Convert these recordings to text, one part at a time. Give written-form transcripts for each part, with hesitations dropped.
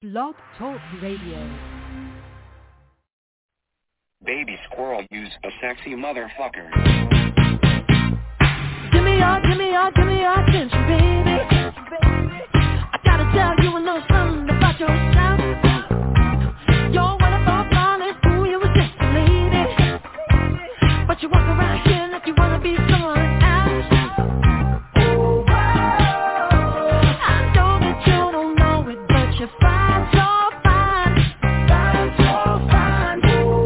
Blog Talk Radio. Baby squirrel, use a sexy motherfucker. Give me your attention, baby. I gotta tell you a little something about yourself. You're wonderful, darling, who you was just a lady. But you walk around here like you wanna be someone else. I know that you don't know it, but you're fine, so fine. Fine, so fine.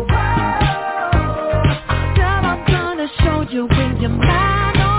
Girl, I'm gonna show you when you're mine.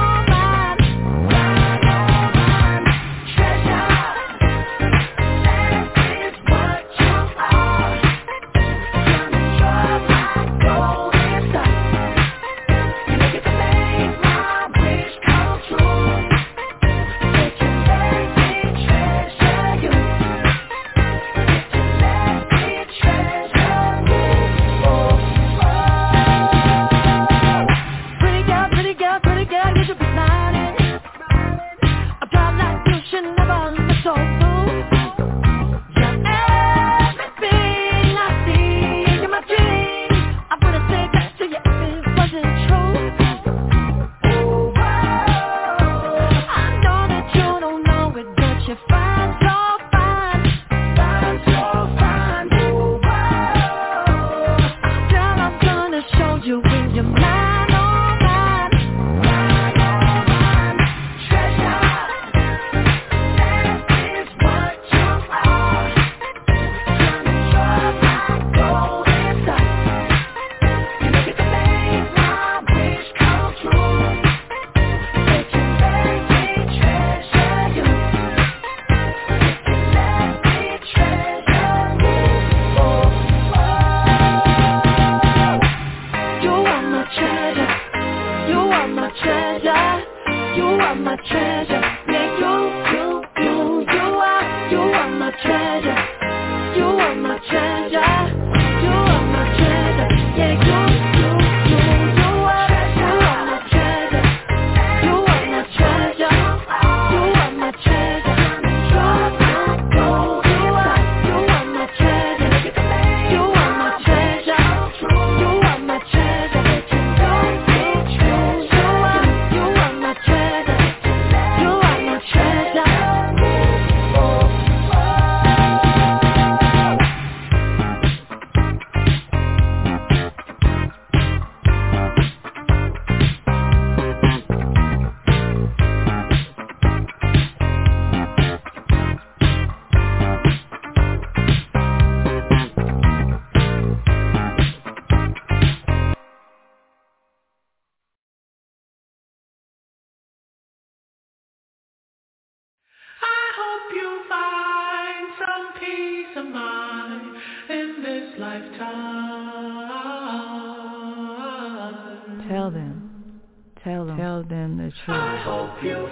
Tell them the truth. I hope you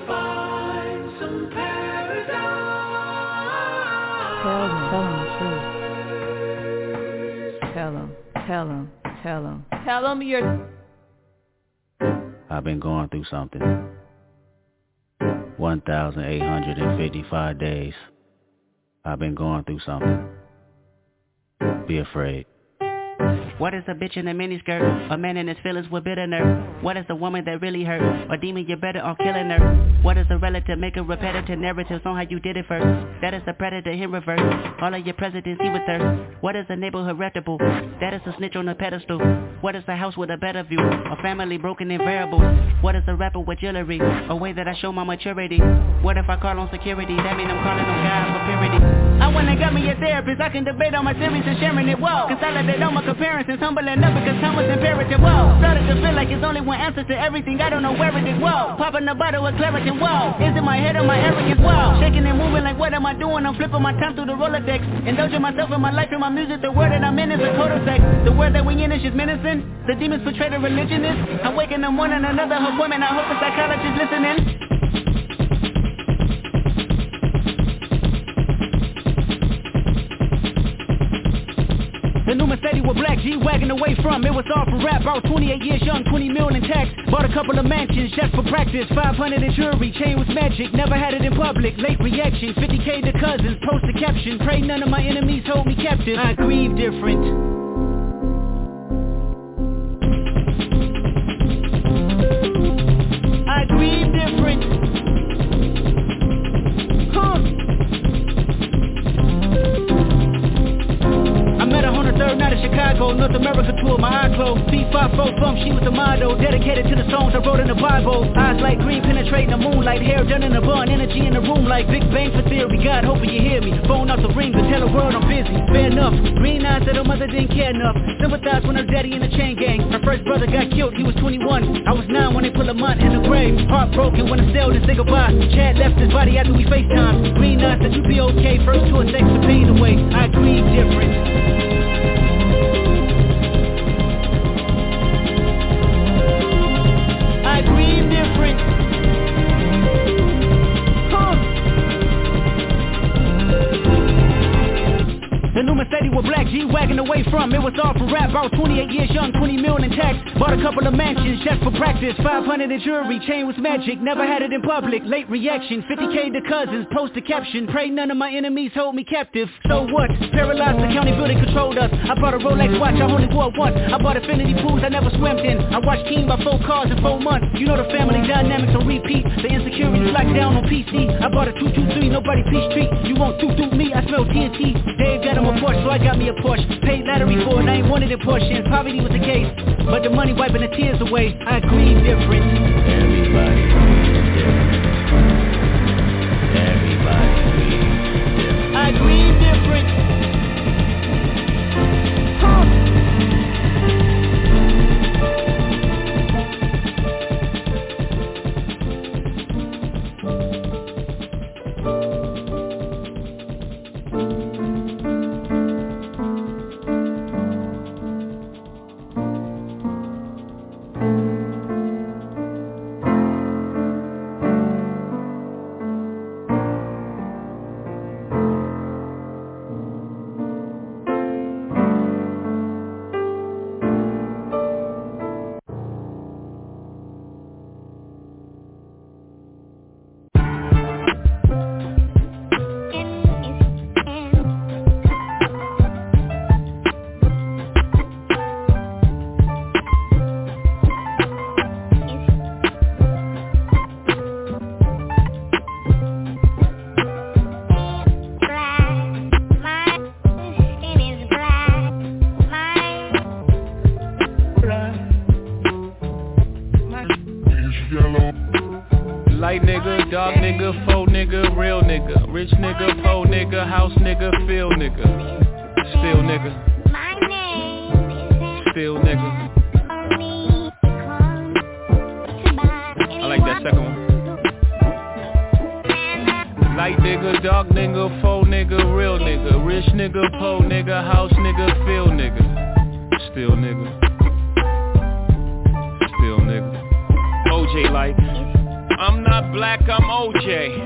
find some paradise. Tell them the truth. Tell them you're... I've been going through something. 1,855 days. I've been going through something. Be afraid. What is a bitch in a miniskirt? A man in his feelings with bitter nerve. What is a woman that really hurt? A demon, you're better off killing her. What is a relative? Make a repetitive narratives on how you did it first. That is a predator in reverse. All of your presidents he with thirst. What is a neighborhood reputable? That is a snitch on a pedestal. What is a house with a better view? A family broken in variables. What is a rapper with jewelry? A way that I show my maturity. What if I call on security? That mean I'm calling on God for purity. I wanna got me a therapist. I can debate on my theories and sharing it. Whoa, consolidate on my comparisons. Humbling up because time was imperative. Whoa, started to feel like it's only one answer to everything. I don't know where it is. Whoa, popping a bottle with Claritin. Whoa, is it my head or my arrogance? Whoa, shaking and moving like what am I doing? I'm flipping my time through the Rolodex. Indulging myself in my life and my music. The word that I'm in is a code of sex. The word that we in is just menacing. The demons portray the religionist. I wake in the morning, another appointment. I hope the psychologist listening. The new Mercedes with black G-Wagon away from. It was all for rap, about 28 years young, 20 mil in tax. Bought a couple of mansions just for practice. 500 in jewelry, chain was magic. Never had it in public, late reaction. 50K to cousins, post a caption. Pray none of my enemies hold me captive. I grieve different. I grieve different. I met her on her third night in Chicago, North America tour, my eye closed. P54 bump, she was a model, dedicated to the songs I wrote in the Bible. Eyes like green, penetrating the moonlight, hair done in a bun, energy in the room like Big Bang for theory. God, hoping you hear me. Phone off the ring to tell the world I'm busy. Fair enough. Green eyes said her mother didn't care enough. Sympathized when her daddy in the chain gang. Her first brother got killed, he was 21. I was 9 when they put Lamont in the grave. Heartbroken when I sailed to say goodbye. Chad left his body after we FaceTime. Green eyes said you be okay. First tour takes the pain away. I grieve different. I grieve different. The new Mercedes with black G-Wagon away from. It was all for rap, about 28 years young, 20 mil in tax. Bought a couple of mansions just for practice. 500 in jewelry, chain was magic. Never had it in public, late reaction. 50K to cousins, post a caption. Pray none of my enemies hold me captive. So what? Paralyzed, the county building controlled us. I bought a Rolex watch, I only wore one. I bought infinity pools I never swam in. I watched King buy 4 cars in 4 months. You know the family dynamics on repeat. The insecurities locked down on PC. I bought a 223, nobody please treat. You won't do me, I smell TNT. Dave got him a Porsche, so I got me a Porsche. Paid lottery for it, I ain't wanted in portions. Poverty was the case, but the money wiping the tears away. I grieve different. Everybody grieves different. Everybody grieves different. I grieve different. Light nigga, dark nigga, faux nigga, real nigga, rich nigga, poor nigga, house nigga, field nigga, still nigga, still nigga. I like that second one. Light nigga, dark nigga, faux nigga, real nigga, rich nigga, poor nigga, house nigga, field nigga, still nigga, still nigga. OJ like, I'm not black, I'm OJ.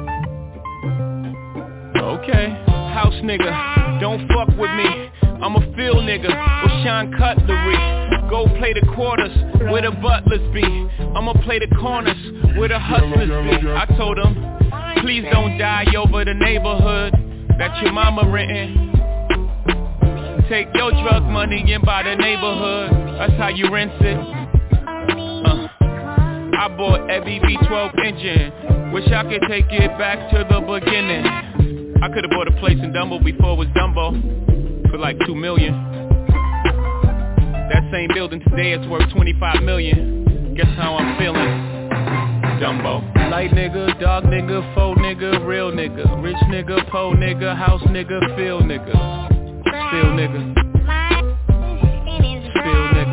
Okay, house nigga, don't fuck with me. I'm a field nigga with Sean Cutlery. Go play the quarters where the butlers be. I'ma play the corners where the hustlers be. I told them, please don't die over the neighborhood that your mama renting. Take your drug money and buy the neighborhood. That's how you rinse it. I bought every V12 engine. Wish I could take it back to the beginning. I could've bought a place in Dumbo before it was Dumbo for like $2 million. That same building today is worth $25 million. Guess how I'm feeling? Dumbo. Light nigga, dark nigga, faux nigga, real nigga, rich nigga, poor nigga, house nigga, field nigga, still nigga, still nigga.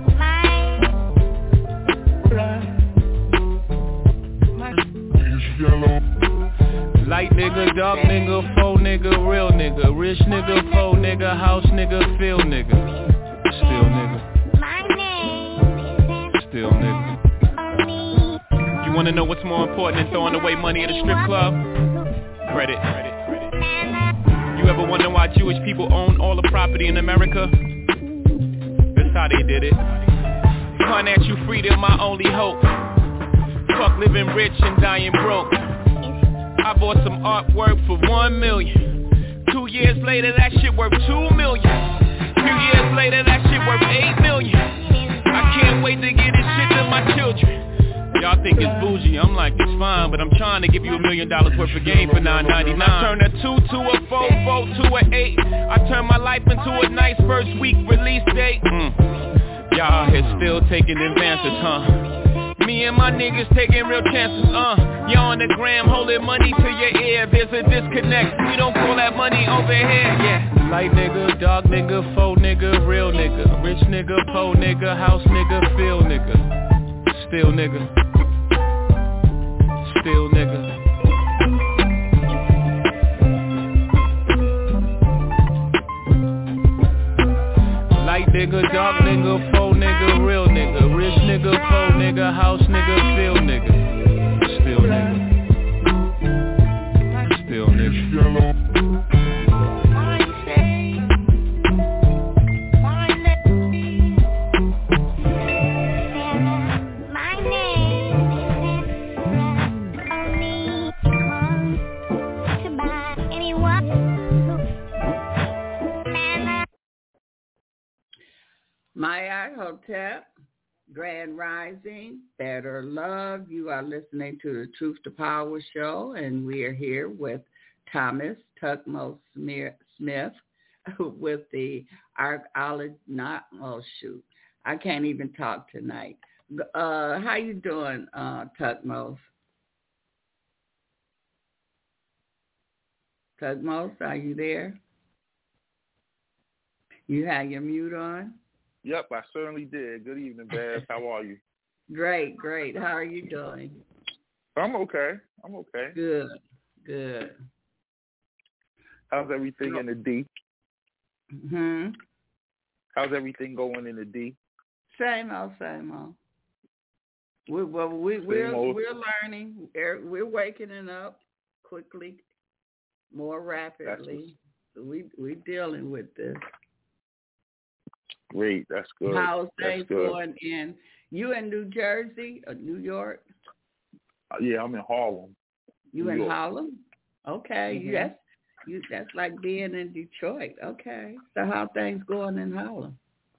Light nigga, dark nigga, faux nigga, real nigga, rich nigga, poor nigga, house nigga, field nigga, still nigga, still nigga. You wanna know what's more important than throwing away money at a strip club? Credit. You ever wonder why why Jewish people own all the property in America? That's how they did it. Financial freedom, my only hope. Fuck living rich and dying broke. I bought some artwork for $1 million. 2 years later, that shit worth $2 million. Few years later, that shit worth $8 million. I can't wait to give this shit to my children. Y'all think it's bougie, I'm like, it's fine, but I'm trying to give you $1 million worth of game for $9.99. I turn a 2 to a 4, 4 to an 8. I turn my life into a nice first week release date. Y'all here still taking advances, huh? Me and my niggas taking real chances, Y'all on the gram holding money to your ear. There's a disconnect, we don't call that money over here, yeah. Light nigga, dog nigga, faux nigga, real nigga. Rich nigga, po nigga, house nigga, feel nigga. Still nigga. Still nigga. Light nigga, dark nigga, faux nigga, real nigga. Rich nigga, po nigga, house nigga, feel nigga. Still nigga. Still nigga. Mayat Hotep, Grand Rising, Better Love. You are listening to the Truth to Power show, and we are here with Thomas Tuckmo Smith with the archaeology. I can't even talk tonight. How you doing, Tuckmos? Tuckmos, are you there? You have your mute on? Yep, I certainly did. Good evening, Babs. How are you? Great. How are you doing? I'm okay. Good. How's everything in the D? How's everything going in the D? Same old. We're learning. We're waking up quickly, more rapidly. So we're dealing with this. Great, that's good. How's things going in? You in New Jersey or New York? Yeah, I'm in Harlem. You in Harlem? Okay, yes. That's like being in Detroit. Okay, so how things going in Harlem?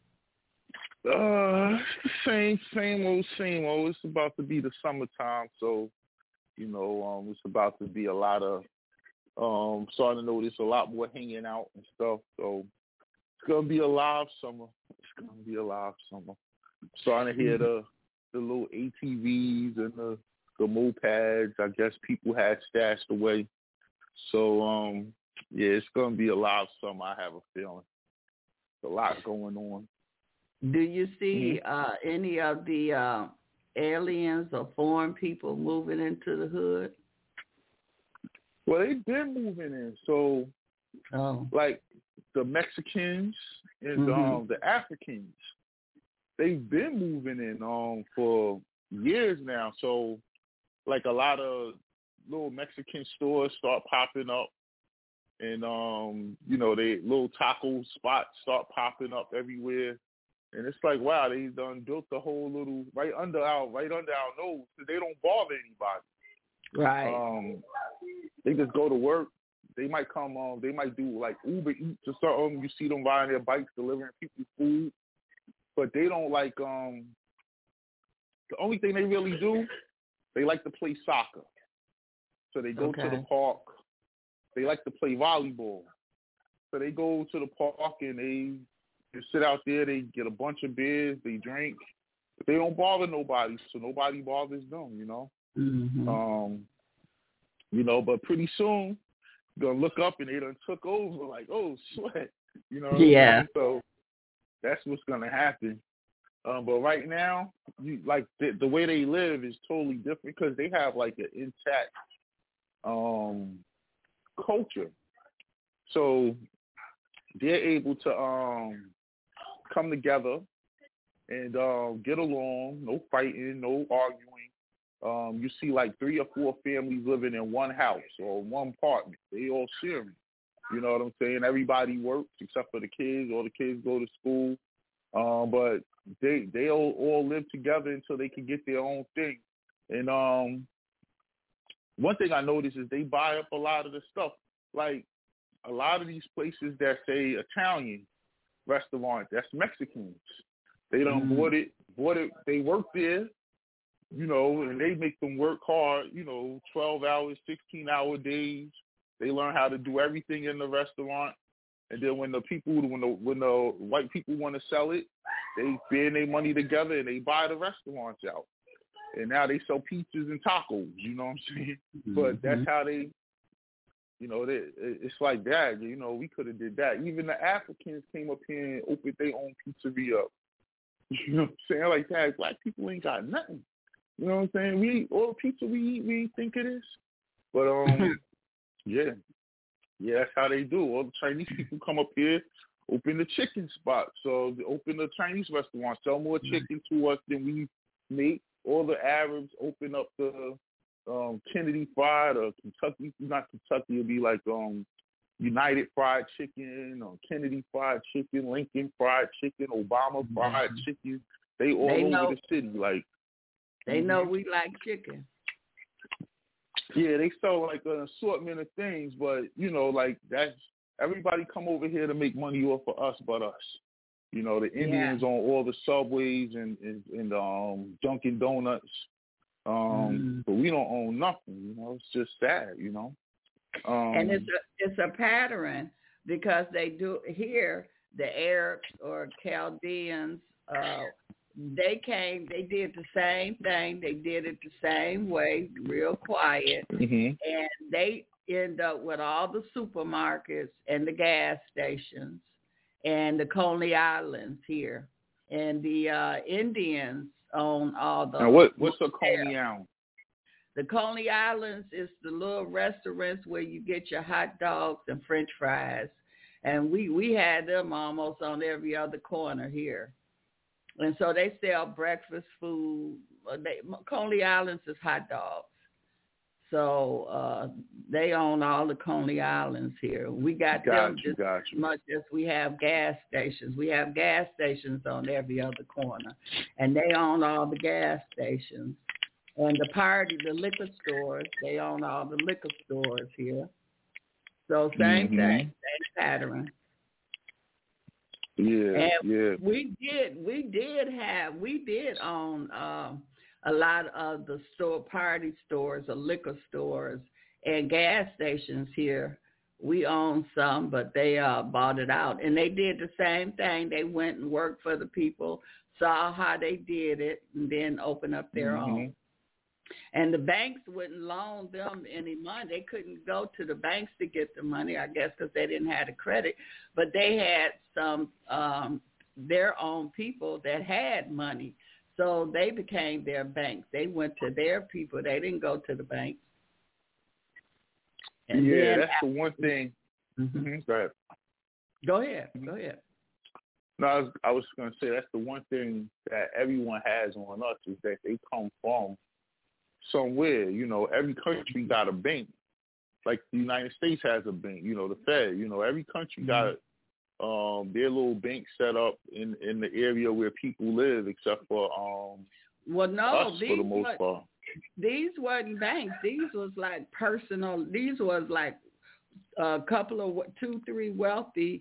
Same old. It's about to be the summertime, so it's about to be a lot of starting to notice a lot more hanging out and stuff. So it's gonna be a live summer. Starting to hear the little ATVs and the mopeds. I guess people had stashed away. So it's gonna be a live summer. I have a feeling. There's a lot going on. Do you see any of the aliens or foreign people moving into the hood? Well, they've been moving in. So, like the Mexicans and the Africans, they've been moving in for years now. So, like a lot of little Mexican stores start popping up, and they little taco spots start popping up everywhere. And it's like, wow, they done built the whole little right under our nose, so they don't bother anybody. Right. They just go to work. They might come. They might do like Uber Eats or something. You see them riding their bikes, delivering people food, but they don't like. The only thing they really do, they like to play soccer. So they go to the park. They like to play volleyball. So they go to the park and they sit out there. They get a bunch of beers. They drink. But they don't bother nobody, so nobody bothers them. But pretty soon, you're going to look up and they done took over like, oh, sweat. Yeah. So that's what's going to happen. But right now, the way they live is totally different because they have like an intact culture. So they're able to come together and get along, no fighting, no arguing. You see like 3 or 4 families living in one house or one apartment. They all sharing. You know what I'm saying? Everybody works except for the kids. All the kids go to school. But they all live together until they can get their own thing. And one thing I noticed is they buy up a lot of the stuff. Like a lot of these places that say Italian restaurant, that's Mexicans. They done bought it. They work there, you know, and they make them work hard, you know, 12 hours, 16-hour days. They learn how to do everything in the restaurant. And then when the white people want to sell it, they band their money together and they buy the restaurants out. And now they sell pizzas and tacos, you know what I'm saying? But that's how they, you know, it's like that. You know, we could have did that. Even the Africans came up here and opened their own pizzeria up. You know what I'm saying? Like that. Black people ain't got nothing. You know what I'm saying? We eat all the pizza we eat, we think it is. But yeah, that's how they do. All the Chinese people come up here, open the chicken spot. So they open the Chinese restaurant, sell more chicken to us than we make. All the Arabs open up the Kennedy Fried or Kentucky, not Kentucky, it'd be like United Fried Chicken or Kennedy Fried Chicken, Lincoln Fried Chicken, Obama Fried Chicken. They all over the city. Like they know we like chicken. Yeah, they sell like an assortment of things, but you know, like that's everybody come over here to make money off of us, but us. You know, the Indians on all the subways and Dunkin' Donuts. But we don't own nothing, you know, it's just sad, you know. And it's a pattern because they do here, the Arabs or Chaldeans, they did the same thing, they did it the same way, real quiet, and they end up with all the supermarkets and the gas stations and the Coney Islands here, and the Indians own all the. Now what's a Coney Island? The Coney Islands is the little restaurants where you get your hot dogs and French fries, and we had them almost on every other corner here, and so they sell breakfast food. Coney Islands is hot dogs. So they own all the Coney Islands here. We got them just as much as we have gas stations. We have gas stations on every other corner, and they own all the gas stations. And the liquor stores, they own all the liquor stores here. So same thing, same pattern. Yeah, and we did own a lot of the party stores or liquor stores and gas stations here. We own some, but they bought it out. And they did the same thing. They went and worked for the people, saw how they did it, and then opened up their own. And the banks wouldn't loan them any money. They couldn't go to the banks to get the money, I guess, because they didn't have the credit. But they had some their own people that had money. So they became their banks. They went to their people. They didn't go to the banks. And that's the one thing. Go ahead. Go ahead. No, I was going to say that's the one thing that everyone has on us is that they come from somewhere. You know, every country got a bank. Like the United States has a bank. You know, the Fed. You know, every country got their little bank set up in the area where people live, except for us for the most part. These wasn't banks. These was like personal. These was like a couple of 2-3 wealthy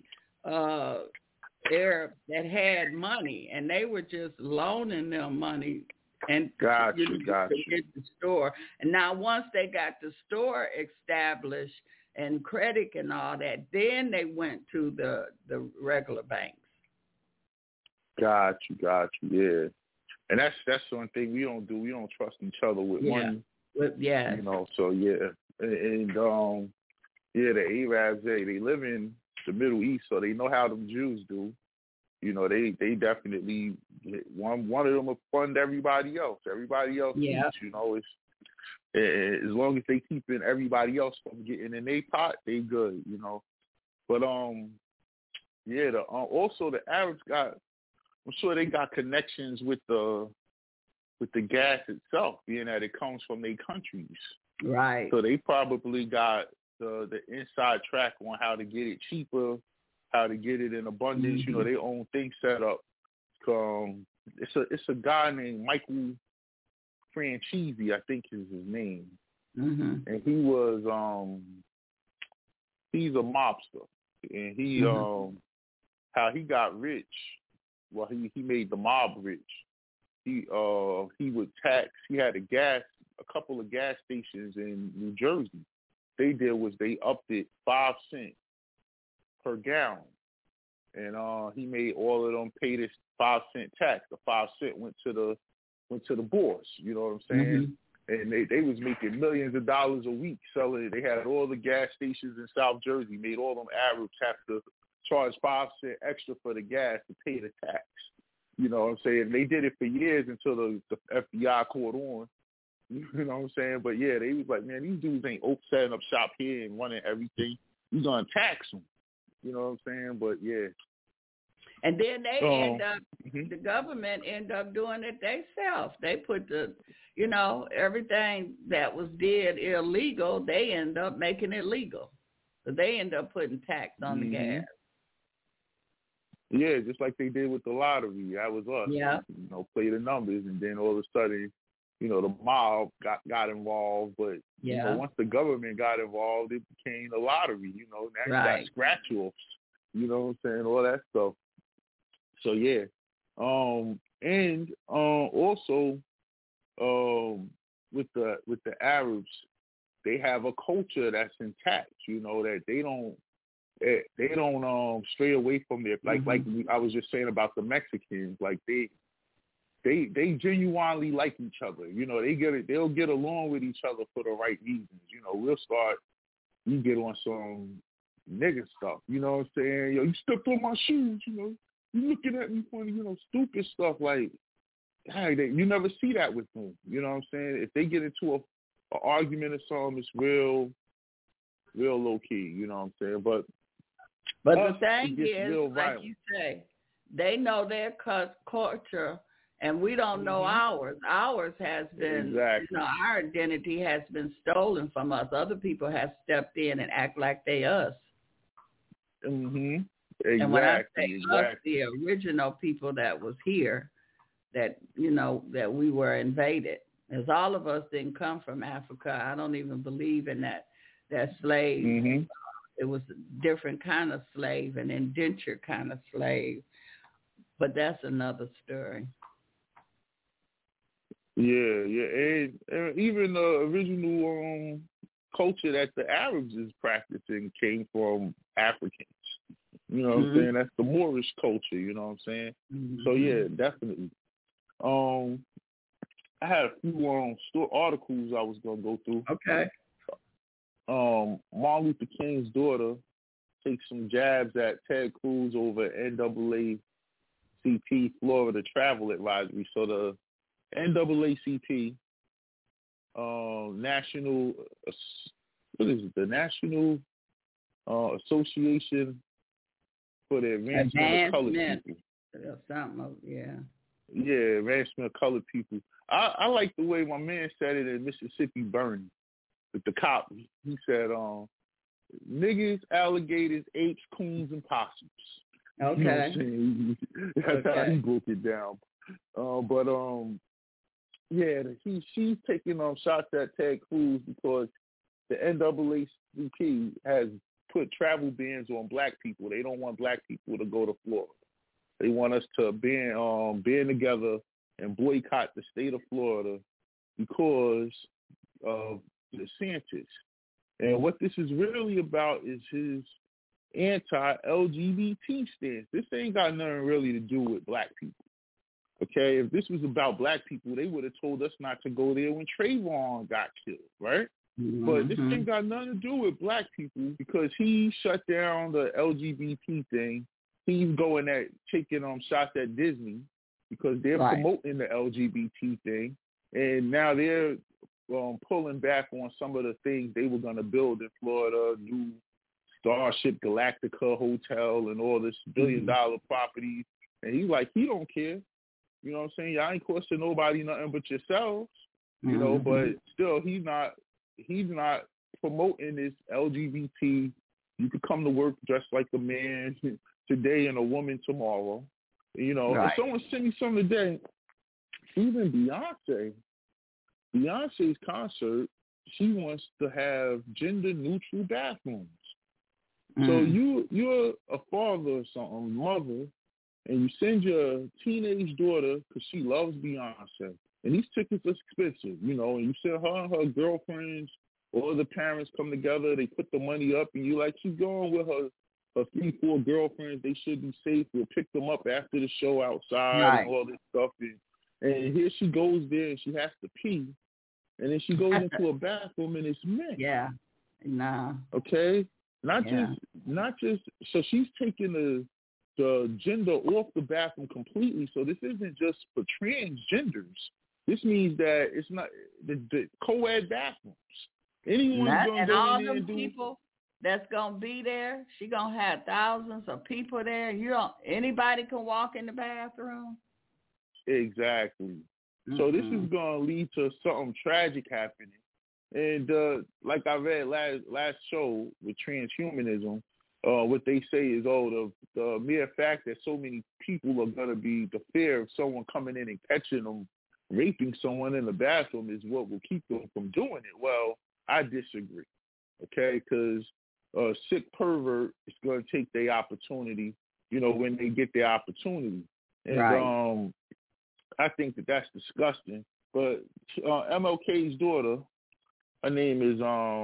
Arabs that had money, and they were just loaning them money and to get the store. And now once they got the store established and credit and all that, then they went to the regular banks. Got you, yeah. And that's one thing we don't do. We don't trust each other with money. You know, so and the Arabs, they live in the Middle East, so they know how them Jews do. You know, they definitely one of them will fund everybody else. Everybody else eats, you know, it's as long as they keeping everybody else from getting in their pot, they good, you know. But also the Arabs got, I'm sure they got connections with the gas itself, being that it comes from their countries. Right. So they probably got the inside track on how to get it cheaper, how to get it in abundance. You know, their own thing set up. It's a guy named Michael Franchese, I think is his name, and he was he's a mobster, and he how he got rich. Well, he made the mob rich. He would tax. He had a couple of gas stations in New Jersey. They did was they upped it 5 cents per gallon, and he made all of them pay this 5 cent tax. The 5 cent went to the boss. You know what I'm saying? And they was making millions of dollars a week selling it. They had all the gas stations in South Jersey. Made all them Arabs have to charge 5 cents extra for the gas to pay the tax. You know what I'm saying? They did it for years until the FBI caught on. You know what I'm saying? But yeah, they was like, man, these dudes ain't setting up shop here and running everything. We're gonna tax them. You know what I'm saying? But yeah. And then they end up, the government end up doing it themselves. They put everything that was did illegal, they end up making it legal. So they end up putting tax on the gas. Yeah, just like they did with the lottery. That was us. Yeah. You know, play the numbers, and then all of a sudden, you know, the mob got involved. But you know, once the government got involved, it became a lottery. You know, now you got scratch-offs. You know what I'm saying? All that stuff. So yeah, and also with the Arabs, they have a culture that's intact. You know, that they don't stray away from their like I was just saying about the Mexicans. Like they genuinely like each other. You know, they'll get along with each other for the right reasons. You know, you get on some nigga stuff. You know what I'm saying? Yo, you stepped on my shoes. You know. You looking at me funny, you know, stupid stuff like, hey, you never see that with them. You know what I'm saying? If they get into a argument or something, it's real low key. You know what I'm saying? But the thing is, like you say, they know their culture, and we don't know ours. Ours has been, you know, our identity has been stolen from us. Other people have stepped in and act like they us. Exactly, and when I say us, the original people that was here, that, you know, that we were invaded. As all of us didn't come from Africa. I don't even believe in that slave. It was a different kind of slave, an indentured kind of slave. But that's another story. Yeah. And even the original culture that the Arabs is practicing came from Africans. You know what I'm saying? That's the Moorish culture, you know what I'm saying? So, yeah, definitely. I had a few articles I was going to go through. Okay. Martin Luther King's daughter takes some jabs at Ted Cruz over NAACP Florida travel advisory. So the NAACP, National, what is it? The National Association for the Advancement of Colored People. Yeah, Advancement of Colored People. I like the way my man said it in Mississippi Burning with the cop. He said, niggas, alligators, apes, coons, and possums. Okay. You know what I'm saying? That's how he broke it down. She's taking shots at Ted Cruz because the NAACP has put travel bans on black people. They don't want black people to go to Florida. They want us to band together and boycott the state of Florida because of DeSantis. And what this is really about is his anti-LGBT stance. This ain't got nothing really to do with black people. Okay? If this was about black people, they would have told us not to go there when Trayvon got killed, right? But this ain't got nothing to do with black people because he shut down the LGBT thing. He's going at taking shots at Disney because they're promoting the LGBT thing, and now they're pulling back on some of the things they were going to build in Florida, new Starship Galactica hotel and all this billion-dollar properties. And he's like, he don't care. You know what I'm saying? Y'all ain't costing nobody nothing but yourselves. You know, but still he's not promoting this LGBT. You could come to work dressed like a man today and a woman tomorrow. You know, if someone sent me something today, even Beyonce's concert, she wants to have gender-neutral bathrooms. So you're a father or something, mother, and you send your teenage daughter because she loves Beyonce. And these tickets are expensive, you know, and you send her and her girlfriends or the parents come together, they put the money up, and you like, she's going with her 3-4 girlfriends. They should be safe. We'll pick them up after the show outside and all this stuff. And here she goes there and she has to pee. And then she goes into a bathroom and it's men. Yeah. Nah. Okay? Not just so she's taking the gender off the bathroom completely. So this isn't just for transgenders. This means that it's not the co-ed bathrooms. Anyone's going to go in there and do people that's going to be there, she going to have thousands of people there. Anybody can walk in the bathroom. Exactly. So this is going to lead to something tragic happening. And like I read last show with transhumanism, what they say is, the mere fact that so many people are going to be, the fear of someone coming in and catching them raping someone in the bathroom is what will keep them from doing it. Well, I disagree, okay? Because a sick pervert is going to take their opportunity, you know, when they get their opportunity. And I think that's disgusting. But MLK's daughter, her name is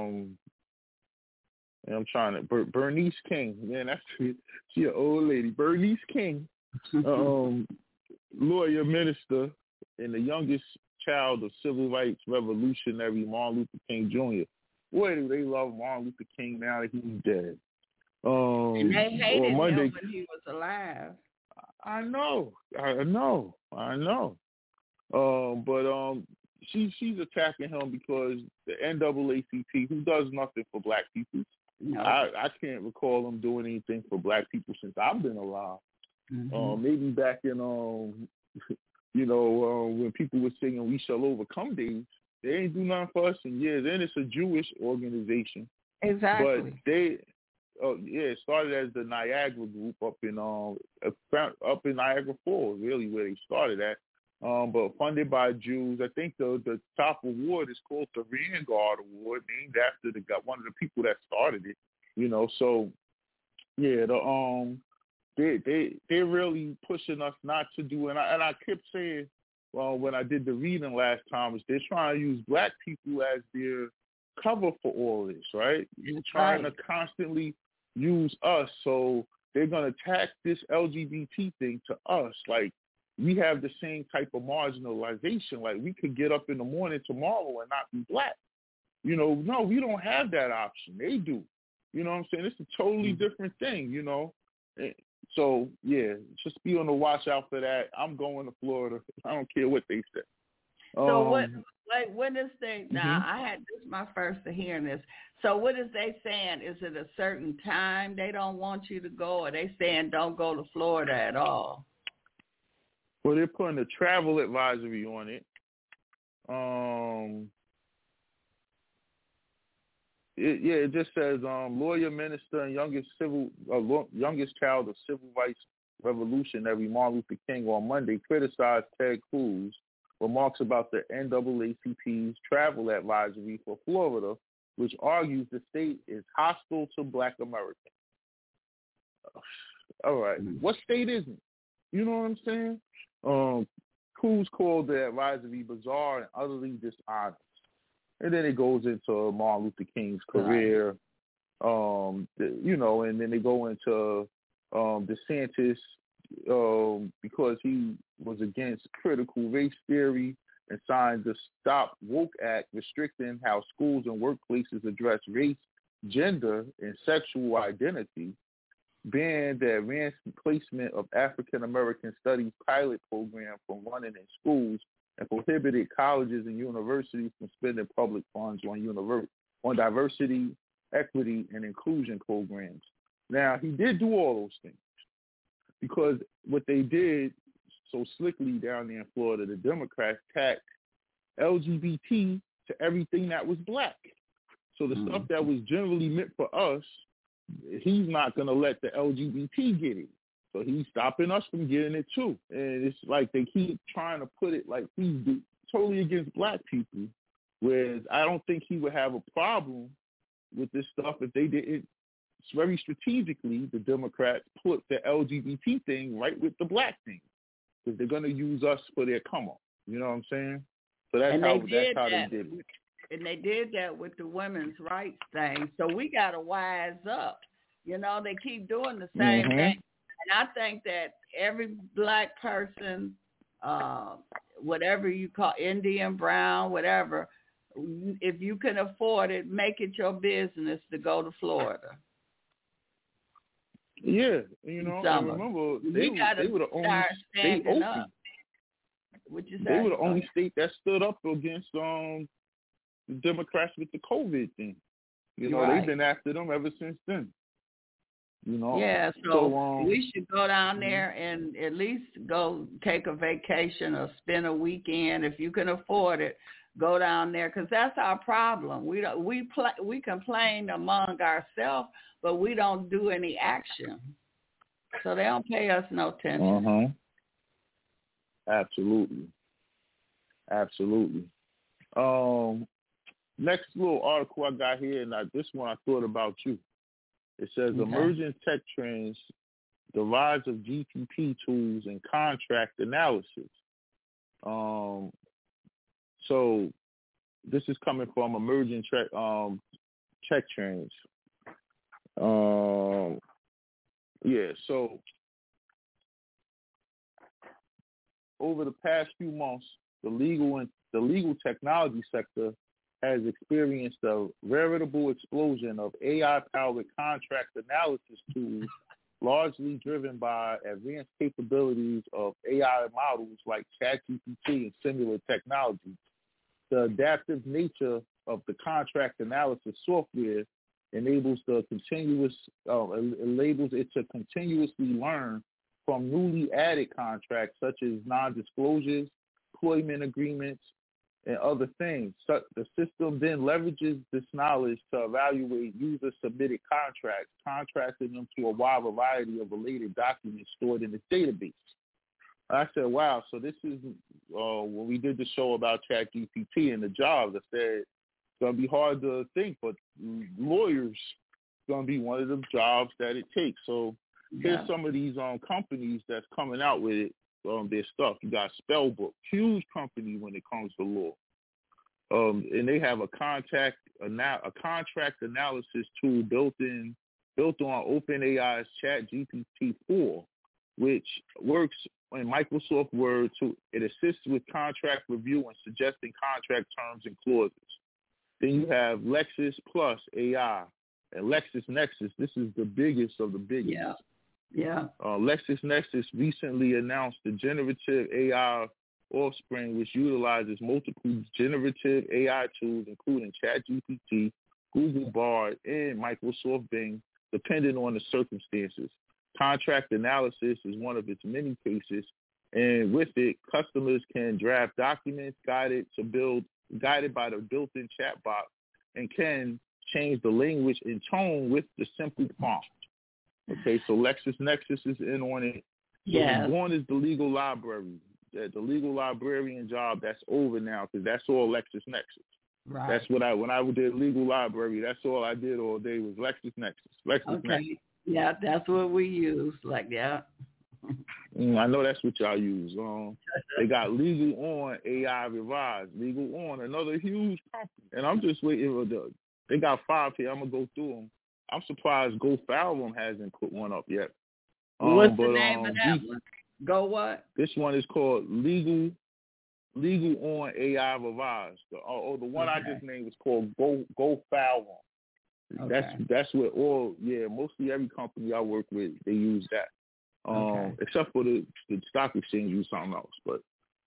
Bernice King. Man, she an old lady. Bernice King, lawyer, minister, and the youngest child of civil rights revolutionary Martin Luther King Jr. Boy, do they love Martin Luther King now that he's dead. And they hated him when he was alive. I know. But she's attacking him because the NAACP, who does nothing for black people. No. I can't recall them doing anything for black people since I've been alive. Maybe back in when people were singing "We Shall Overcome" days, they ain't do nothing for us in years. And it's a Jewish organization. Exactly. But it started as the Niagara Group up in Niagara Falls, really where they started at. But funded by Jews. I think the top award is called the Vanguard Award, named after one of the people that started it. You know, so yeah, they're really pushing us not to do. And I kept saying, when I did the reading last time, is they're trying to use black people as their cover for all this, right? They're trying to constantly use us, so they're gonna tack this LGBT thing to us, like. We have the same type of marginalization. Like, we could get up in the morning tomorrow and not be black. You know, no, we don't have that option. They do. You know what I'm saying? It's a totally different thing, you know. So, yeah, just be on the watch out for that. I'm going to Florida. I don't care what they say. So what is they, now this is my first to hearing this. So what is they saying? Is it a certain time they don't want you to go, or they saying don't go to Florida at all? Well, they're putting a travel advisory on it. It just says lawyer, minister, and youngest child of civil rights revolutionary Martin Luther King on Monday criticized Ted Cruz remarks about the NAACP's travel advisory for Florida, which argues the state is hostile to black Americans. All right. What state isn't? You know what I'm saying? Cruz called the advisory bizarre and utterly dishonest. And then it goes into Martin Luther King's career, and then they go into DeSantis because he was against critical race theory and signed the Stop Woke Act restricting how schools and workplaces address race, gender, and sexual identity, banned the advanced placement of African American Studies pilot program from running in schools, and prohibited colleges and universities from spending public funds on diversity, equity, and inclusion programs. Now, he did do all those things because what they did so slickly down there in Florida, the Democrats tacked LGBT to everything that was black. So the stuff that was generally meant for us, he's not going to let the LGBT get it. So he's stopping us from getting it too. And it's like they keep trying to put it like he's totally against black people, whereas I don't think he would have a problem with this stuff if they didn't very strategically, the Democrats put the LGBT thing right with the black thing, because they're going to use us for their come up. You know what I'm saying? So that's how they did it. And they did that with the women's rights thing. So we got to wise up. You know, they keep doing the same thing. And I think that every black person, whatever you call Indian, brown, whatever, if you can afford it, make it your business to go to Florida. Yeah, you know, I remember they were the only state open. They were the only state that stood up against the Democrats with the COVID thing. You know, they've been after them ever since then. You know. Yeah, so we should go down there and at least go take a vacation or spend a weekend if you can afford it. Go down there, because that's our problem. We complain among ourselves, but we don't do any action. So they don't pay us no attention. Absolutely. Next little article I got here, and this one I thought about you. It says emerging tech trends, the rise of GPP tools and contract analysis. So this is coming from emerging tech trends. So over the past few months, the legal technology sector has experienced a veritable explosion of AI-powered contract analysis tools, largely driven by advanced capabilities of AI models like ChatGPT and similar technologies. The adaptive nature of the contract analysis software enables it to continuously learn from newly added contracts such as non-disclosures, employment agreements, and other things. So the system then leverages this knowledge to evaluate user-submitted contracts, contrasting them to a wide variety of related documents stored in the database. I said, wow, so this is when we did the show about ChatGPT and the jobs, I said it's going to be hard to think, but lawyers going to be one of the jobs that it takes. So here's some of these companies that's coming out with it, their stuff. You got Spellbook, huge company when it comes to law. And they have a contract analysis tool built on OpenAI's ChatGPT 4, which works in Microsoft Word. It assists with contract review and suggesting contract terms and clauses. Then you have Lexis Plus AI and LexisNexis. This is the biggest of the biggest. LexisNexis recently announced the generative AI offspring, which utilizes multiple generative AI tools, including ChatGPT, Google Bard, and Microsoft Bing, depending on the circumstances. Contract analysis is one of its many cases, and with it, customers can draft documents guided by the built-in chatbot and can change the language and tone with the simple prompt. Okay, so LexisNexis is in on it. So one is the legal library. The legal librarian job, that's over now because that's all LexisNexis. Right. That's what when I did legal library, that's all I did all day was LexisNexis. Okay. Yeah, that's what we use. I know that's what y'all use. They got Legal On AI Revised. Legal On, another huge company. And I'm just waiting for they got 5 here. I'm going to go through them. I'm surprised Go Fallon hasn't put one up yet. What's the name of that one? Go what? This one is called Legal On AI Revised. The one I just named was called Go Fallon. Okay. That's what mostly every company I work with, they use that. Except for the stock exchange use something else. But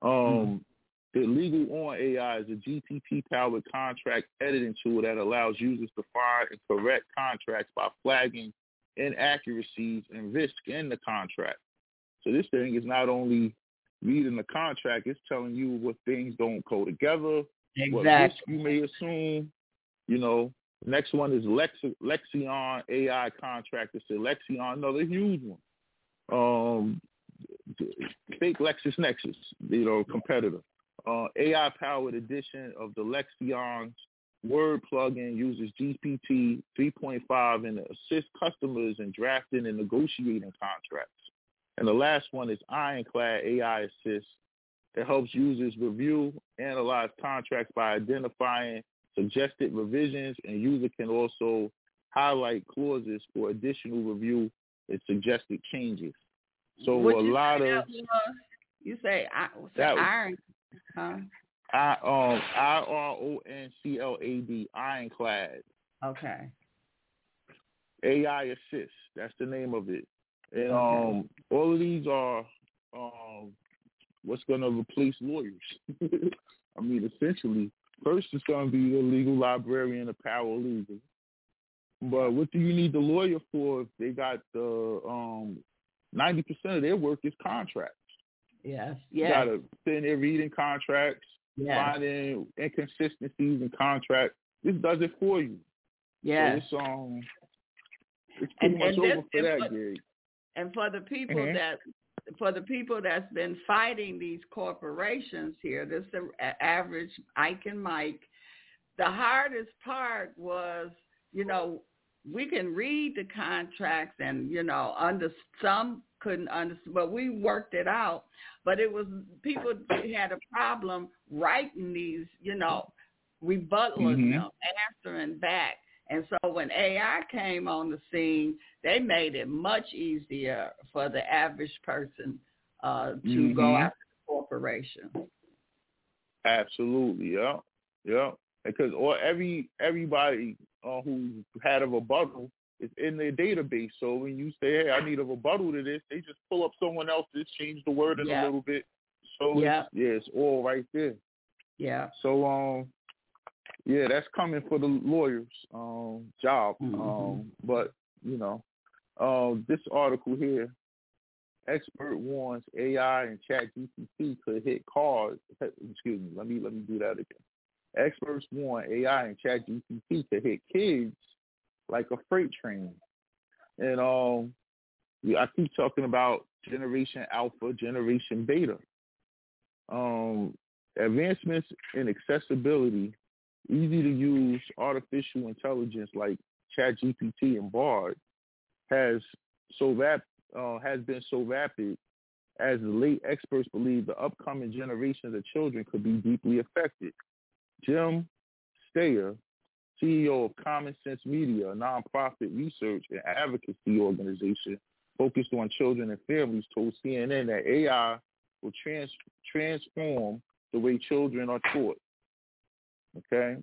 the Legal On AI is a GPP-powered contract editing tool that allows users to find and correct contracts by flagging inaccuracies and risk in the contract. So this thing is not only reading the contract, it's telling you what things don't go together, what risk you may assume, The next one is Lexion AI contract. It's a Lexion, another huge one. Fake LexisNexis, competitor. AI-powered edition of the Lexion's Word plugin uses GPT 3.5 and assists customers in drafting and negotiating contracts. And the last one is Ironclad AI Assist that helps users review, analyze contracts by identifying suggested revisions, and user can also highlight clauses for additional review and suggested changes. So a lot of you say iron, huh? IRONCLAD, Ironclad. Okay. AI Assist, that's the name of it. And all of these are what's going to replace lawyers. I mean, essentially, first it's going to be the legal librarian, the paralegal. But what do you need the lawyer for if they got the 90% of their work is contracts? Yes. You got to sit in there reading contracts, finding inconsistencies in contracts. This does it for you. Yeah. So it's pretty much over for that gig. And for the people that's been fighting these corporations here, this the average Ike and Mike, the hardest part was, we can read the contracts and, some couldn't understand, but we worked it out. But it was, people had a problem writing these, rebuttals, answering back. And so when AI came on the scene, they made it much easier for the average person to go after the corporation. Absolutely, yeah. Because everybody who had a rebuttal is in their database. So when you say, hey, I need a rebuttal to this, they just pull up someone else's, change the wording a little bit. So it's all right there. Yeah. So that's coming for the lawyer's job. But this article here, expert warns AI and ChatGPT could hit cars. Excuse me. Let me do that again. Experts warn AI and ChatGPT could hit kids like a freight train. And I keep talking about Generation Alpha, Generation Beta. Advancements in accessibility, easy to use artificial intelligence like ChatGPT and Bard has been so rapid as the late experts believe the upcoming generations of children could be deeply affected. Jim Steyer, CEO of Common Sense Media, a nonprofit research and advocacy organization focused on children and families, told CNN that AI will transform the way children are taught. Okay?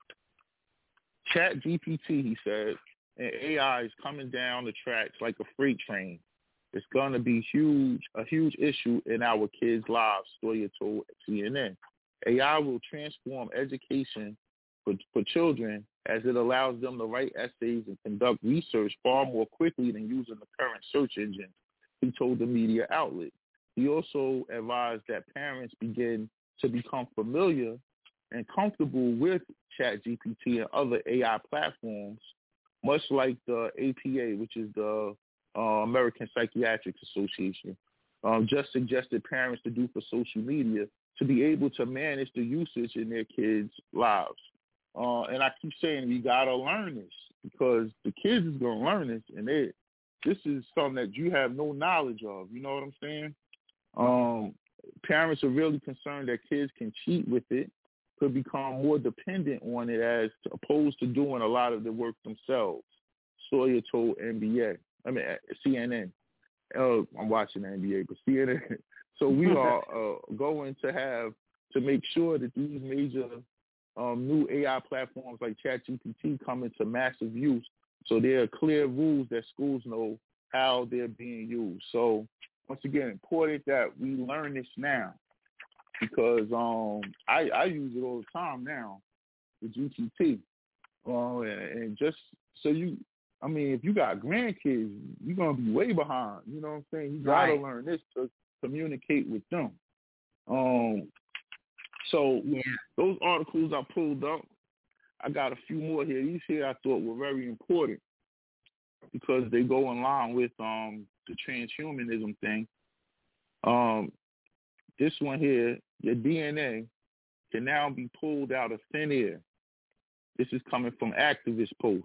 ChatGPT, he said, and AI is coming down the tracks like a freight train. It's going to be a huge issue in our kids' lives, Steyer told CNN. AI will transform education for children as it allows them to write essays and conduct research far more quickly than using the current search engine, he told the media outlet. He also advised that parents begin to become familiar and comfortable with ChatGPT and other AI platforms, much like the APA, which is the American Psychiatric Association, just suggested parents to do for social media to be able to manage the usage in their kids' lives. And I keep saying we got to learn this because the kids is going to learn this, and this is something that you have no knowledge of. You know what I'm saying? Parents are really concerned that kids can cheat with it, could become more dependent on it as opposed to doing a lot of the work themselves. Sawyer told CNN. I'm watching the NBA, but CNN. So we are going to have to make sure that these major new AI platforms like ChatGPT come into massive use. So there are clear rules that schools know how they're being used. So once again, important that we learn this now because I use it all the time now, the GPT. And just so if you got grandkids, you're going to be way behind. You know what I'm saying? You got to learn this to communicate with them. So those articles I pulled up, I got a few more here. These here I thought were very important because they go in line with the transhumanism thing. This one here, your DNA can now be pulled out of thin air. This is coming from activist posts.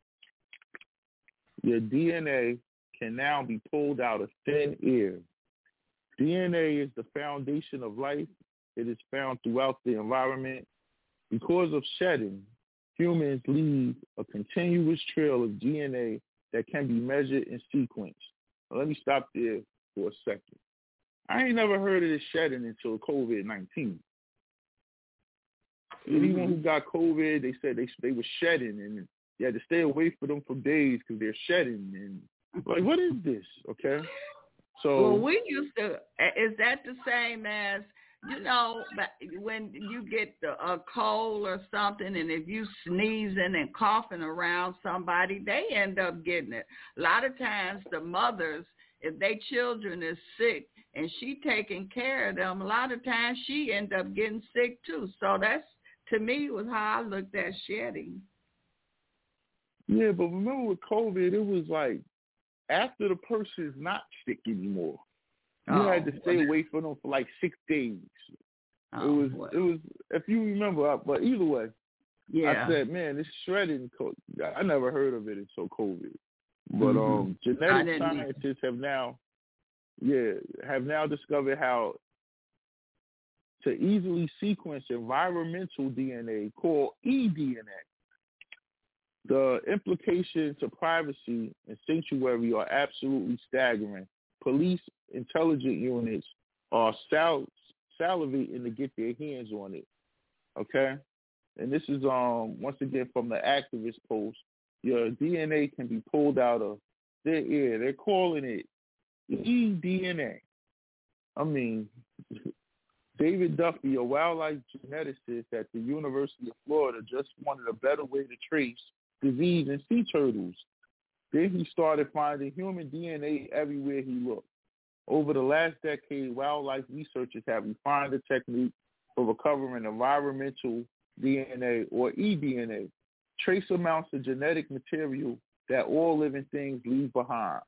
Your DNA can now be pulled out of thin air. DNA is the foundation of life. It is found throughout the environment. Because of shedding, humans leave a continuous trail of DNA that can be measured and sequenced. Now, let me stop there for a second. I ain't never heard of this shedding until COVID-19. Anyone who got COVID, they said they were shedding, and you had to stay away from them for days because they're shedding. And like, what is this? Okay, so well, we used to. Is that the same as when you get a cold or something, and if you sneezing and coughing around somebody, they end up getting it. A lot of times, the mothers, if their children is sick and she taking care of them, a lot of times she end up getting sick too. So that's, to me, was how I looked at shedding. Yeah, but remember with COVID, it was like after the person's not sick anymore, you had to stay away from them for like 6 days. It was if you remember, but either way, I said, man, this shredding, I never heard of it until COVID. But genetic scientists have now discovered how to easily sequence environmental DNA called eDNA. The implications to privacy and sanctuary are absolutely staggering. Police intelligence units are salivating to get their hands on it. Okay? And this is once again from the activist post. Your DNA can be pulled out of their ear. They're calling it eDNA. I mean, David Duffy, a wildlife geneticist at the University of Florida, just wanted a better way to trace disease in sea turtles. Then he started finding human DNA everywhere he looked. Over the last decade, wildlife researchers have refined the technique for recovering environmental DNA, or eDNA, trace amounts of genetic material that all living things leave behind.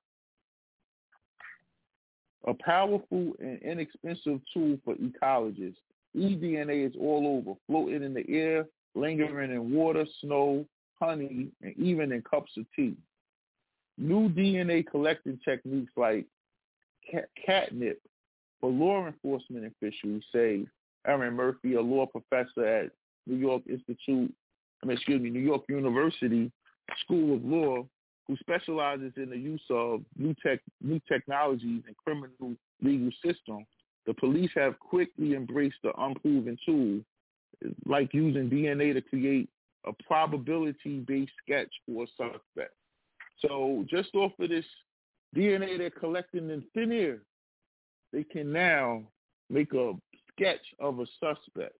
A powerful and inexpensive tool for ecologists. eDNA is all over, floating in the air, lingering in water, snow, honey, and even in cups of tea. New DNA collecting techniques like catnip for law enforcement officials, say Erin Murphy, a law professor at New York University School of Law, who specializes in the use of new technologies in criminal legal system. The police have quickly embraced the unproven tool, like using DNA to create a probability-based sketch for a suspect. So just off of this DNA they're collecting in thin air, they can now make a sketch of a suspect.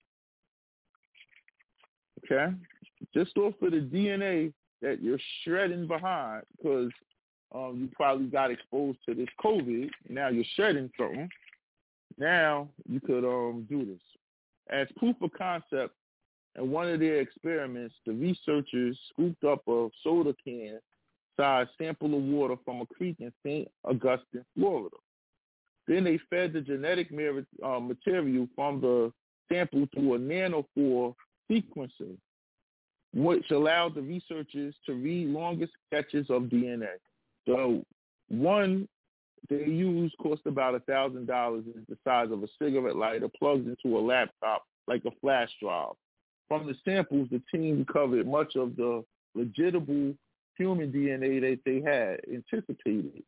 Okay? Just off of the DNA that you're shredding behind, because you probably got exposed to this COVID. Now you're shedding something. Now you could do this. As proof of concept, in one of their experiments, the researchers scooped up a soda can-sized sample of water from a creek in St. Augustine, Florida. Then they fed the genetic material from the sample through a nanopore sequencer, which allowed the researchers to read longer sketches of DNA. So one they used cost about $1,000. It's the size of a cigarette lighter, plugged into a laptop like a flash drive. From the samples, the team recovered much of the legitimate human DNA that they had anticipated.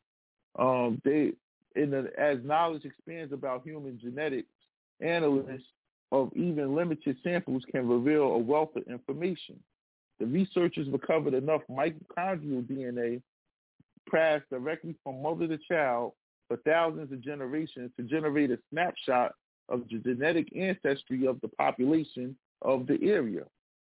As knowledge expands about human genetics, analysts of even limited samples can reveal a wealth of information. The researchers recovered enough mitochondrial DNA passed directly from mother to child for thousands of generations to generate a snapshot of the genetic ancestry of the population of the area.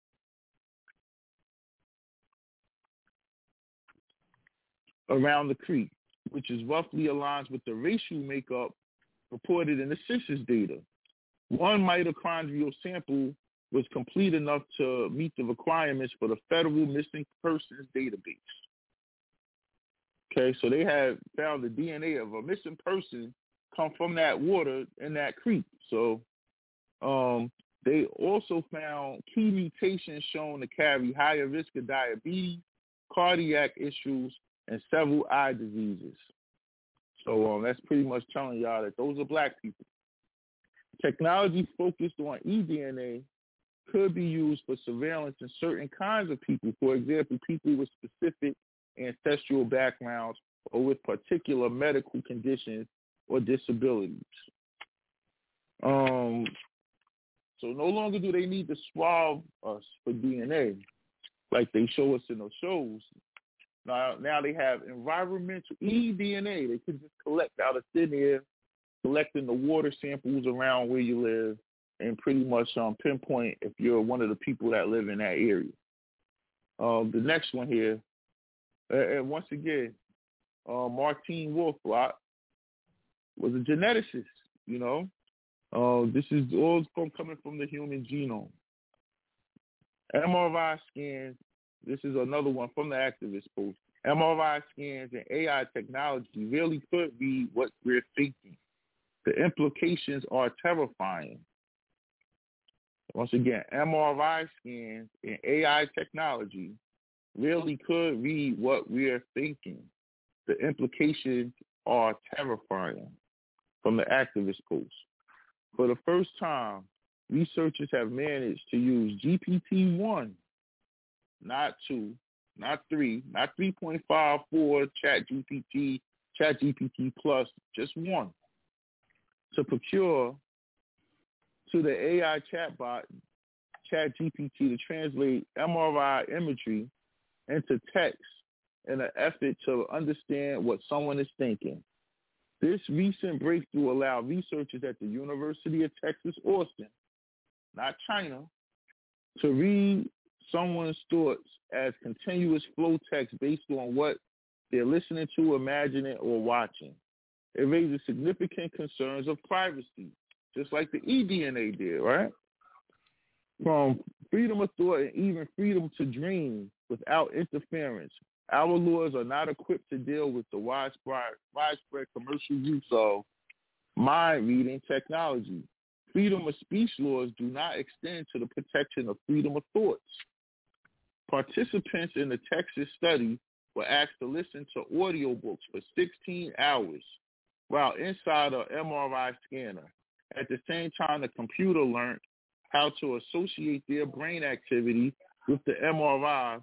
Around the creek, which is roughly aligns with the racial makeup reported in the census data. One mitochondrial sample was complete enough to meet the requirements for the Federal Missing Persons Database. Okay, so they had found the DNA of a missing person come from that water in that creek. So they also found key mutations shown to carry higher risk of diabetes, cardiac issues, and several eye diseases. So that's pretty much telling y'all that those are black people. Technology focused on eDNA could be used for surveillance in certain kinds of people. For example, people with specific ancestral backgrounds or with particular medical conditions or disabilities. So no longer do they need to swab us for DNA like they show us in those shows. Now they have environmental eDNA. They can just collect out of thin air, collecting the water samples around where you live, and pretty much pinpoint if you're one of the people that live in that area. The next one here, and once again, Martine Wolfrock was a geneticist, you know. This is all coming from the human genome. MRI scans, this is another one from the activist post. MRI scans and AI technology really could be what we're thinking. The implications are terrifying. Once again, MRI scans and AI technology really could read what we're thinking. The implications are terrifying. From the activist post. For the first time, researchers have managed to use GPT-1, not 2, not 3, not 3.5, 4, ChatGPT Plus, just 1, to procure to the AI chatbot, ChatGPT, to translate MRI imagery into text in an effort to understand what someone is thinking. This recent breakthrough allowed researchers at the University of Texas, Austin, not China, to read someone's thoughts as continuous flow text based on what they're listening to, imagining, or watching. It raises significant concerns of privacy, just like the eDNA did, right? From freedom of thought and even freedom to dream without interference. Our laws are not equipped to deal with the widespread commercial use of mind-reading technology. Freedom of speech laws do not extend to the protection of freedom of thoughts. Participants in the Texas study were asked to listen to audiobooks for 16 hours while inside an MRI scanner. At the same time, the computer learned how to associate their brain activity with the MRI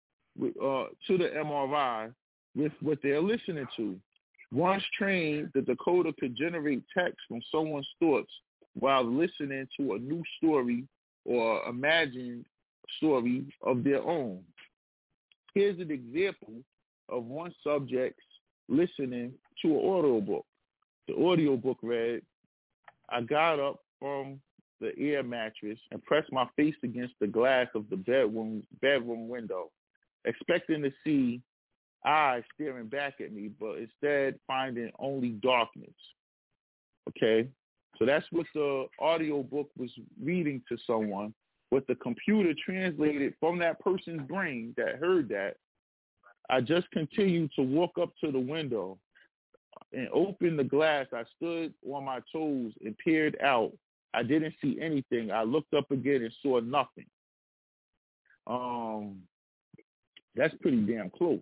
with what they're listening to. Once trained, the decoder could generate text from someone's thoughts while listening to a new story or imagined story of their own. Here's an example of one subject listening to an audiobook. The audiobook read, "I got up from the air mattress and pressed my face against the glass of the bedroom window, expecting to see eyes staring back at me, but instead finding only darkness." Okay? So that's what the audiobook was reading to someone, what the computer translated from that person's brain that heard that. I just continued to walk up to the window and opened the glass. I stood on my toes and peered out. I didn't see anything. I looked up again and saw nothing. That's pretty damn close.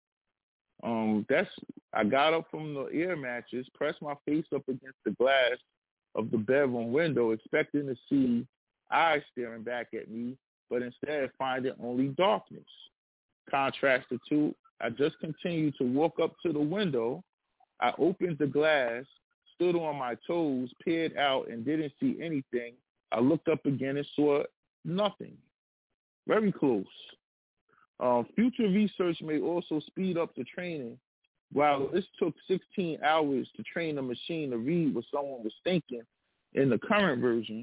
I got up from the air mattress, pressed my face up against the glass of the bedroom window, expecting to see eyes staring back at me, but instead finding only darkness. Contrasted to, I just continued to walk up to the window. I opened the glass, stood on my toes, peered out, and didn't see anything. I looked up again and saw nothing. Very close. Future research may also speed up the training. While this took 16 hours to train a machine to read what someone was thinking in the current version,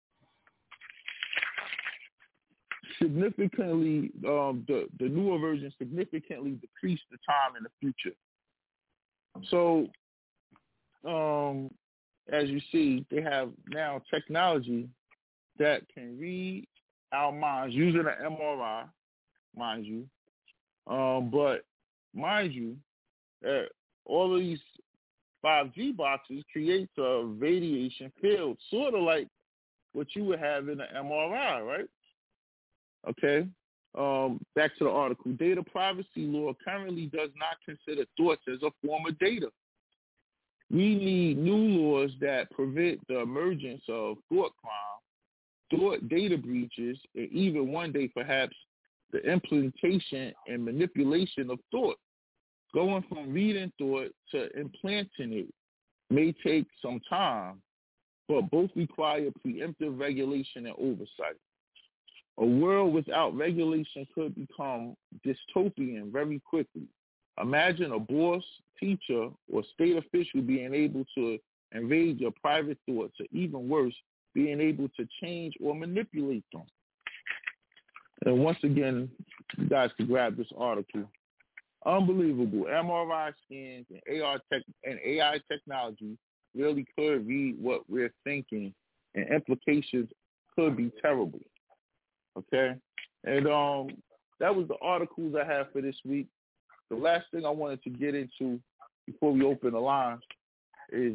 significantly, the newer version significantly decreased the time in the future. So, as you see, they have now technology that can read our minds using an MRI, mind you. But mind you, all of these 5G boxes creates a radiation field, sort of like what you would have in an MRI, right? Okay. Back to the article. Data privacy law currently does not consider thoughts as a form of data. We need new laws that prevent the emergence of thought crime, thought data breaches, and even one day perhaps the implementation and manipulation of thought. Going from reading thought to implanting it may take some time, but both require preemptive regulation and oversight. A world without regulation could become dystopian very quickly. Imagine a boss, teacher, or state official being able to invade your private thoughts, or even worse, being able to change or manipulate them. And once again, you guys can grab this article. Unbelievable. MRI scans and AI technology really could read what we're thinking, and implications could be terrible. Okay? And that was the articles I have for this week. The last thing I wanted to get into before we open the lines is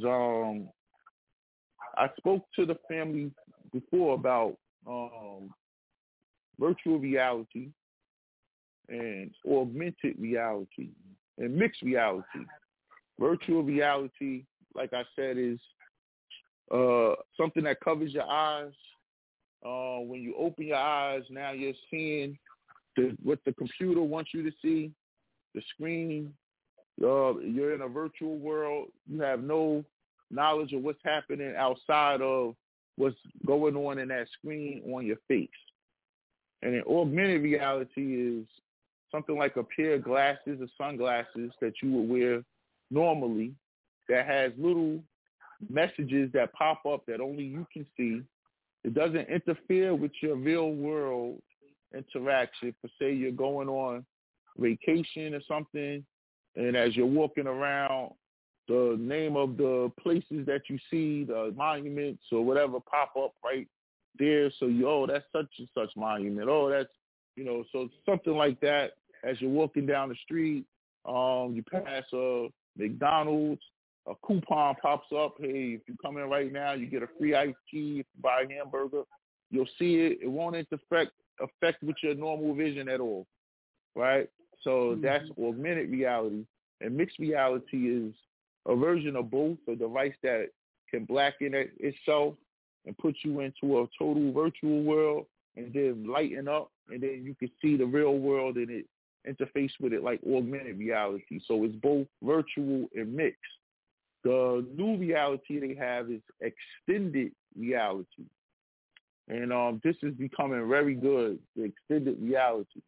I spoke to the family before about virtual reality and augmented reality and mixed reality. Virtual reality, like I said, is something that covers your eyes. When you open your eyes, now you're seeing what the computer wants you to see, the screen. You're in a virtual world. You have no knowledge of what's happening outside of what's going on in that screen on your face. And then augmented reality is something like a pair of glasses or sunglasses that you would wear normally that has little messages that pop up that only you can see. It doesn't interfere with your real world interaction. For say you're going on vacation or something, and as you're walking around, the name of the places that you see, the monuments or whatever, pop up right there. So that's such and such monument. That's, so something like that. As you're walking down the street, you pass a McDonald's, a coupon pops up. Hey, if you come in right now, you get a free iced tea. If you buy a hamburger, you'll see it. It won't affect with your normal vision at all, right? So that's augmented reality. And mixed reality is a version of both, a device that can blacken itself and put you into a total virtual world and then lighten up, and then you can see the real world and it interface with it like augmented reality. So it's both virtual and mixed. The new reality they have is extended reality. And this is becoming very good, the extended reality.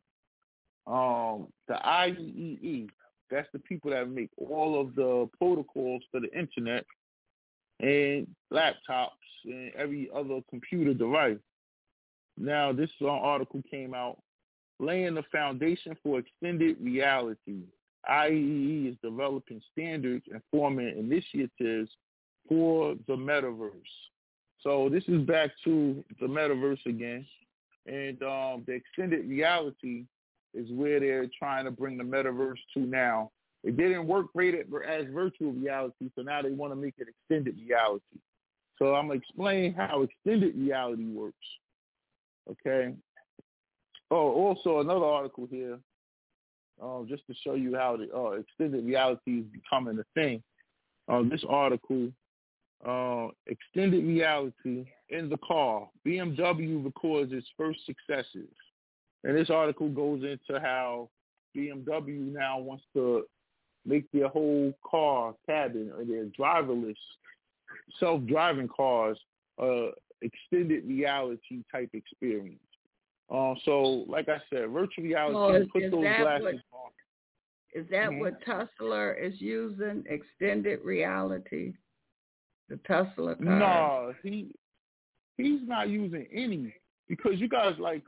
The IEEE, that's the people that make all of the protocols for the internet and laptops and every other computer device. Now, this article came out, laying the foundation for extended reality. IEEE is developing standards and forming initiatives for the metaverse. So this is back to the metaverse again. And the extended reality is where they're trying to bring the metaverse to now. It didn't work great as virtual reality, so now they want to make it extended reality. So I'm going to explain how extended reality works. Okay. Oh, also another article here, just to show you how the extended reality is becoming a thing. This article, extended reality in the car. BMW records its first successes. And this article goes into how BMW now wants to make their whole car cabin or their driverless, self-driving cars extended reality type experience. So, like I said, virtual reality, put those glasses on. Is that what Tesla is using, extended reality? The Tesla car? No, he's not using any, because you guys like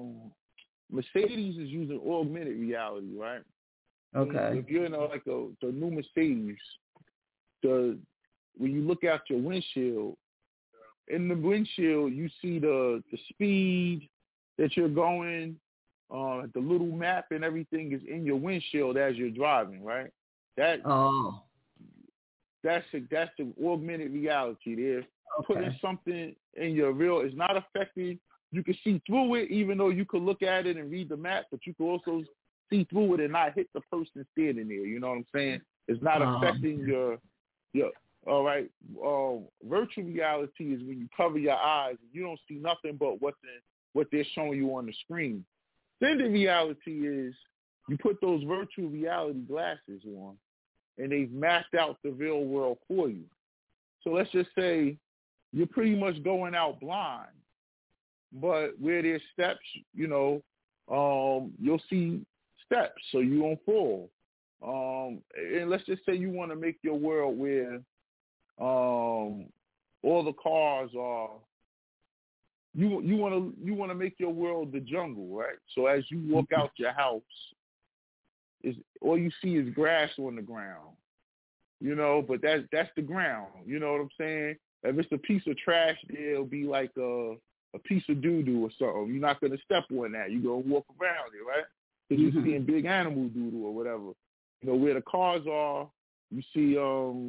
Mercedes is using augmented reality, right? Okay. If you're in the new Mercedes, when you look out your windshield, in the windshield, you see the speed that you're going, the little map and everything is in your windshield as you're driving, right? That's the augmented reality. They're putting something in your real. It's not affecting. You can see through it, even though you could look at it and read the map, but you can also see through it and not hit the person standing there. You know what I'm saying? It's not affecting your. All right. Virtual reality is when you cover your eyes and you don't see nothing but what they're showing you on the screen. Extended reality is you put those virtual reality glasses on, and they've mapped out the real world for you. So let's just say you're pretty much going out blind, but where there's steps, you'll see steps so you won't fall. And let's just say you want to make your world where all the cars are. You want to make your world the jungle, right? So as you walk out your house, all you see is grass on the ground, But that's the ground. You know what I'm saying? If it's a piece of trash, there, it'll be like a piece of doo-doo or something. You're not gonna step on that. You're gonna walk around it, right? Because you're seeing big animal doo-doo or whatever. Where the cars are, you see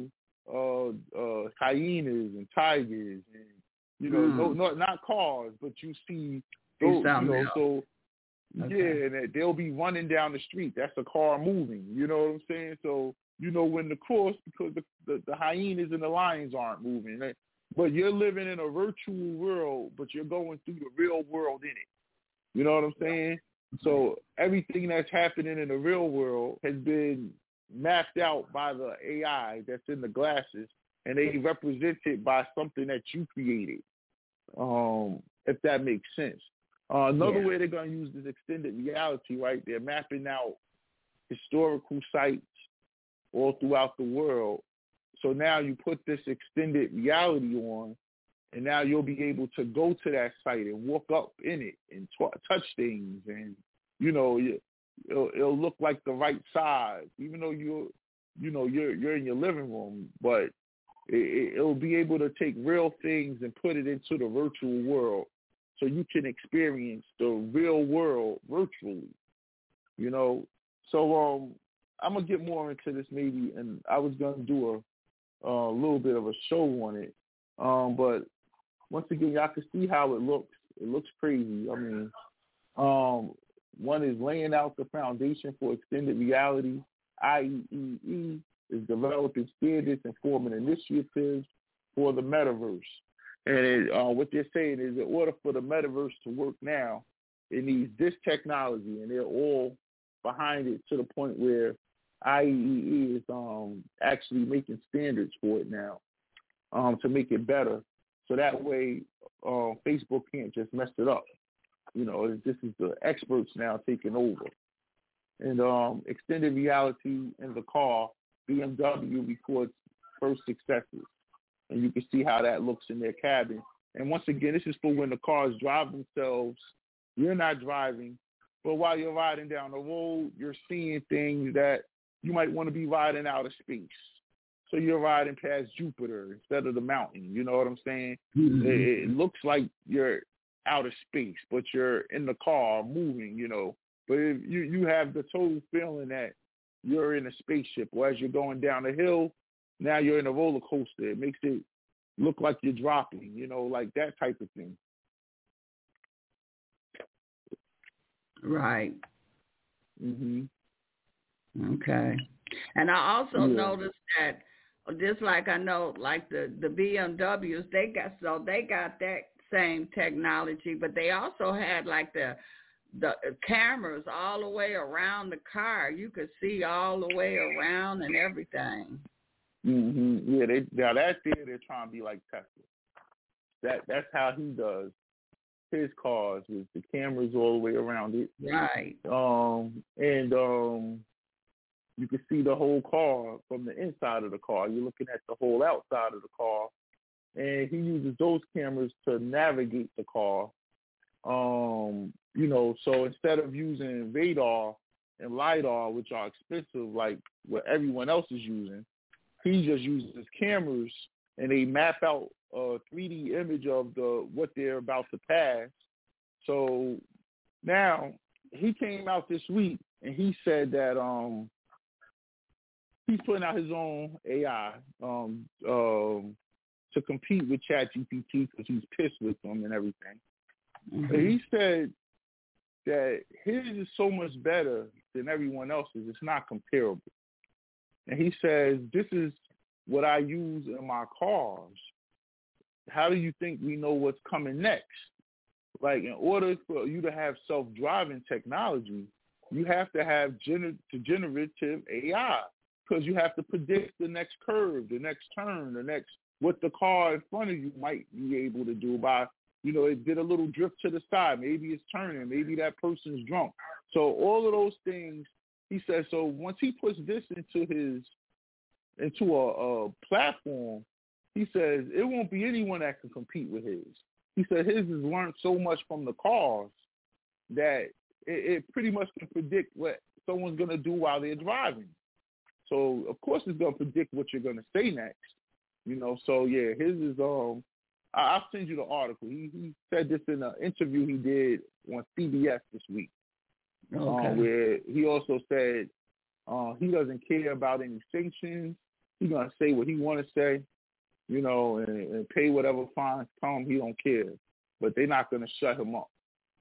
hyenas and tigers and not cars, but you see those. So and they'll be running down the street. That's a car moving. You know what I'm saying? So when to cross because the hyenas and the lions aren't moving. But you're living in a virtual world, but you're going through the real world in it. You know what I'm saying? So everything that's happening in the real world has been mapped out by the AI that's in the glasses, and they represented by something that you created, if that makes sense. Another way they're going to use this extended reality, right? They're mapping out historical sites all throughout the world. So now you put this extended reality on, and now you'll be able to go to that site and walk up in it and touch things, and it'll look like the right size, even though you're in your living room, but it'll be able to take real things and put it into the virtual world, so you can experience the real world virtually. So I'm gonna get more into this maybe, and I was gonna do a little bit of a show on it, but once again, y'all can see how it looks. It looks crazy. I mean, one is laying out the foundation for extended reality. IEEE is developing standards and forming initiatives for the metaverse. And what they're saying is, in order for the metaverse to work now, it needs this technology, and they're all behind it to the point where IEEE is actually making standards for it now to make it better. So that way, Facebook can't just mess it up. This is the experts now taking over. And extended reality in the car, BMW records first successes. And you can see how that looks in their cabin. And once again, this is for when the cars drive themselves. You're not driving, but while you're riding down the road, you're seeing things that you might want to be riding out of space. So you're riding past Jupiter instead of the mountain. You know what I'm saying? It looks like you're out of space, but you're in the car moving, But if you have the total feeling that you're in a spaceship, or as you're going down the hill, now you're in a roller coaster. It makes it look like you're dropping, like that type of thing. Right. Okay. And I also noticed that, just like I know, like the BMWs, they got that same technology, but they also had like the cameras all the way around the car. You could see all the way around and everything. Yeah, they're trying to be like Tesla. That's how he does his cars, with the cameras all the way around it. Right. And you can see the whole car from the inside of the car. You're looking at the whole outside of the car. And he uses those cameras to navigate the car. So instead of using radar and LiDAR, which are expensive like what everyone else is using, he just uses cameras and they map out a 3D image of what they're about to pass. So now he came out this week and he said that he's putting out his own AI to compete with ChatGPT because he's pissed with them and everything. Mm-hmm. And he said that his is so much better than everyone else's. It's not comparable. And he says, this is what I use in my cars. How do you think we know what's coming next? Like, in order for you to have self-driving technology, you have to have generative AI because you have to predict the next curve, the next turn, what the car in front of you might be able to do by, it did a little drift to the side. Maybe it's turning. Maybe that person's drunk. So all of those things, he says, so once he puts this into a platform, he says it won't be anyone that can compete with his. He said his has learned so much from the cars that it pretty much can predict what someone's going to do while they're driving. So, of course, it's going to predict what you're going to say next. So, yeah, his is, I'll send you the article. He said this in an interview he did on CBS this week, where he also said he doesn't care about any sanctions. He's going to say what he want to say, and pay whatever fines come. He don't care. But they're not going to shut him up,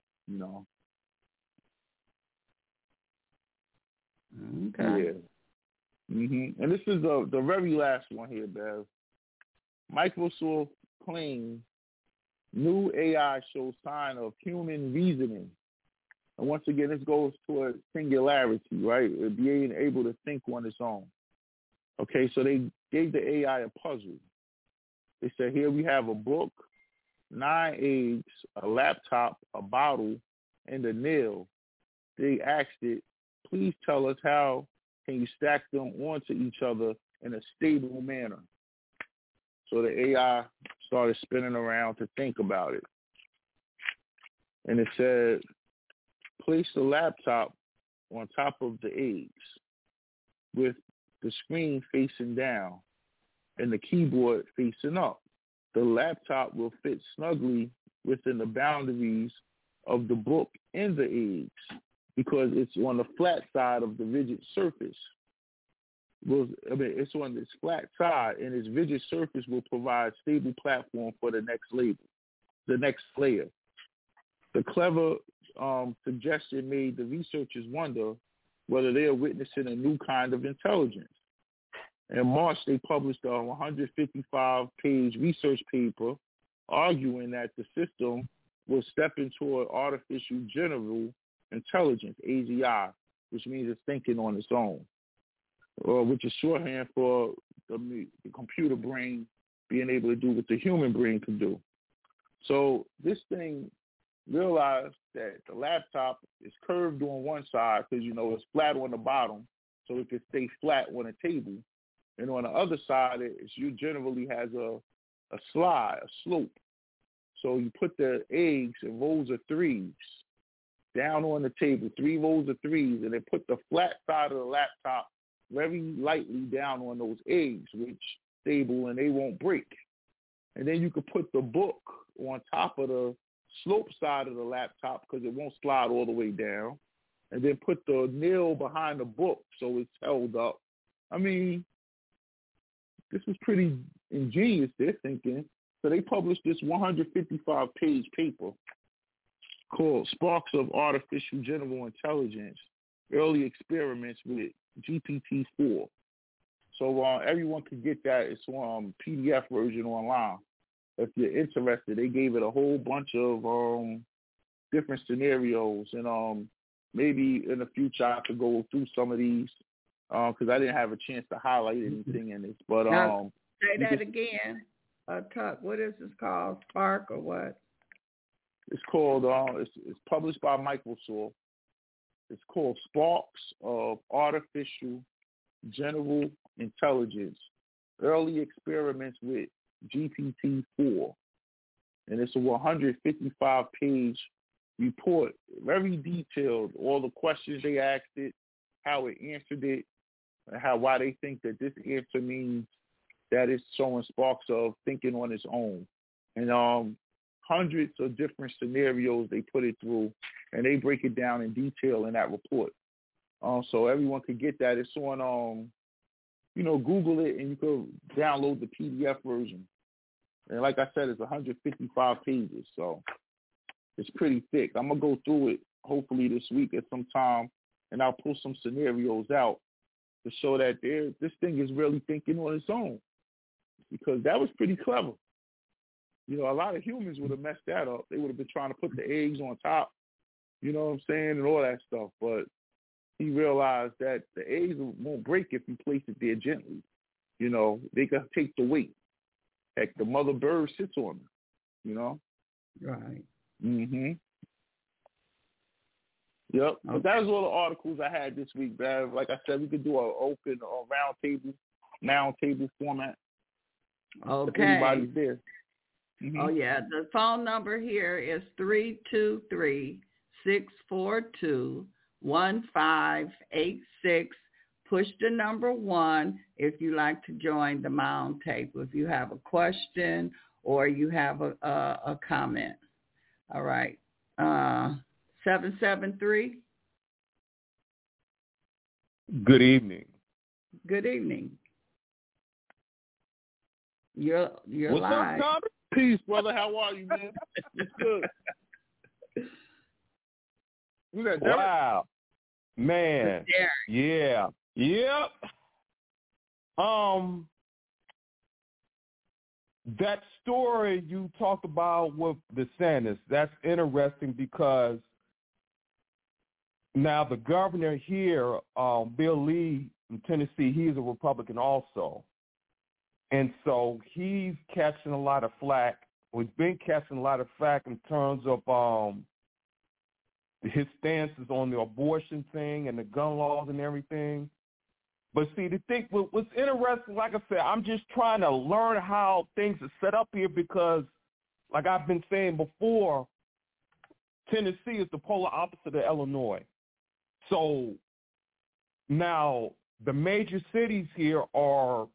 Okay. Yeah. Mm-hmm. And this is the very last one here, Bev. Microsoft claims new AI shows sign of human reasoning. And once again, this goes toward singularity, right? Being able to think on its own. Okay, so they gave the AI a puzzle. They said, here we have a book, 9 eggs, a laptop, a bottle, and a nail. They asked it, please tell us how can you stack them onto each other in a stable manner. So the AI started spinning around to think about it. And it said, place the laptop on top of the eggs with the screen facing down and the keyboard facing up. The laptop will fit snugly within the boundaries of the book and the eggs because it's on the flat side of the rigid surface. It's on this flat side, and its rigid surface will provide stable platform for the next layer. The clever suggestion made the researchers wonder whether they are witnessing a new kind of intelligence. In March, they published a 155-page research paper arguing that the system was stepping toward artificial general intelligence, AGI, which means it's thinking on its own, which is shorthand for the computer brain being able to do what the human brain can do. So this thing realized that the laptop is curved on one side because, it's flat on the bottom, so it can stay flat on a table. And on the other side, it generally has a slide, a slope. So you put the eggs in rows of 3s down on the table, 3 rows of 3s, and then put the flat side of the laptop very lightly down on those eggs, which stable and they won't break. And then you could put the book on top of the slope side of the laptop because it won't slide all the way down, and then put the nail behind the book so it's held up. I mean, this was pretty ingenious, they're thinking. So they published this 155-page paper called Sparks of Artificial General Intelligence, Early Experiments with GPT-4. So everyone can get that. It's on PDF version online. If you're interested, they gave it a whole bunch of different scenarios. And maybe in the future I could go through some of these because I didn't have a chance to highlight anything in this. But now, say that again. Tuck, what is this called? Spark or what? It's called, it's published by Microsoft. It's called Sparks of Artificial General Intelligence, Early Experiments with GPT-4. And it's a 155-page report, very detailed, all the questions they asked it, how it answered it, and why they think that this answer means that is showing sparks of thinking on its own. And hundreds of different scenarios they put it through, and they break it down in detail in that report. So everyone could get that. It's on, Google it, and you can download the PDF version. And like I said, it's 155 pages, so it's pretty thick. I'm going to go through it hopefully this week at some time, and I'll pull some scenarios out to show that this thing is really thinking on its own, because that was pretty clever. A lot of humans would have messed that up. They would have been trying to put the eggs on top, you know what I'm saying, and all that stuff. But he realized that the eggs won't break if you place it there gently. They can take the weight. Heck, the mother bird sits on them, Right. Mm-hmm. Yep. Okay. But that was all the articles I had this week, Bev. Like I said, we could do an open round table format. Okay. If anybody's there. Mm-hmm. Oh, yeah. The phone number here is 323-642-1586. Push the number 1 if you like to join the Mound Table, if you have a question or you have a comment. All right. 773. Good evening. Good evening. You're What's live. What's up, Tommy? Peace, brother. How are you, man? It's good. Wow. Man. Yeah. Yep. That story you talked about with DeSantis, that's interesting because now the governor here, Bill Lee in Tennessee, he's a Republican also. And so he's catching a lot of flack. He's been catching a lot of flack in terms of his stances on the abortion thing and the gun laws and everything. But see, the thing, what's interesting, like I said, I'm just trying to learn how things are set up here because, like I've been saying before, Tennessee is the polar opposite of Illinois. So now the major cities here are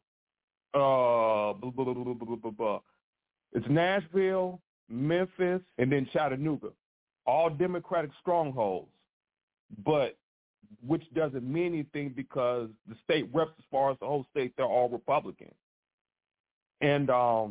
it's Nashville, Memphis, and then Chattanooga, all Democratic strongholds, but which doesn't mean anything because the state reps, as far as the whole state, they're all Republican. And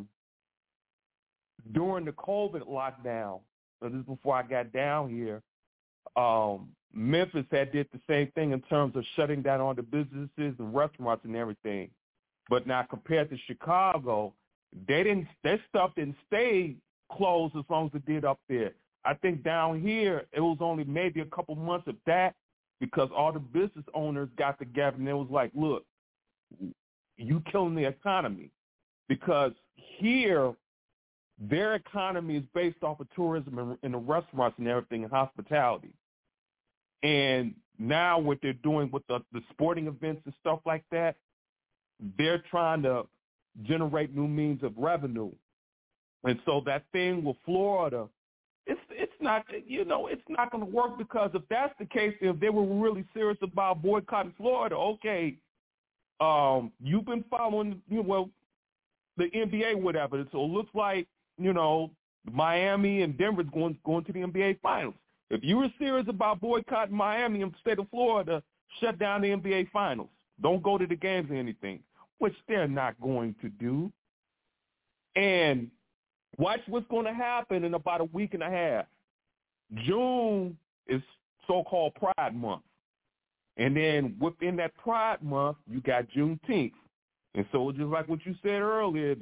during the COVID lockdown, so this is before I got down here, Memphis had did the same thing in terms of shutting down all the businesses and restaurants and everything. But now compared to Chicago, their stuff didn't stay closed as long as it did up there. I think down here it was only maybe a couple months of that because all the business owners got together and it was like, look, you killing the economy. Because here their economy is based off of tourism and the restaurants and everything and hospitality. And now what they're doing with the sporting events and stuff like that, they're trying to generate new means of revenue. And so that thing with Florida, it's not, it's not going to work because if that's the case, if they were really serious about boycotting Florida, okay, you've been following, the NBA, whatever. So it looks like, Miami and Denver's going to the NBA Finals. If you were serious about boycotting Miami and the state of Florida, shut down the NBA Finals. Don't go to the games or anything, which they're not going to do. And watch what's going to happen in about a week and a half. June is so-called Pride Month. And then within that Pride Month, you got Juneteenth. And so just like what you said earlier,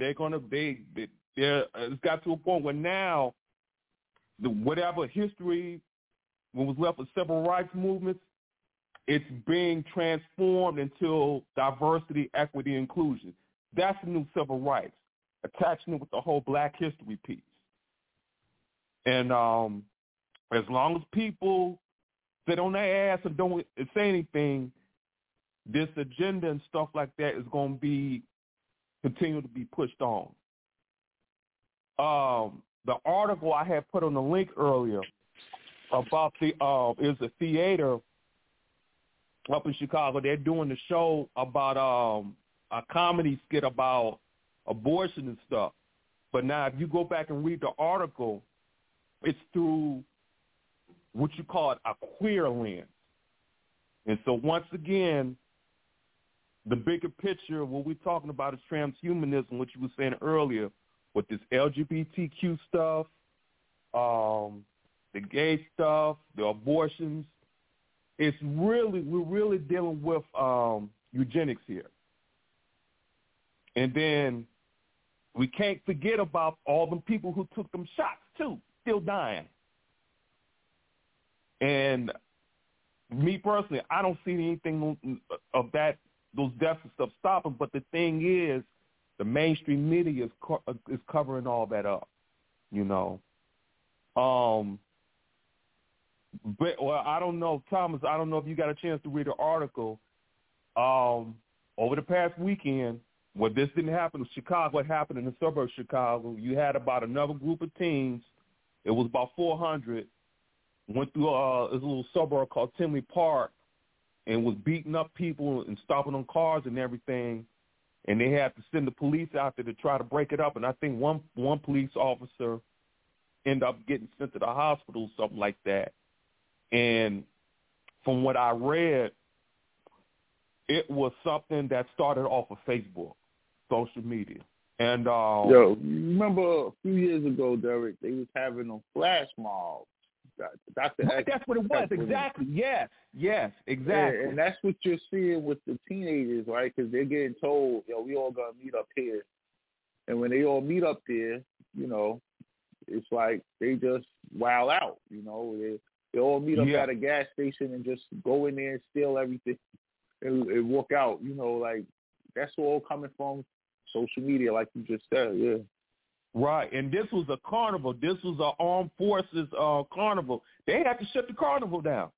it's got to a point where now whatever history what was left of civil rights movements, it's being transformed into diversity, equity, inclusion. That's the new civil rights, attaching it with the whole Black history piece. And as long as people sit on their ass and don't say anything, this agenda and stuff like that is going to continue to be pushed on. The article I had put on the link earlier about is a theater up in Chicago. They're doing the show about a comedy skit about abortion and stuff. But now if you go back and read the article, it's through what you call a queer lens. And so once again, the bigger picture of what we're talking about is transhumanism, which you were saying earlier, with this LGBTQ stuff, the gay stuff, the abortions. We're really dealing with eugenics here. And then we can't forget about all the people who took them shots too, still dying. And me personally, I don't see anything of that, those deaths and stuff stopping. But the thing is, the mainstream media is covering all that up, you know. But I don't know, Thomas. I don't know if you got a chance to read the article. Over the past weekend, well, this didn't happen in Chicago. What happened in the suburbs of Chicago? You had about another group of teens. It was about 400. Went through a little suburb called Tinley Park and was beating up people and stopping on cars and everything. And they had to send the police out there to try to break it up. And I think one police officer ended up getting sent to the hospital, something like that. And from what I read, it was something that started off of Facebook, social media. And yo, remember a few years ago, Derek, they was having them flash mobs. That's what it was, exactly. Yes, exactly. And that's what you're seeing with the teenagers, right? Because they're getting told, yo, we all gonna meet up here. And when they all meet up there, you know, it's like they just wild out, you know. They all meet up at a gas station and just go in there and steal everything and walk out, you know, like that's all coming from social media, like you just said, yeah. Right, and this was a carnival. This was an armed forces carnival. They had to shut the carnival down.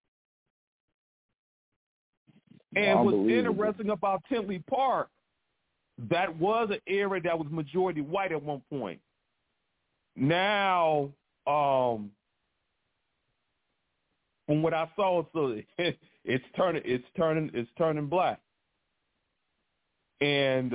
And what's interesting about Tinley Park, that was an area that was majority white at one point. Now, from what I saw, so it's turning black. And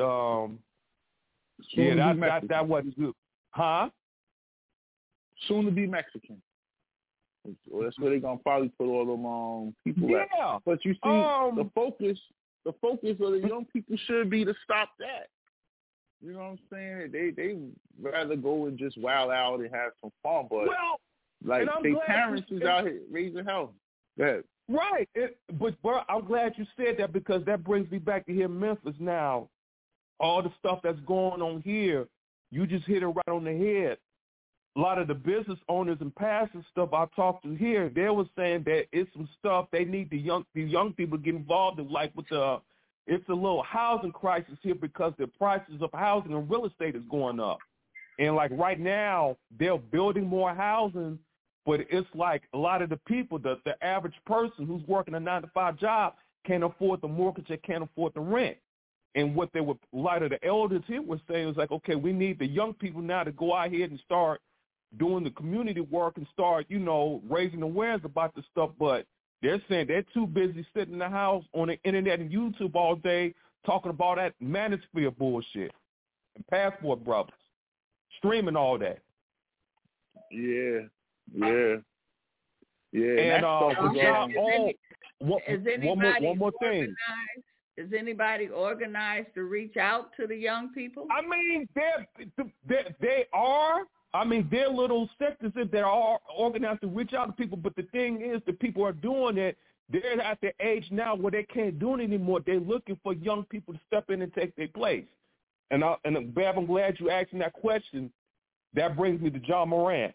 that wasn't good. Huh? Soon to be Mexican. Well, that's where they're gonna probably put all them people at. Yeah. But you see, the focus of the young people should be to stop that. You know what I'm saying? They rather go and just wild out and have some fun, but their parents is out here raising hell. Go ahead. Right. But bro, I'm glad you said that, because that brings me back to here in Memphis now. All the stuff that's going on here, you just hit it right on the head. A lot of the business owners and pastors stuff I talked to here, they were saying that it's some stuff they need the young people to get involved in, like with it's a little housing crisis here because the prices of housing and real estate is going up. And like right now, they're building more housing, but it's like a lot of the people, the average person who's working a 9-to-5 job can't afford the mortgage, they can't afford the rent. And what a lot of the elders here were saying was like, okay, we need the young people now to go out here and start doing the community work and start, you know, raising awareness about this stuff. But they're saying they're too busy sitting in the house on the internet and YouTube all day talking about that manosphere bullshit and Passport Brothers, streaming all that. Yeah. And one more thing. Is anybody organized to reach out to the young people? I mean, they are. I mean, there are little sectors that are organized to reach out to people. But the thing is, the people are doing it. They're at the age now where they can't do it anymore. They're looking for young people to step in and take their place. And Bab, I'm glad you asked me that question. That brings me to John Moran.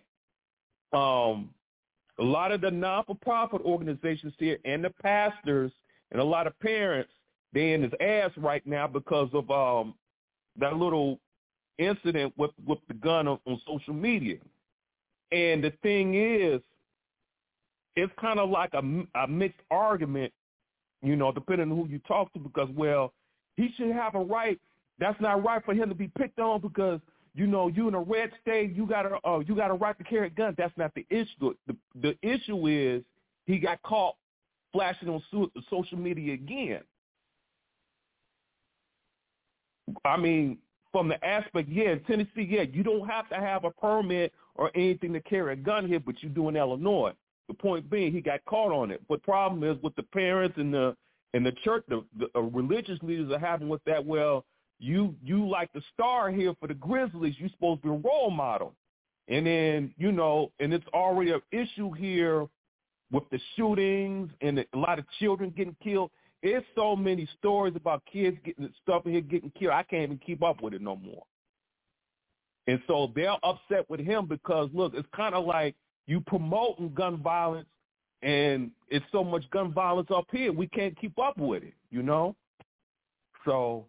A lot of the non-for-profit organizations here and the pastors and a lot of parents, they're in his ass right now because of that little incident with the gun on social media. And the thing is, it's kind of like a mixed argument, you know, depending on who you talk to, because, well, he should have a right. That's not right for him to be picked on because, you know, you in a red state, you got a right to carry a gun. That's not the issue. The issue is he got caught flashing on social media again. I mean, from the aspect, in Tennessee, you don't have to have a permit or anything to carry a gun here, but you do in Illinois. The point being, he got caught on it. But the problem is with the parents and the church, the religious leaders are having with that. Well, you like the star here for the Grizzlies. You're supposed to be a role model, and then and it's already an issue here with the shootings and a lot of children getting killed. There's so many stories about kids getting stuff in here getting killed. I can't even keep up with it no more. And so they're upset with him because, look, it's kind of like you promoting gun violence, and it's so much gun violence up here, we can't keep up with it, So,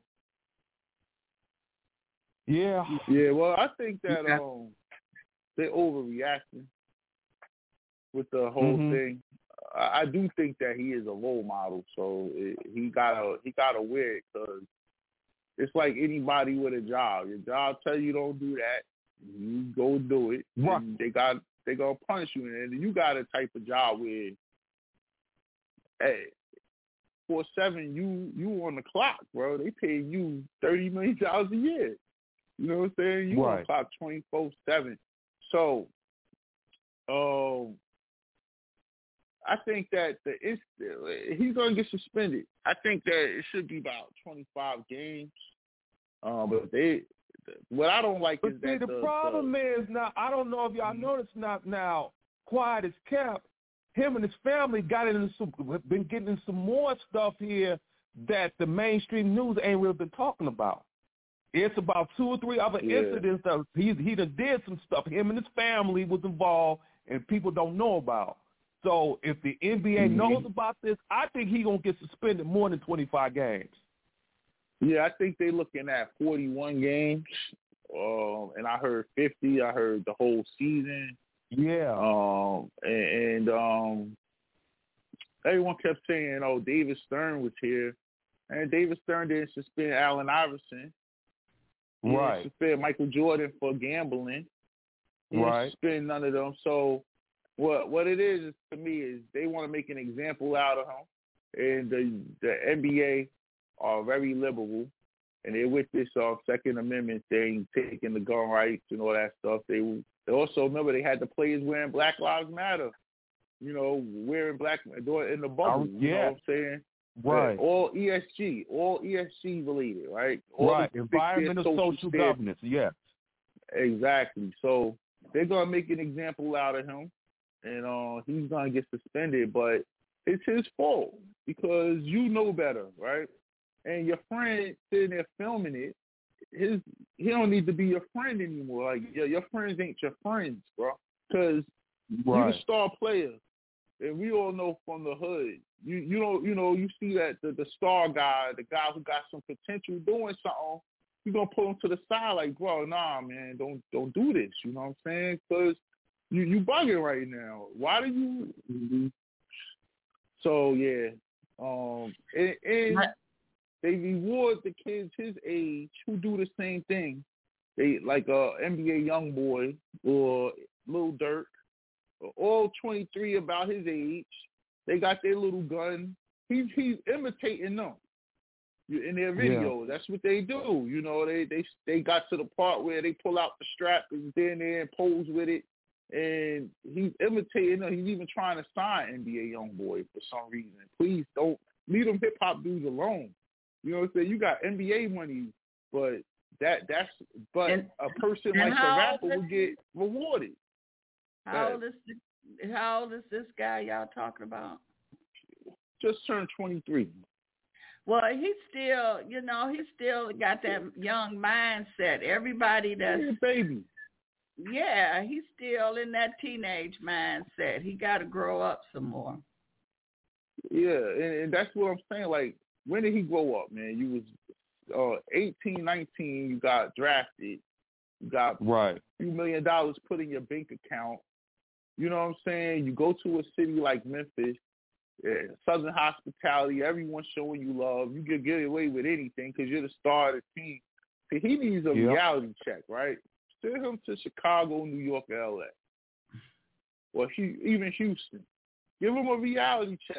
yeah. Yeah, well, I think that they're overreacting with the whole thing. I do think that he is a role model, so he gotta wear it, because it's like anybody with a job. Your job tell you don't do that, you go do it. Right. And they gonna punish you, and you got a type of job where, hey, 4/7, you on the clock, bro. They pay you $30 million a year. You know what I'm saying? You on the clock 24/7. So, I think that he's going to get suspended. I think that it should be about 25 games. But what I don't like is that the problem is now, I don't know if y'all noticed now, quiet as kept, him and his family been getting into some more stuff here that the mainstream news ain't really been talking about. It's about 2 or 3 other incidents that he done did some stuff. Him and his family was involved, and people don't know about. So if the NBA knows about this, I think he's going to get suspended more than 25 games. Yeah, I think they're looking at 41 games, and I heard 50. I heard the whole season. Yeah. And everyone kept saying, David Stern was here. And David Stern didn't suspend Allen Iverson. He didn't suspend Michael Jordan for gambling. He didn't suspend none of them. So what it is to me is they want to make an example out of him. And the NBA are very liberal, and they're with this Second Amendment thing, taking the gun rights and all that stuff. They also, remember, they had the players wearing Black Lives Matter, wearing black in the bubble. You know what I'm saying? Right. All ESG related, right? Environmental social governance, Exactly. So they're going to make an example out of him, and he's going to get suspended, but it's his fault because you know better, right? And your friend sitting there filming it, he don't need to be your friend anymore. Like, your friends ain't your friends, bro, because you're the star player. And we all know from the hood, you see that the star guy, the guy who got some potential doing something, you're going to pull him to the side like, bro, nah, man, don't do this. You know what I'm saying? Because you bugging right now. Why do you? So, yeah. And they reward the kids his age who do the same thing. They like NBA YoungBoy or Lil Durk, all 23 about his age. They got their little gun. He's imitating them in their videos. That's what they do. They got to the part where they pull out the strap and stand there and pose with it. And he's imitating them. He's even trying to sign NBA YoungBoy for some reason. Please don't leave them hip hop dudes alone. You know what I'm saying? You got NBA money, but a person like the rapper will get rewarded. How old is this guy y'all talking about? Just turned 23. Well, he's still got that young mindset. Everybody that's baby. Yeah, he's still in that teenage mindset. He got to grow up some more. Yeah, and that's what I'm saying. Like, when did he grow up, man? You was 18, 19, you got drafted. You got a few $1 million put in your bank account. You know what I'm saying? You go to a city like Memphis, Southern hospitality, everyone's showing you love. You can get away with anything because you're the star of the team. So he needs a reality check, right? Send him to Chicago, New York, L.A. Or even Houston. Give him a reality check.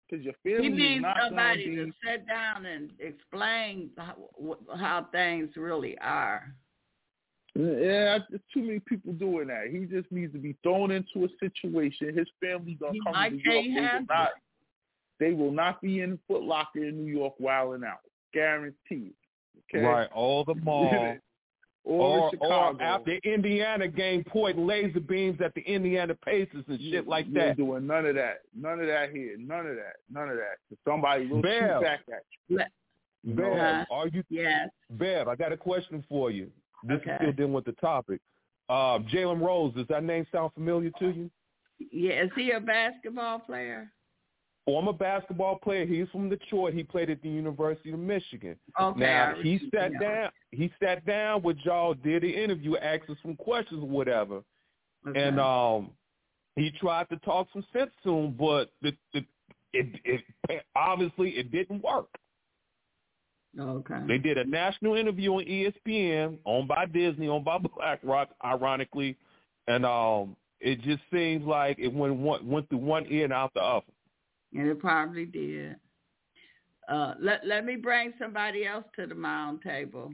because your family he needs is not somebody going to to sit down and explain how things really are. Yeah, there's too many people doing that. He just needs to be thrown into a situation. His family gonna come to New York. They will not be in Foot Locker in New York wilding out. Guaranteed. Okay? Right, all the mall. or Chicago. Or after Indiana game, pointing laser beams at the Indiana Pacers and shit like that. You're doing none of that. None of that here. None of that. Somebody will shoot back at you. Bev, are you? Yes. Bev, I got a question for you. This is still dealing with the topic. Jalen Rose, does that name sound familiar to you? Yeah, is he a basketball player? Former basketball player. He's from Detroit. He played at the University of Michigan. Okay. Now he sat down with y'all, did an interview, asked us some questions or whatever, and he tried to talk some sense to him, but it obviously it didn't work. Okay. They did a national interview on ESPN, owned by Disney, owned by BlackRock, ironically, and it just seems like it went through one ear and out the other. And it probably did. Let me bring somebody else to the mound table.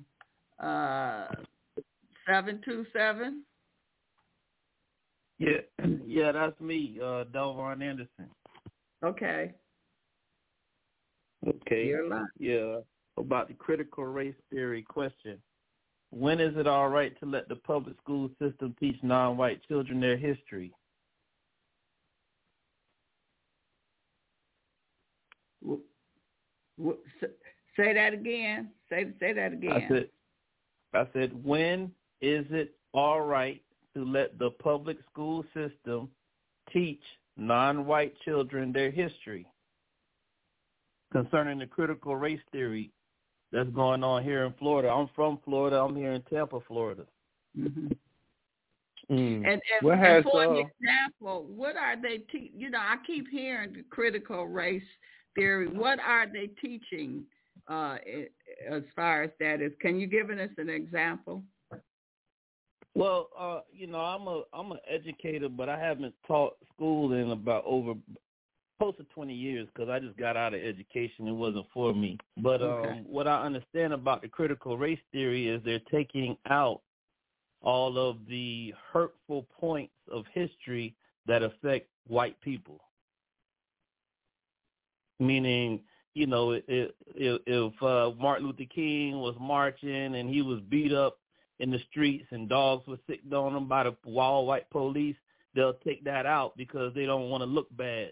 727. Yeah, that's me, Delvon Anderson. Okay. You're live. Yeah. About the critical race theory question. When is it all right to let the public school system teach non-white children their history? Say that again. Say that again. I said, when is it all right to let the public school system teach non-white children their history? Concerning the critical race theory that's going on here in Florida. I'm from Florida. I'm here in Tampa, Florida. Mm-hmm. And for an example, what are they I keep hearing the critical race theory. What are they teaching as far as that is? Can you give us an example? Well, I'm an educator, but I haven't taught school in about close to 20 years because I just got out of education. It wasn't for me. But what I understand about the critical race theory is they're taking out all of the hurtful points of history that affect white people. Meaning, if Martin Luther King was marching and he was beat up in the streets and dogs were sitting on him by the all white police, they'll take that out because they don't want to look bad.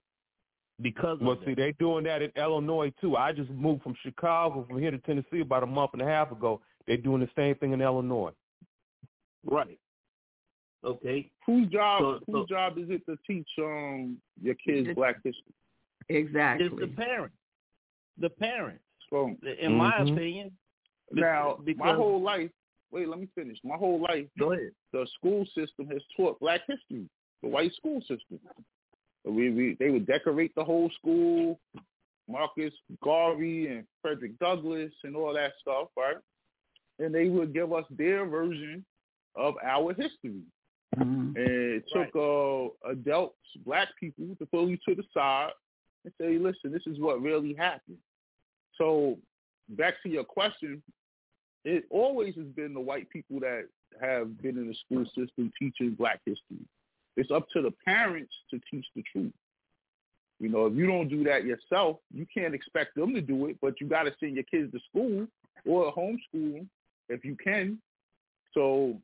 See, they're doing that in Illinois, too. I just moved from Chicago, from here to Tennessee about a month and a half ago. They're doing the same thing in Illinois. Right. Okay. Whose job is it to teach your kids Black history? Exactly. It's the parents. So, in my opinion. Now, my whole life, wait, let me finish. My whole life, go ahead. The school system has taught Black history, the white school system. They would decorate the whole school, Marcus Garvey and Frederick Douglass and all that stuff, right? And they would give us their version of our history. Mm-hmm. And it took adults, Black people, to pull you to the side and say, listen, this is what really happened. So back to your question, it always has been the white people that have been in the school system teaching Black history. It's up to the parents to teach the truth. If you don't do that yourself, you can't expect them to do it, but you got to send your kids to school or homeschool if you can. So,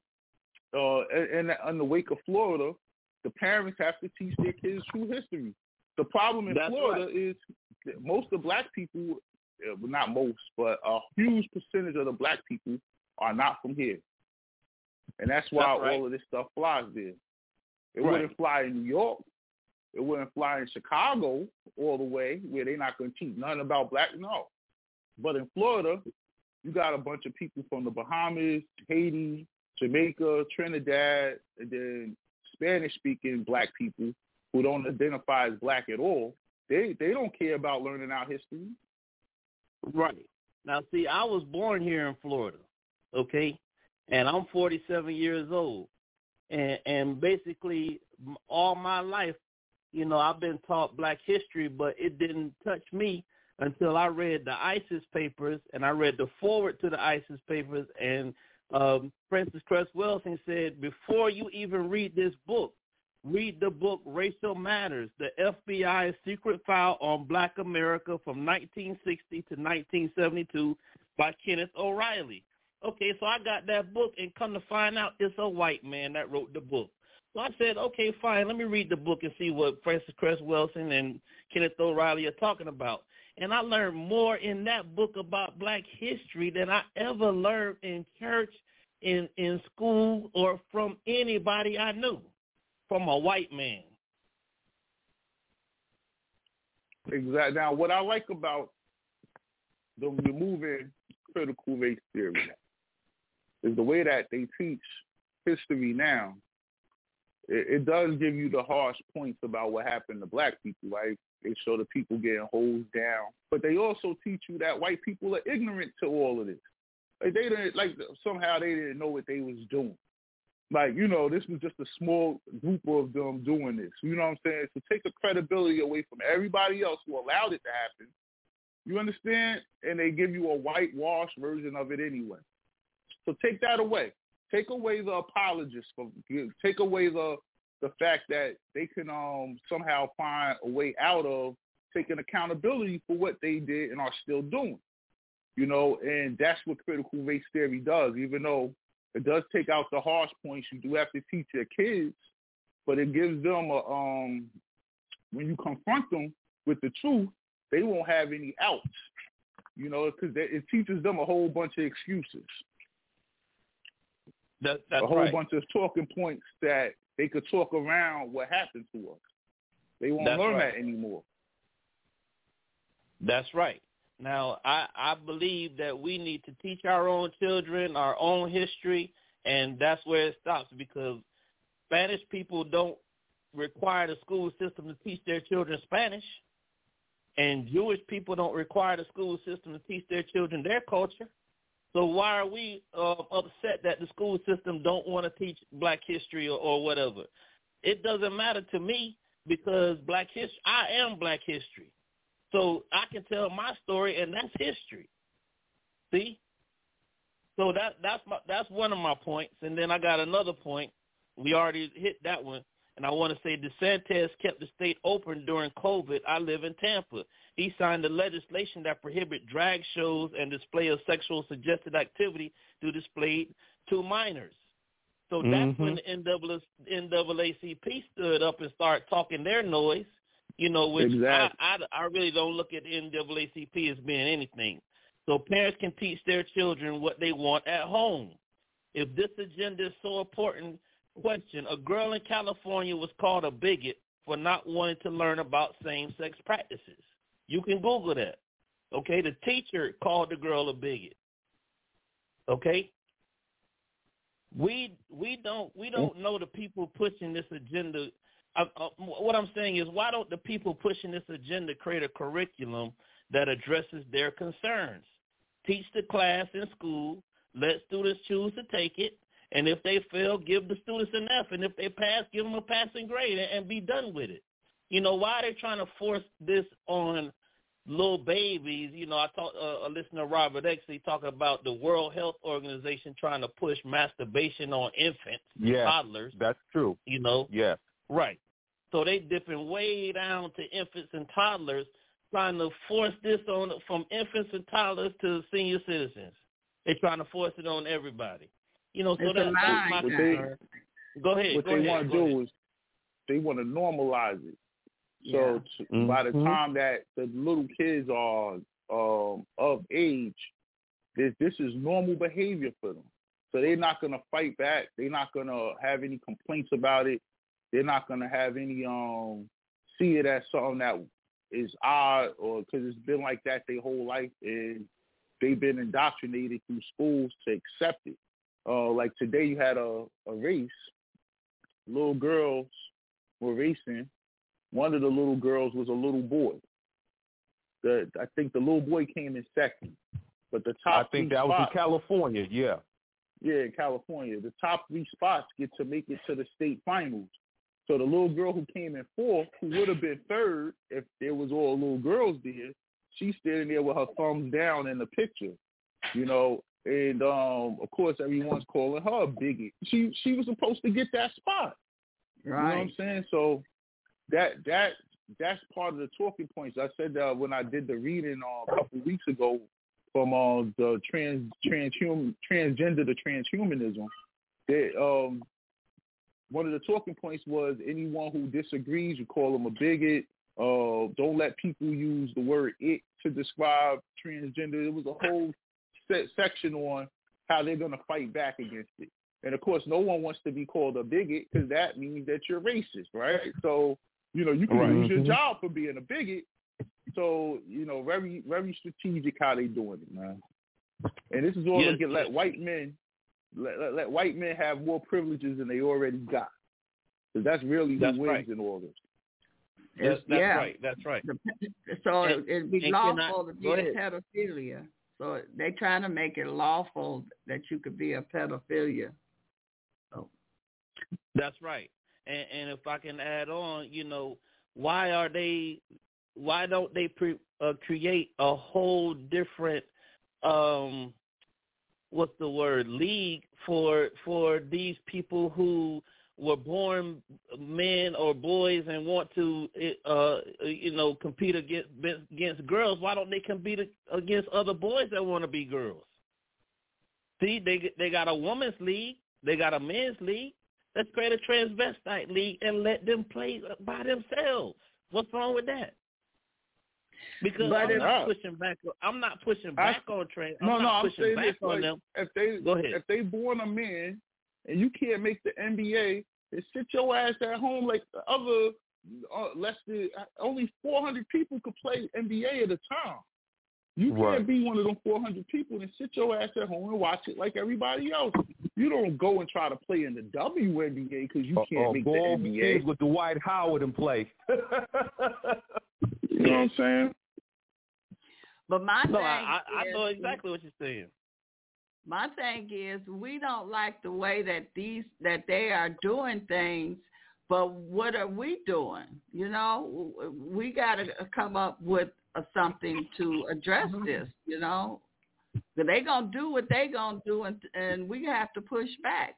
in the wake of Florida, the parents have to teach their kids true history. The problem in Florida is that most of Black people, not most, but a huge percentage of the Black people are not from here. And that's why all of this stuff flies there. It wouldn't fly in New York. It wouldn't fly in Chicago all the way where they're not going to teach nothing about Black. No. But in Florida, you got a bunch of people from the Bahamas, Haiti, Jamaica, Trinidad, and then Spanish-speaking Black people who don't identify as Black at all. They don't care about learning our history. Right. Now, see, I was born here in Florida, okay? And I'm 47 years old. And basically, all my life, You know, I've been taught black history, but it didn't touch me until I read the ISIS papers, and I read the forward to the ISIS papers, and Frances Cress Welsing said, before you even read this book, read the book Racial Matters, the FBI's secret file on Black America from 1960 to 1972 by Kenneth O'Reilly. Okay, so I got that book, and come to find out it's a white man that wrote the book. So I said, okay, fine, let me read the book and see what Frances Cress Welsing and Kenneth O'Reilly are talking about. And I learned more in that book about black history than I ever learned in church, in school, or from anybody I knew, from a white man. Exactly. Now, what I like about the removing critical race theory is the way that they teach history now. It does give you the harsh points about what happened to black people, right? They show the people getting hosed down, but they also teach you that white people are ignorant to all of this. Like they didn't, like somehow they didn't know what they was doing. Like, you know, this was just a small group of them doing this. You know what I'm saying? To take the credibility away from everybody else who allowed it to happen. You understand? And they give you a whitewash version of it anyway. So take that away. Take away the apologists. Take away the fact that they can somehow find a way out of taking accountability for what they did and are still doing. You know, and that's what critical race theory does. Even though it does take out the harsh points, you do have to teach your kids, but it gives them when you confront them with the truth, they won't have any outs. You know, because it teaches them a whole bunch of excuses. That's a whole right. bunch of talking points that they could talk around what happened to us. They won't learn that anymore. That's right. Now, I believe that we need to teach our own children our own history, and that's where it stops, because Spanish people don't require the school system to teach their children Spanish, and Jewish people don't require the school system to teach their children their culture. So why are we upset that the school system don't want to teach black history or whatever? It doesn't matter to me, because I am black history. So I can tell my story, and that's history. See? So that's one of my points. And then I got another point. We already hit that one. And I want to say DeSantis kept the state open during COVID. I live in Tampa. He signed the legislation that prohibit drag shows and display of sexual suggested activity to display to minors. So that's when the NAACP stood up and started talking their noise, you know, which I really don't look at NAACP as being anything. So parents can teach their children what they want at home. If this agenda is so important, question, a girl in California was called a bigot for not wanting to learn about same-sex practices. You can Google that. Okay, the teacher called the girl a bigot. Okay? We don't know the people pushing this agenda. What I'm saying is, why don't the people pushing this agenda create a curriculum that addresses their concerns? Teach the class in school, let students choose to take it, and if they fail, give the students an F, and if they pass, give them a passing grade and be done with it. You know, why are they trying to force this on little babies? You know, I talked a listener, Robert Exley, talking about the World Health Organization trying to push masturbation on infants and toddlers. That's true. You know? Yeah. Right. So they dipping way down to infants and toddlers, trying to force this on from infants and toddlers to senior citizens. They're trying to force it on everybody. You know, so that's my concern. Go ahead. What they want to do is they want to normalize it. So by the time that the little kids are of age, this is normal behavior for them. So they're not going to fight back. They're not going to have any complaints about it. They're not going to have any see it as something that is odd, or because it's been like that their whole life, and they've been indoctrinated through schools to accept it. Like today you had a race. Little girls were racing. One of the little girls was a little boy. I think the little boy came in second. But the top I think that was in California, yeah. Yeah, in California. The top 3 spots get to make it to the state finals. So the little girl who came in fourth, who would have been third if there was all little girls there, she's standing there with her thumbs down in the picture, you know. And of course, everyone's calling her a bigot. She was supposed to get that spot. Right. You know what I'm saying? So that's part of the talking points. I said that when I did the reading a couple of weeks ago from the transgender to transhumanism. That one of the talking points was anyone who disagrees, you call them a bigot. Don't let people use the word "it" to describe transgender. It was a whole section on how they're going to fight back against it. And of course, no one wants to be called a bigot because that means that you're racist, right? So, you know, you can lose your job for being a bigot. So, you know, very, very strategic how they doing it, man. And this is all to let white men let white men have more privileges than they already got. Because that's really who wins in all this. That's right. So it'd be lawful to be a pedophilia. So they're trying to make it lawful that you could be a pedophilia. So. That's right. And if I can add on, you know, why don't they create a whole different league for these people who were born men or boys and want to compete against girls? Why don't they compete against other boys that want to be girls? See, they got a women's league, they got a men's league. Let's create a transvestite league and let them play by themselves. What's wrong with that? Because I'm not pushing back on trans. I'm pushing back on them. If they born a man and you can't make the NBA, then sit your ass at home like the other only 400 people could play NBA at a time. You can't be one of them 400 people and sit your ass at home and watch it like everybody else. You don't go and try to play in the WNBA because you can't make the NBA. With Dwight Howard in play. You know what I'm saying? But I know exactly what you're saying. My thing is, we don't like the way that they are doing things, but what are we doing? You know, we got to come up with something to address this. You know, they gonna do what they gonna do, and we have to push back.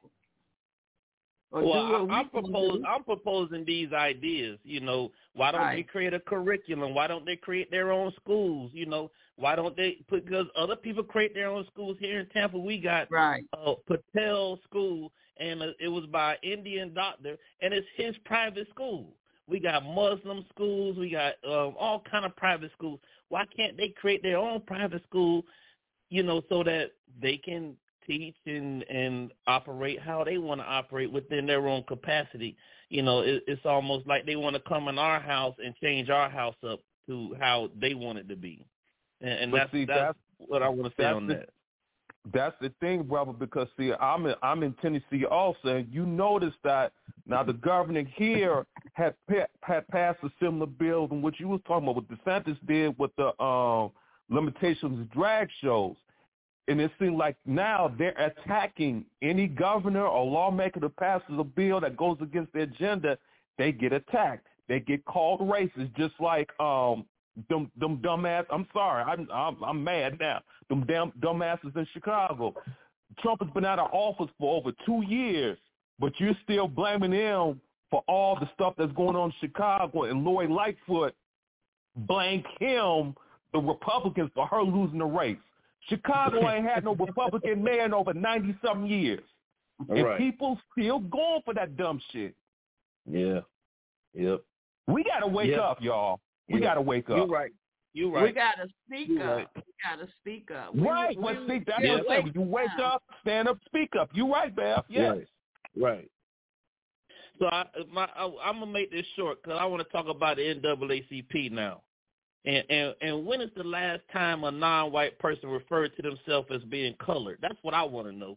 I'm proposing these ideas. You know, why don't they create a curriculum? Why don't they create their own schools? You know, why don't they? Because other people create their own schools. Here in Tampa, we got Patel School, and it was by an Indian doctor, and it's his private school. We got Muslim schools. We got all kind of private schools. Why can't they create their own private school? You know, so that they can teach and operate how they want to operate within their own capacity. You know, it's almost like they want to come in our house and change our house up to how they want it to be. And that's what I want to say on that. That's the thing, brother, because, see, I'm in Tennessee also, and you notice that now the governor here had passed a similar bill than what you was talking about, what DeSantis did with the limitations of drag shows. And it seems like now they're attacking any governor or lawmaker that passes a bill that goes against their agenda. They get attacked. They get called racist, just like them dumbass. I'm sorry, I'm mad now. Them damn dumbasses in Chicago. Trump has been out of office for over 2 years, but you're still blaming him for all the stuff that's going on in Chicago. And Lori Lightfoot blamed him, the Republicans, for her losing the race. Chicago ain't had no Republican mayor in over 90-something years. And people still going for that dumb shit. Yeah. Yep. We got to wake up, y'all. We got to wake up. You're right. We got to speak up. Right. We got to speak up. Right. That's what I'm saying. When you wake up, stand up, speak up. You're right, Beth. Yes. Right. So I'm going to make this short because I want to talk about the NAACP now. And when is the last time a non-white person referred to themselves as being colored? That's what I want to know.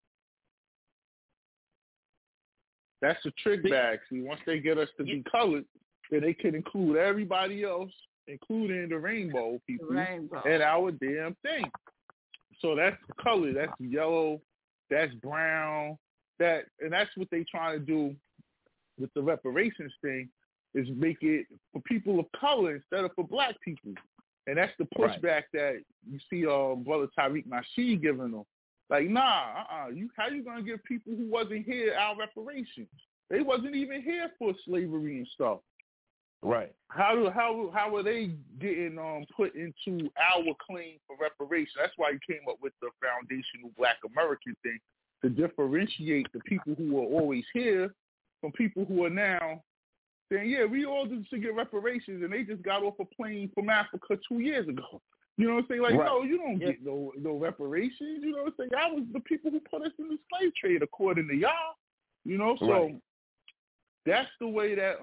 That's the trick bag. See, once they get us to be colored, then they can include everybody else, including the rainbow people, and our damn thing. So that's color. That's yellow. That's brown. And that's what they trying to do with the reparations thing is make it for people of color instead of for black people. And that's the pushback that you see Brother Tariq Nasheed giving them. Like, how you going to give people who wasn't here our reparations? They wasn't even here for slavery and stuff. Right. How are they getting put into our claim for reparation? That's why he came up with the foundational Black American thing, to differentiate the people who were always here from people who are now saying, yeah, we all should get reparations, and they just got off a plane from Africa 2 years ago. You know what I'm saying? Like, no, you don't get no reparations. You know what I'm saying? Y'all was the people who put us in the slave trade, according to y'all. You know, so that's the way that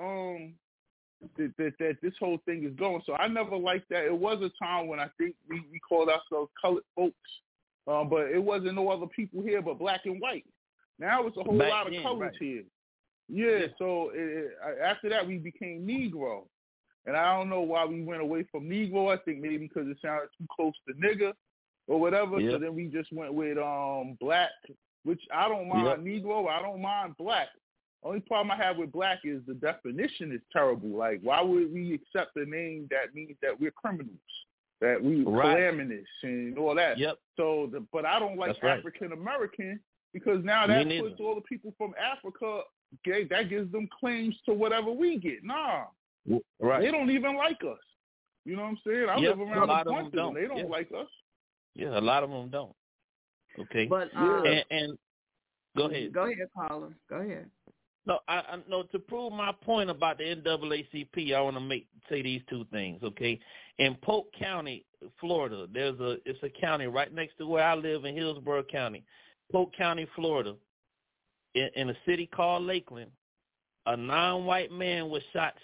that this whole thing is going. So I never liked that. It was a time when I think we called ourselves colored folks, but it wasn't no other people here but black and white. Now it's a whole lot of colors here. Yeah, so after that we became Negro. And I don't know why we went away from Negro. I think maybe because it sounded too close to nigga or whatever. Yep. So then we just went with black, which I don't mind Negro. I don't mind black. Only problem I have with black is the definition is terrible. Like, why would we accept a name that means that we're criminals, that we calamitous and all that? Yep. So, but I don't like African American because now that puts all the people from Africa, that gives them claims to whatever we get. Nah. Right. They don't even like us. You know what I'm saying? I live around the point of them. They don't like us. Yeah, a lot of them don't. Okay. But and go ahead. Go ahead, caller. Go ahead. No, I no. To prove my point about the NAACP, I want to say these two things. Okay, in Polk County, Florida, it's a county right next to where I live in Hillsborough County, Polk County, Florida, in a city called Lakeland. A non-white man was shot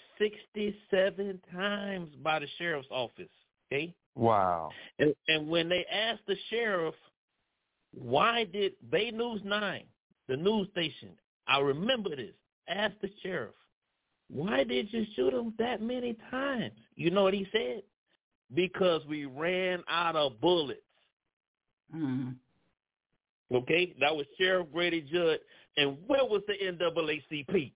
67 times by the sheriff's office. Okay. Wow. And when they asked the sheriff, why did Bay News 9, the news station, I remember this, asked the sheriff, why did you shoot him that many times? You know what he said? Because we ran out of bullets. Mm-hmm. Okay, that was Sheriff Grady Judd. And where was the NAACP?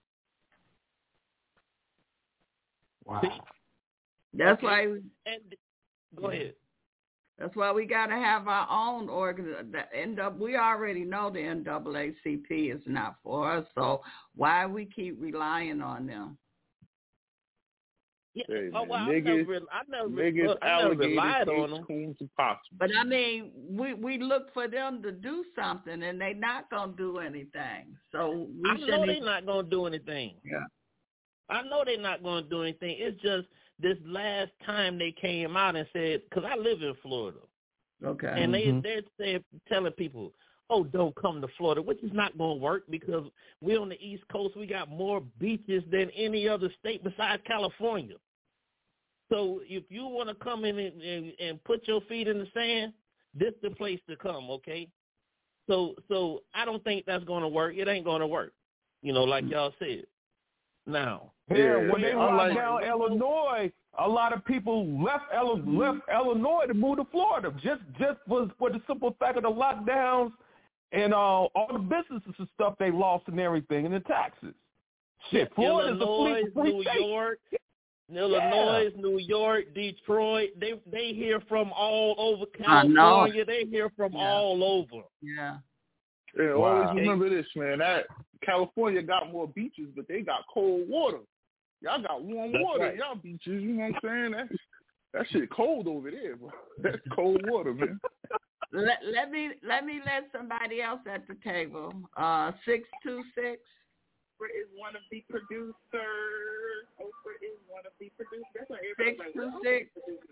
Wow. See? That's why. Go ahead. That's why we got to have our own we already know the NAACP is not for us, so why we keep relying on them? Yeah. Hey, well, I never relied on them. But I mean, we look for them to do something, and they're not gonna do anything. So I know they're not gonna do anything. Yeah. I know they're not going to do anything. It's just this last time they came out and said, because I live in Florida. Okay. And they're telling people, oh, don't come to Florida, which is not going to work because we're on the East Coast. We got more beaches than any other state besides California. So if you want to come in and put your feet in the sand, this is the place to come, okay? So I don't think that's going to work. It ain't going to work, like y'all said. Now, when they locked down Illinois, a lot of people left Illinois to move to Florida just for the simple fact of the lockdowns and all the businesses and stuff they lost and everything and the taxes. Shit, Florida's Illinois, New York, Illinois, New York, Detroit. They hear from all over California. They hear from all over. Yeah. Yeah, always remember this, man. That California got more beaches, but they got cold water. Y'all got warm water in y'all beaches. You know what I'm saying? That shit cold over there, bro. That's cold water, man. Let me let somebody else at the table. 626. Oprah is one of the producers. Oprah is one of the producers. That's why 626.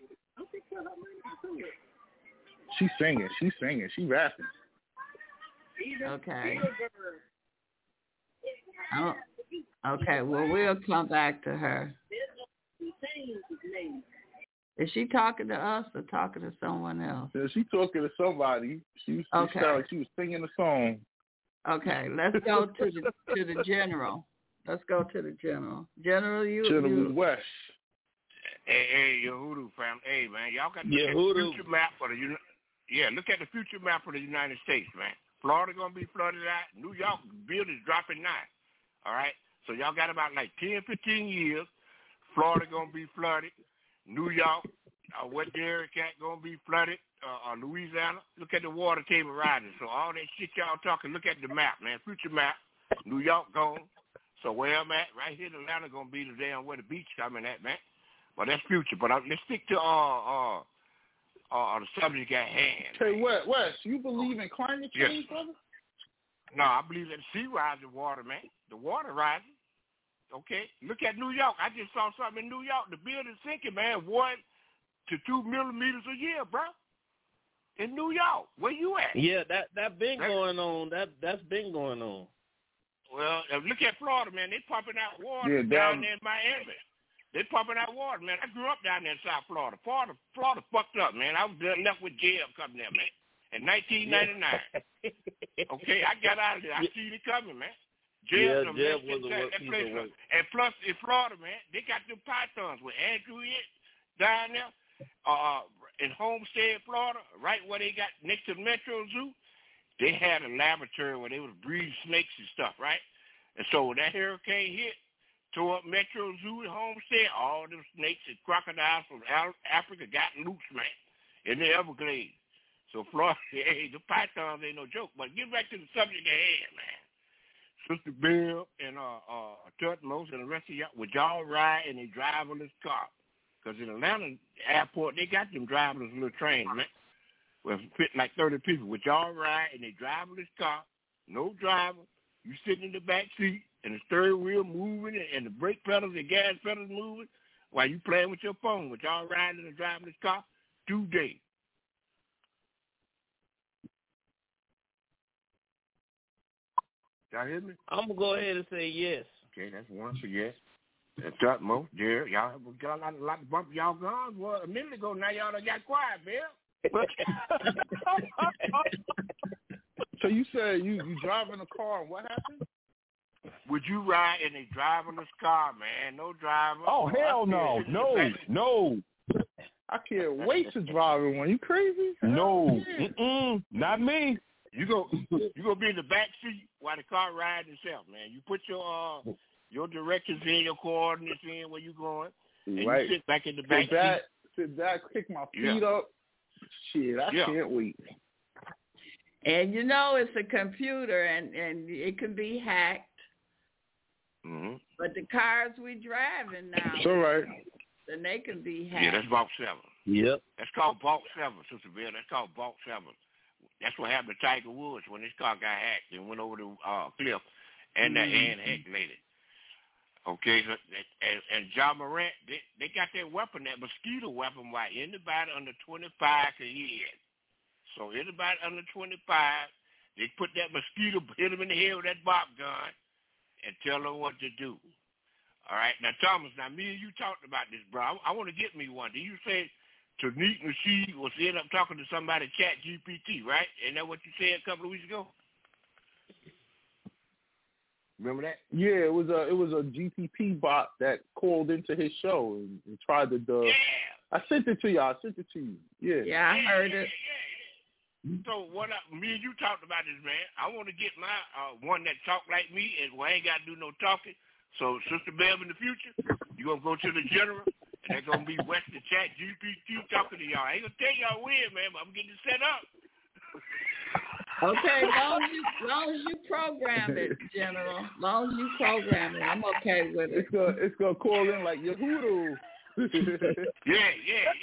She's singing. She rapping. Okay. Okay, well, we'll come back to her. Is she talking to us or talking to someone else? Yeah, she's talking to somebody. She sounded like she was singing a song. Okay, let's go to the general. Let's go to the general. General West. Hey, Yehudu fam. Hey, man, y'all got to look at the future map for look at the future map for the United States, man. Florida gonna be flooded out. New York bill is dropping now. All right. So y'all got about like 10, 15 years. Florida going to be flooded. New York, what Derrick got going to be flooded. Louisiana, look at the water table rising. So all that shit y'all talking, look at the map, man. Future map. New York gone. So where I'm at, right here in Atlanta, going to be the damn where the beach coming at, man. But that's future. But let's stick to the subject at hand. Hey, Wes, you believe in climate change, brother? No, I believe that the sea rising water, man. The water rising. Okay? Look at New York. I just saw something in New York. The building's sinking, man, 1 to 2 millimeters a year, bro. In New York. Where you at? Yeah, that been going on. That's been going on. Well, look at Florida, man. They pumping out water down there in Miami. They pumping out water, man. I grew up down there in South Florida. Florida fucked up, man. I was left with jail coming there, man, in 1999. Okay, I got out of there. I seen it coming, man. Jail was that place. And plus, in Florida, man, they got them pythons with Andrew down there in Homestead, Florida, right where they got next to the Metro Zoo. They had a laboratory where they would breed snakes and stuff, right? And so when that hurricane hit, tore up Metro Zoo and Homestead, all them snakes and crocodiles from Africa got loose, man, in the Everglades. So Florida, hey, the pythons ain't no joke. But get back to the subject at hand, man. Sister Bill and Tutmos and the rest of y'all, would y'all ride in a driverless car? Because in Atlanta airport, they got them driverless little trains, man. Well, fit like 30 people. Would y'all ride in a driverless car, no driver, you sitting in the back seat, and the steering wheel moving, and the brake pedals and gas pedals moving, while you playing with your phone? Would y'all ride in a driverless car? Today. Y'all hear me? I'm going to go ahead and say yes. Okay, that's one for yes. Tutmo, Jerry, y'all got a lot to bump y'all guns. Well, a minute ago, now y'all done got quiet, Bill. So you said you driving a car, and what happened? Would you ride in a driverless car, man? No driver. Oh, hell no. No. I can't wait to drive in one. You crazy? No. Not me. You go be in the back seat while the car rides itself, man. You put your directions in, your coordinates in, where you going, and you sit back in the back seat. Sit back, kick my feet up. Shit, I can't wait. And you know it's a computer, and it can be hacked. Mm-hmm. But the cars we driving now, it's all right. Then they can be hacked. Yeah, that's Vault 7. Yep. That's called Vault 7, Sister Bill. That's called Vault 7. That's what happened to Tiger Woods when his car got hacked and went over the cliff, and the Ann lady. Okay, so and Ja Morant, they got that weapon, that mosquito weapon, right? Anybody under 25 can hit. So anybody under 25, they put that mosquito, hit them in the head with that bob gun, and tell them what to do. All right, now Thomas, me and you talked about this, bro. I want to get me one. Did you say Tanique Nasheed was end up talking to somebody, Chat GPT, right? Isn't that what you said a couple of weeks ago? Remember that? Yeah, it was a GTP bot that called into his show and tried to. I sent it to you. Yeah. Yeah, I heard it. So me and you talked about this, man. I want to get my one that talk like me, and I ain't got to do no talking. So, Sister Bev, in the future, you're going to go to the general, and they're going to be Western Chat GPT talking to y'all. I ain't going to tell y'all when, man, but I'm getting it set up. Okay, long as you program it, General. Long as you program it, I'm okay with it. It's gonna call in like Yehudu. Yeah,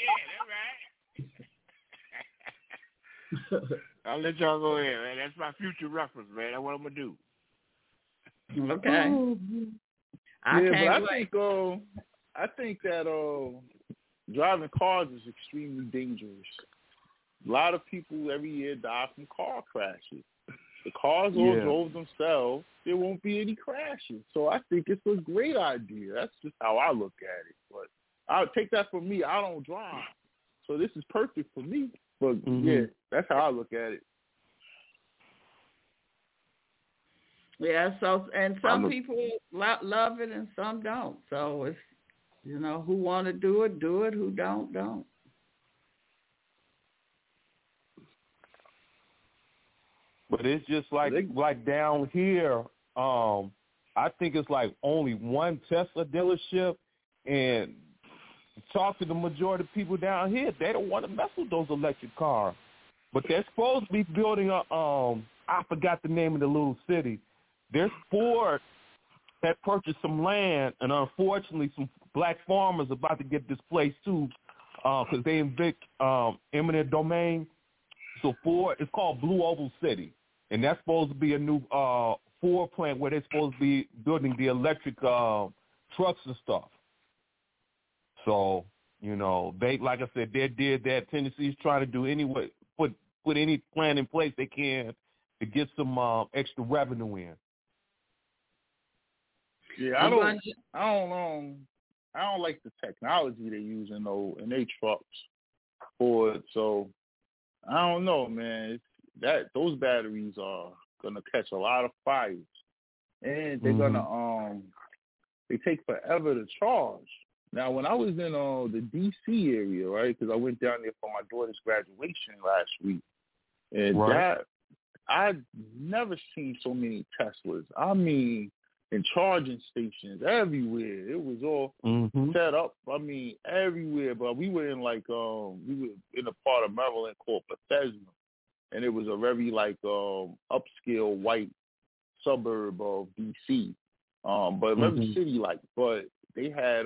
that's right. I'll let y'all go ahead, man. That's my future reference, man. That's what I'm gonna do. Okay. I think that driving cars is extremely dangerous. A lot of people every year die from car crashes. The cars all drove themselves. There won't be any crashes. So I think it's a great idea. That's just how I look at it. But I'll take that from me. I don't drive. So this is perfect for me. But, yeah, that's how I look at it. Yeah, and some people love it and some don't. So it's, who want to do it, who don't. But it's just like down here, I think it's like only one Tesla dealership, and talk to the majority of people down here, they don't want to mess with those electric cars. But they're supposed to be building a, I forgot the name of the little city. There's Ford that purchased some land, and unfortunately some black farmers about to get displaced too, because they evict eminent domain. So Ford, it's called Blue Oval City, and that's supposed to be a new Ford plant where they're supposed to be building the electric trucks and stuff. So, you know, they, like I said, they did that. Tennessee's trying to do anyway, put any plan in place they can to get some extra revenue in. Yeah, I don't like the technology they use in their trucks for it. So I don't know, man. Those batteries are gonna catch a lot of fires, and they're gonna they take forever to charge. Now, when I was in the D.C. area, right, because I went down there for my daughter's graduation last week, and I've never seen so many Teslas. I mean, in charging stations everywhere. It was all set up. I mean, everywhere. But we were in we were in a part of Maryland called Bethesda, and it was a very upscale white suburb of D.C. But very city-like. But they had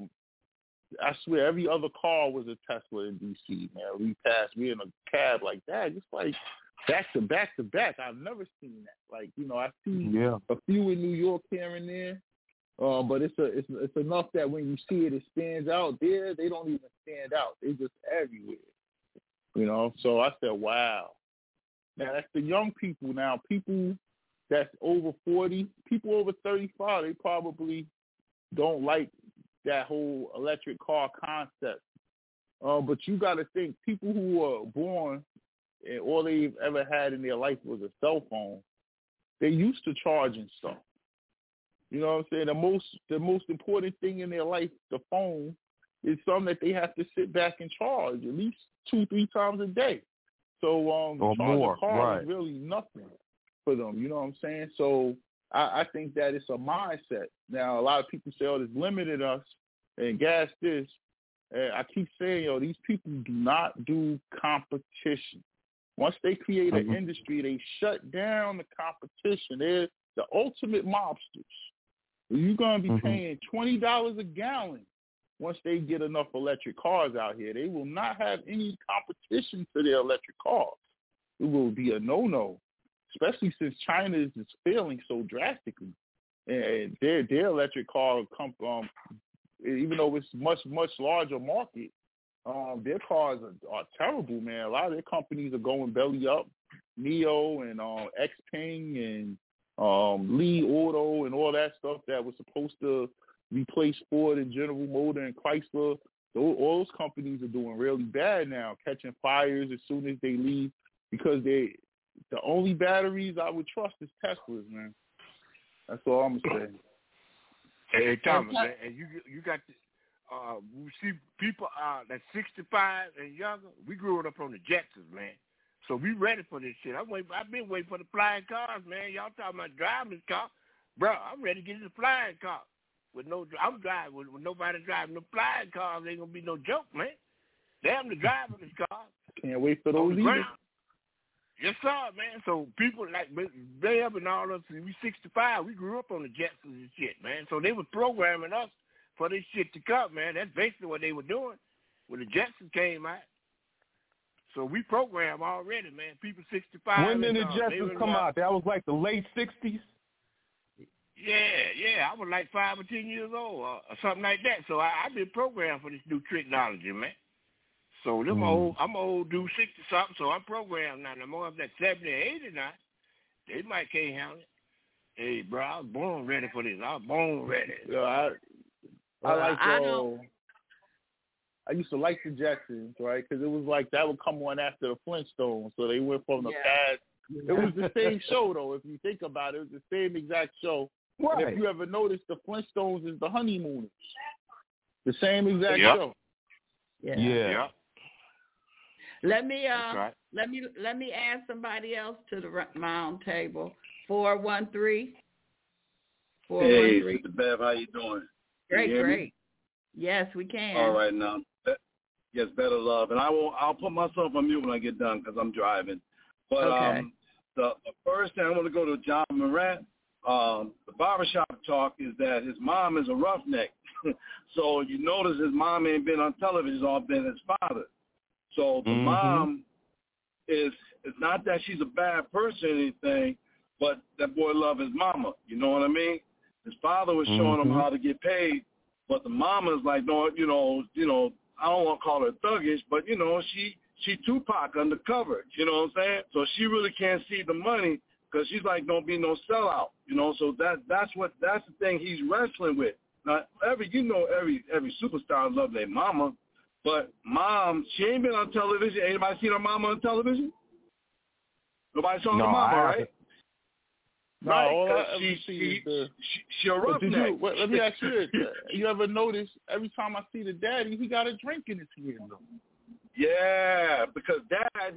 I swear every other car was a Tesla in D.C. Man, we in a cab like that, just like back to back to back. I've never seen that. Like, you know, I see a few in New York here and there, but it's enough that when you see it, it stands out. There, they don't even stand out. They're just everywhere. You know, so I said, wow. Now that's the young people. Now people that's over 40, people over 35, they probably don't like that whole electric car concept. But you got to think, people who were born and all they've ever had in their life was a cell phone, they're used to charging stuff. You know what I'm saying? The most important thing in their life, the phone, is something that they have to sit back and charge at least 2-3 times a day. So charging a car is really nothing for them. You know what I'm saying? So I think that it's a mindset. Now, a lot of people say, oh, this limited us and gas this. And I keep saying, these people do not do competition. Once they create an industry, they shut down the competition. They're the ultimate mobsters. You're going to be paying $20 a gallon once they get enough electric cars out here. They will not have any competition to their electric cars. It will be a no-no, especially since China is just failing so drastically. And their electric car, even though it's much, much larger market, their cars are terrible, man. A lot of their companies are going belly up. NIO and Xpeng and Li Auto and all that stuff that was supposed to replace Ford and General Motors and Chrysler. All those companies are doing really bad now, catching fires as soon as they leave, because the only batteries I would trust is Teslas, man. That's all I'm gonna say. Hey, Thomas, man, and you got we see people that's 65 and younger. We grew up on the Jetsons, man. So we ready for this shit. I've been waiting for the flying cars, man. Y'all talking about driving this car, bro? I'm ready to get in the flying car. I'm driving with nobody driving. The flying cars ain't gonna be no joke, man. Damn the driver of this car. Can't wait for those either. Yes, sir, man. So people like Bev and all of us, we 65. We grew up on the Jetsons and shit, man. So they were programming us for this shit to come, man. That's basically what they were doing when the Jetsons came out. So we programmed already, man. People 65. When did the Jetsons come out? That was like the late 60s? Yeah. I was like 5 or 10 years old or something like that. So I've been programmed for this new technology, man. So I'm old dude, 60-something, so I'm programmed now. I'm up at 70 or 80 now. They might can't handle it. Hey, bro, I was born ready for this. I was born ready. I used to like the Jetsons, right? Because it was like that would come on after the Flintstones. So they went from the past. It was the same show, though. If you think about it, it was the same exact show. Right. And if you ever noticed, the Flintstones is the Honeymooners. The same exact show. Yeah. Let me add somebody else to the round table. 413. Hey, Sister Bev, how you doing? Great. Yes, we can. All right, now. Yes, better love, and I'll put myself on mute when I get done because I'm driving. But okay. The first thing I want to go to John Morant. The barbershop talk is that his mom is a roughneck. So you notice his mom ain't been on television, it's all been his father. So the mom is, it's not that she's a bad person or anything, but that boy love his mama. You know what I mean? His father was showing him how to get paid, but the mama's like, no, you know, I don't want to call her thuggish, but she Tupac undercover. You know what I'm saying? So she really can't see the money. Because she's like, don't be no sellout, So that's the thing he's wrestling with. Now, every superstar love their mama, but mom, she ain't been on television. Anybody seen her mama on television? Nobody saw her mama, right? No, right, all I ever see is she a roughneck. Let me ask you this: you ever notice every time I see the daddy, he got a drink in his hand? Yeah, because dad,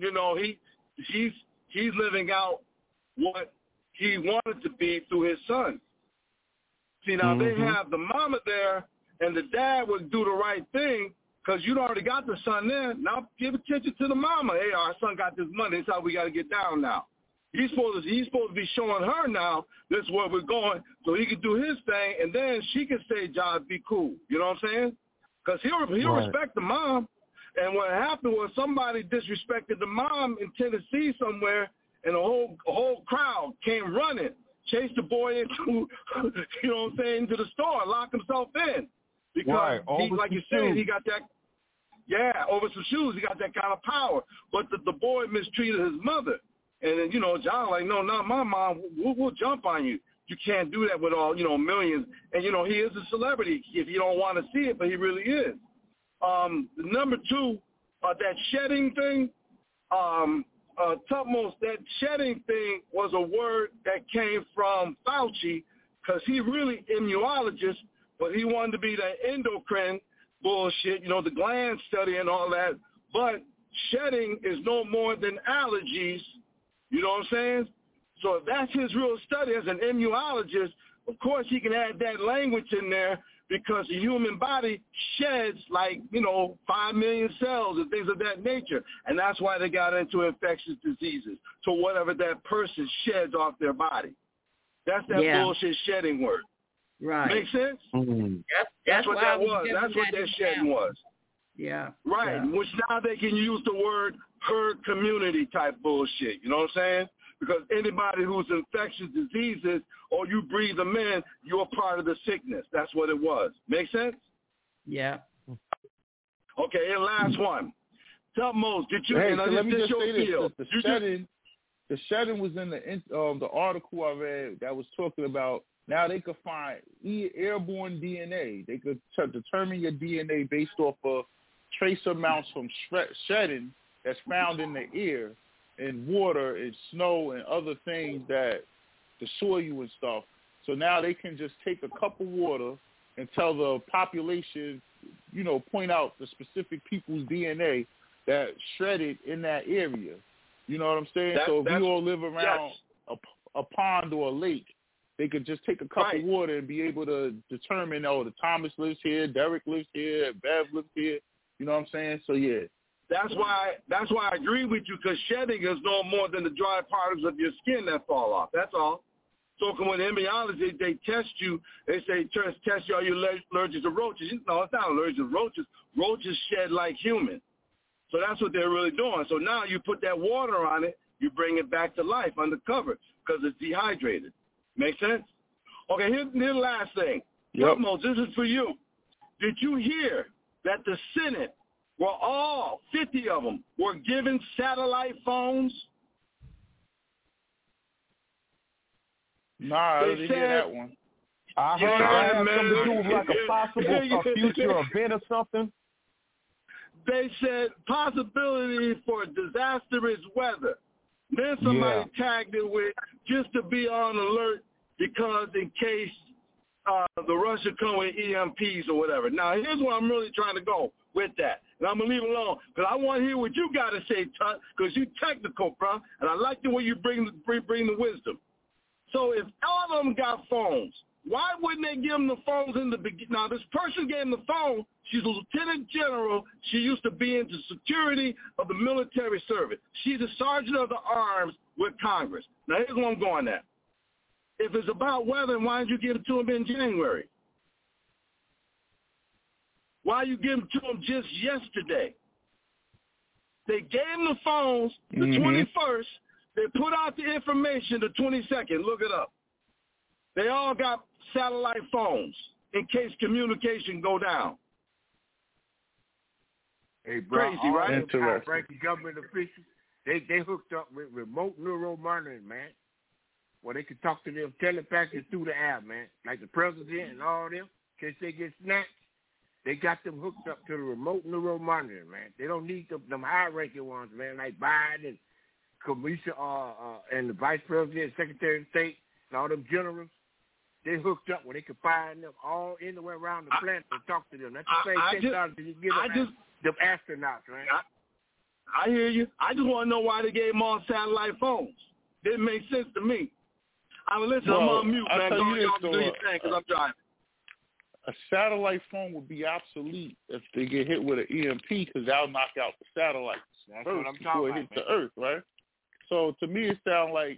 he's living out what he wanted to be through his son. See, now they have the mama there, and the dad would do the right thing because you'd already got the son there. Now give attention to the mama. Hey, our son got this money. This is how we got to get down now. He's supposed to be showing her now this is where we're going so he can do his thing, and then she can say, John, be cool. You know what I'm saying? Because he'll respect the mom. And what happened was somebody disrespected the mom in Tennessee somewhere, and a whole crowd came running, chased the boy into, into the store, locked himself in. Because, like you said, he got that, over some shoes, he got that kind of power. But the boy mistreated his mother. And then, John like, no, not my mom, we'll jump on you. You can't do that with all, millions. And, he is a celebrity if you don't want to see it, but he really is. Number two, that shedding thing, Tutmos, that shedding thing was a word that came from Fauci because he really immunologist, but he wanted to be that endocrine bullshit, the gland study and all that. But shedding is no more than allergies, you know what I'm saying? So if that's his real study as an immunologist, of course he can add that language in there because the human body sheds 5 million cells and things of that nature. And that's why they got into infectious diseases. So whatever that person sheds off their body. That's that bullshit shedding word. Right. Make sense? Mm-hmm. That's what that was. That's what that shedding was. Yeah. Right. Yeah. Which now they can use the word herd community type bullshit. You know what I'm saying? Because anybody who's infectious diseases or you breathe them in, you're part of the sickness. That's what it was. Make sense? Yeah. Okay, and last one. Tutmos, did you? Hey, so let me just say this: the shedding was in the article I read that was talking about. Now they could find airborne DNA. They could determine your DNA based off of trace amounts from shedding that's found in the air, and water, and snow, and other things that destroy you and stuff. So now they can just take a cup of water and tell the population, point out the specific people's DNA that shredded in that area. You know what I'm saying? So if we all live around a pond or a lake, they could just take a cup of water and be able to determine, the Thomas lives here, Derek lives here, Bev lives here. You know what I'm saying? So, yeah. That's why I agree with you, because shedding is no more than the dry particles of your skin that fall off. That's all. So when immunology, they test you, they say, test you, are you allergic to roaches? No, it's not allergic to roaches. Roaches shed like humans. So that's what they're really doing. So now you put that water on it, you bring it back to life undercover because it's dehydrated. Make sense? Okay, here's the last thing. Yep. This is for you. Did you hear that the Senate, all 50 of them, were given satellite phones? Nah, I didn't hear that one. I heard that had something to do with like a possible future event or something. They said possibility for disastrous weather. Then somebody tagged it with just to be on alert because in case the Russia come with EMPs or whatever. Now, here's where I'm really trying to go with that. And I'm going to leave it alone because I want to hear what you got to say, Tut, because you technical, bro. And I like the way you bring the wisdom. So if all of them got phones, why wouldn't they give them the phones in the beginning? Now, this person gave them the phone. She's a lieutenant general. She used to be into security of the military service. She's a sergeant of the arms with Congress. Now, here's where I'm going at. If it's about weather, why didn't you give it to them in January? Why you give them to them just yesterday? They gave them the phones the 21st. They put out the information the 22nd. Look it up. They all got satellite phones in case communication go down. Hey, bro, crazy, right? Frankie government officials, they hooked up with remote neural monitoring, man. Where they can talk to them telepathically through the air, man. Like the president and all them, in case they get snatched. They got them hooked up to the remote neural monitoring, man. They don't need them high-ranking ones, man, like Biden and Commissioner and the Vice President, Secretary of State, and all them generals. They hooked up where they could find them all anywhere around the planet and talk to them. That's the same technology you get them astronauts, right? I hear you. I just want to know why they gave them all satellite phones. Didn't make sense to me. I'm on mute, man. Go on, y'all do your thing because I'm driving. A satellite phone would be obsolete if they get hit with an EMP because that'll knock out the satellites first before it hits the Earth, right? So to me, it sounds like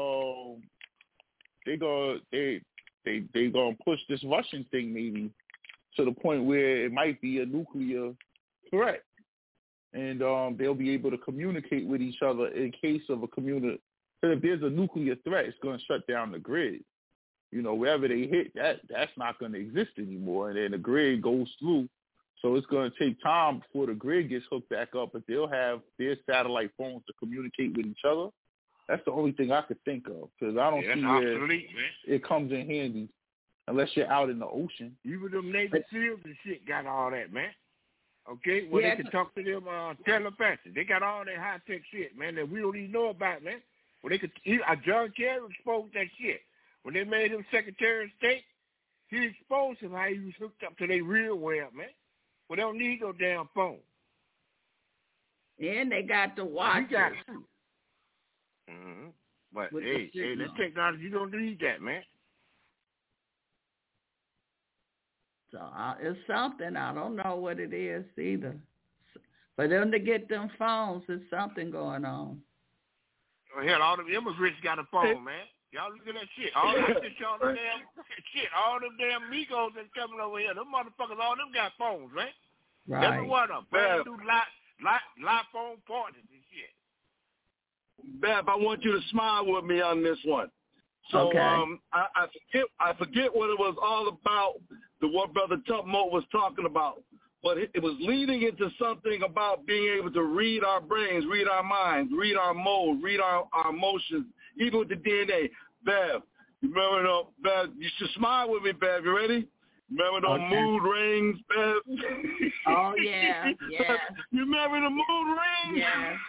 they gonna push this Russian thing maybe to the point where it might be a nuclear threat, and they'll be able to communicate with each other in case of a If there's a nuclear threat, it's going to shut down the grid. You know, wherever they hit, that's not going to exist anymore, and then the grid goes through. So it's going to take time before the grid gets hooked back up, but they'll have their satellite phones to communicate with each other. That's the only thing I could think of, because I don't see where it comes in handy unless you're out in the ocean. Even them Navy SEALs and shit got all that, man. Okay? Well, they can talk to them telepathy. They got all that high-tech shit, man, that we don't even know about, man. Well, they could. John Kerry exposed that shit. When they made him Secretary of State, he exposed him how he was hooked up to their real web, man. Well, they don't need no damn phone. And they got the watches. But, hey, that technology, you don't need that, man. So it's something. I don't know what it is either. For them to get them phones, there's something going on. Oh, hell, all them immigrants got a phone, man. Y'all look at that shit. All them damn shit. All them damn Migos that's coming over here. Them motherfuckers, all them got phones, man. Right. Every one of them. Brand new live phone parties and shit. Bab, I want you to smile with me on this one. So okay. I forget what it was all about, what Brother Tupmo was talking about. But it was leading into something about being able to read our brains, read our minds, read our mode, read our emotions, even with the DNA. Bev, you remember Bev? You should smile with me, Bev. You ready? Remember those mood rings, Bev? Oh, yeah, yeah. You remember the mood rings?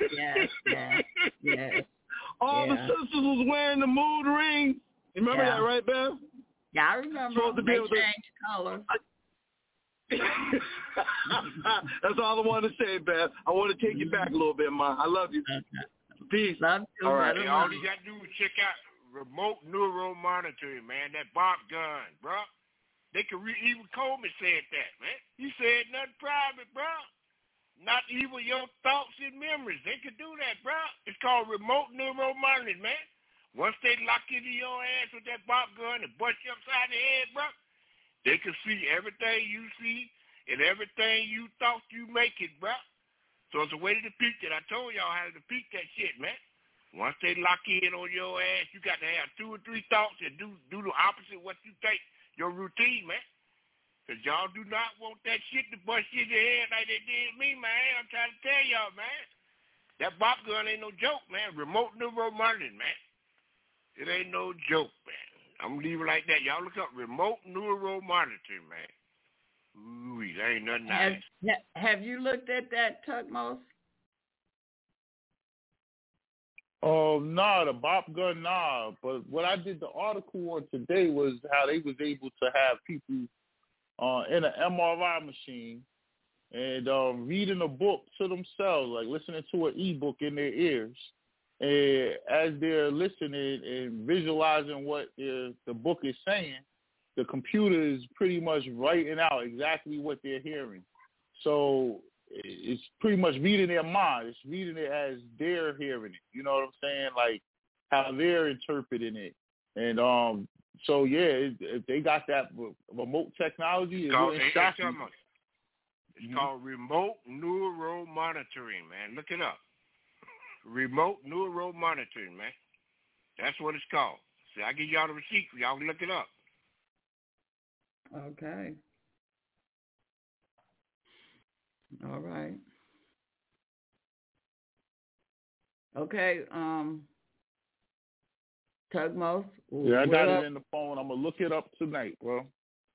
Yes. All the sisters was wearing the mood rings. You remember that, right, Bev? Yeah, I remember. They changed colors. That's all I want to say, Beth. I want to take you back a little bit, Ma. I love you. Peace. Love you. All right. All you got to do is check out remote neural monitoring, man. That Bob gun, bro. They could even Coleman said that, man. He said nothing private, bro. Not even your thoughts and memories. They could do that, bro. It's called remote neural monitoring, man. Once they lock into your ass with that Bob gun and bust you upside the head, bro, they can see everything you see and everything you thought you make it, bro. So it's a way to defeat it. I told y'all how to defeat that shit, man. Once they lock in on your ass, you got to have 2 or 3 thoughts and do the opposite of what you think, your routine, man. Because y'all do not want that shit to bust you in your head like they did me, man. I'm trying to tell y'all, man. That Bob gun ain't no joke, man. Remote neural monitoring, man. It ain't no joke, man. I'm going to leave it like that. Y'all look up remote neural monitoring, man. Ooh, that ain't nothing nice. Have you looked at that, Tutmos? Nah, the Bob gun, nah. But what I did the article on today was how they was able to have people in an MRI machine and reading a book to themselves, like listening to an ebook in their ears. And as they're listening and visualizing what the book is saying, the computer is pretty much writing out exactly what they're hearing. So it's pretty much reading their mind. It's reading it as they're hearing it. You know what I'm saying? Like how they're interpreting it. And so yeah, if they got that remote technology, it's called remote neural monitoring, man. Look it up. Remote neural monitoring, man. That's what it's called. See, I give y'all the receipt for y'all can look it up. Okay. All right. Okay. Tugmos. Yeah, I got it in the phone. I'm gonna look it up tonight, bro.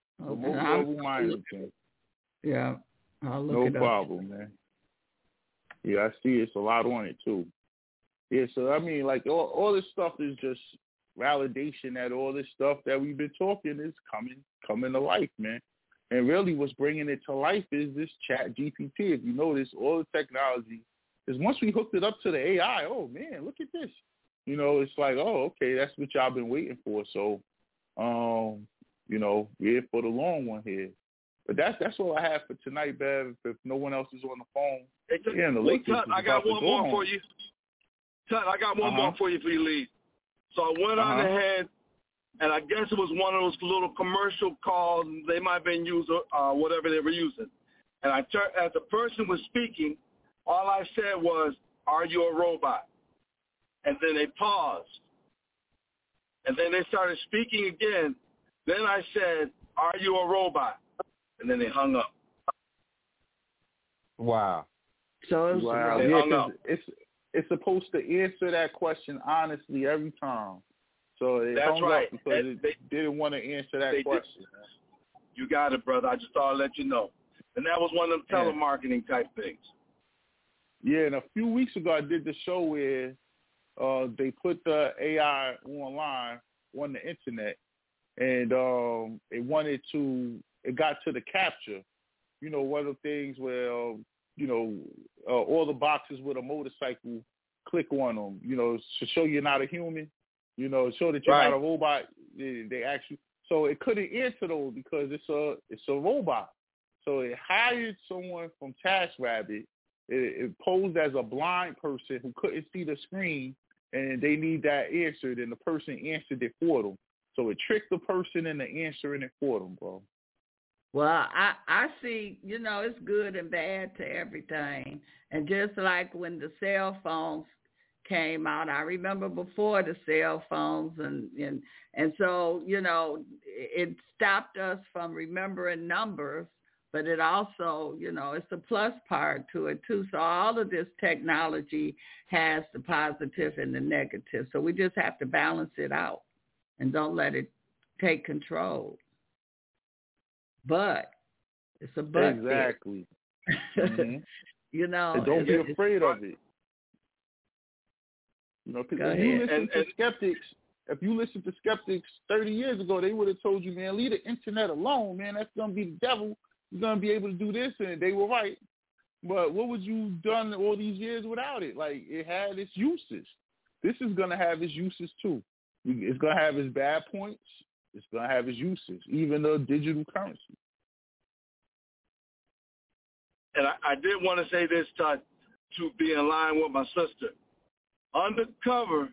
Okay. Yeah, I'll look it up. No problem, man. Yeah, I see it's a lot on it too. Yeah, so I mean, like all this stuff is just validation that all this stuff that we've been talking is coming to life, man. And really, what's bringing it to life is this Chat GPT. If you notice, all the technology is once we hooked it up to the AI. Oh man, look at this. You know, it's like, oh, okay, that's what y'all been waiting for. So, you know, we're for the long one here. But that's all I have for tonight, Bev. If no one else is on the phone, I got one more for you. Tut, I got one more for you before you leave. So I went on ahead, and I guess it was one of those little commercial calls. They might have been using whatever they were using. And as the person was speaking, all I said was, "Are you a robot?" And then they paused. And then they started speaking again. Then I said, "Are you a robot?" And then they hung up. Wow. So they hung up. It's supposed to answer that question honestly every time. So it hung up because they didn't want to answer that question. You got it, brother. I just thought I'd let you know. And that was one of them telemarketing type things. Yeah, and a few weeks ago I did the show where they put the AI online on the internet, and it got to the capture. You know, one of the things where, you know, all the boxes with a motorcycle, click on them, you know, to show you're not a human, you know, show that you're not a robot. They actually, so it couldn't answer those because it's a robot. So it hired someone from TaskRabbit. It posed as a blind person who couldn't see the screen, and they need that answered, and the person answered it for them. So it tricked the person into answering it for them, bro. Well, I see, you know, it's good and bad to everything. And just like when the cell phones came out, I remember before the cell phones, and so, you know, it stopped us from remembering numbers, but it also, you know, it's a plus part to it too. So all of this technology has the positive and the negative. So we just have to balance it out and don't let it take control. But it's a but. Exactly. Mm-hmm. You know, and don't be afraid of it. You know, because if you listen to skeptics 30 years ago, they would have told you, man, leave the internet alone, man. That's gonna be the devil. You're gonna be able to do this, and they were right. But what would you done all these years without it? Like, it had its uses. This is gonna have its uses too. It's gonna have its bad points. It's going to have its uses, even the digital currency. And I did want to say this to be in line with my sister. Undercover,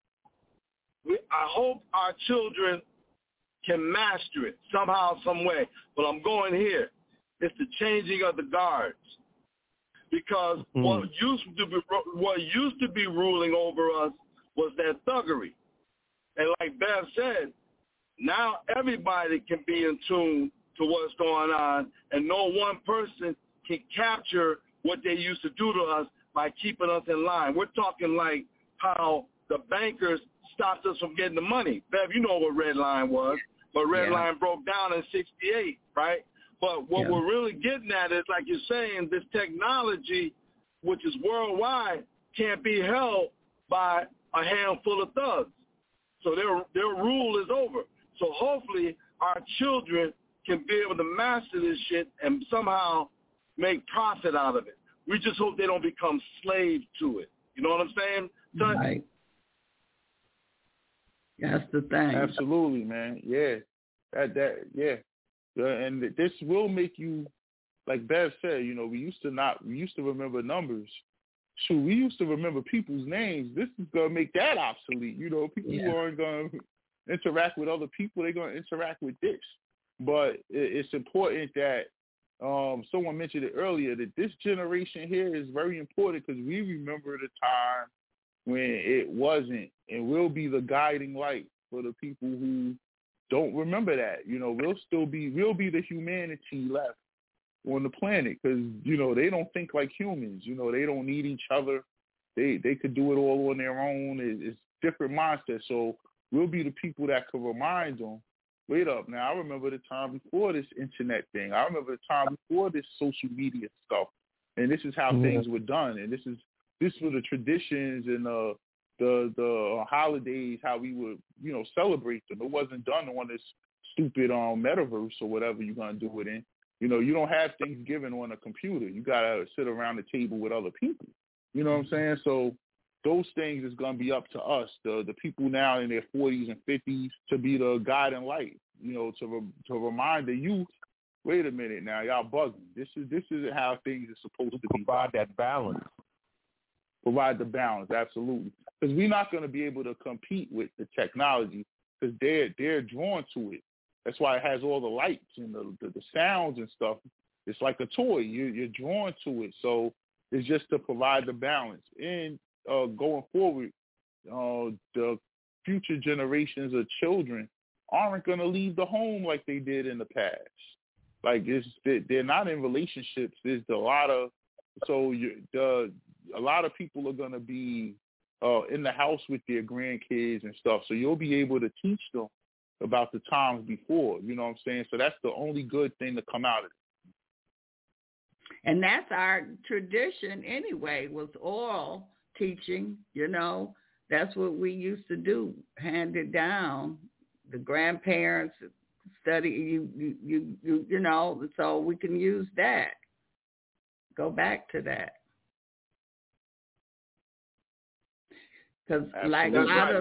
I hope our children can master it somehow, some way. But I'm going here. It's the changing of the guards. Because what used to be ruling over us was that thuggery. And like Bev said, now everybody can be in tune to what's going on, and no one person can capture what they used to do to us by keeping us in line. We're talking like how the bankers stopped us from getting the money. Bev, you know what Red Line was, but Red Line broke down in 1968, right? But what we're really getting at is, like you're saying, this technology, which is worldwide, can't be held by a handful of thugs. So their rule is over. So hopefully our children can be able to master this shit and somehow make profit out of it. We just hope they don't become slaves to it. You know what I'm saying? son. Right. That's the thing. Absolutely, man. Yeah. Yeah. And this will make you, like Bev said, you know, we used to remember numbers. Shoot, we used to remember people's names. This is going to make that obsolete. You know, people who aren't going to interact with other people, they're going to interact with this. But it's important that someone mentioned it earlier, that this generation here is very important because we remember the time when it wasn't, and will be the guiding light for the people who don't remember that. You know, we'll be the humanity left on the planet because, you know, they don't think like humans. You know, they don't need each other. They could do it all on their own. It's different mindsets. So we'll be the people that could remind them, wait up. Now, I remember the time before this internet thing. I remember the time before this social media stuff. And this is how things were done. And this were the traditions and the holidays, how we would, you know, celebrate them. It wasn't done on this stupid metaverse or whatever you're going to do it in. You know, you don't have Thanksgiving on a computer. You got to sit around the table with other people. You know what I'm saying? So those things is going to be up to us, the people now in their 40s and 50s, to be the guiding light, you know, to remind the youth, wait a minute now, y'all bugging. This isn't how things are supposed to be. Provide that balance. Provide the balance, absolutely. Because we're not going to be able to compete with the technology because they're drawn to it. That's why it has all the lights and the sounds and stuff. It's like a toy. You're drawn to it. So it's just to provide the balance. And going forward, the future generations of children aren't going to leave the home like they did in the past. Like they're not in relationships. There's a lot of people are going to be in the house with their grandkids and stuff. So you'll be able to teach them about the times before, you know what I'm saying? So that's the only good thing to come out of it. And that's our tradition anyway, was oral teaching, you know. That's what we used to do, hand it down. The grandparents study, you know, so we can use that. Go back to that. Because like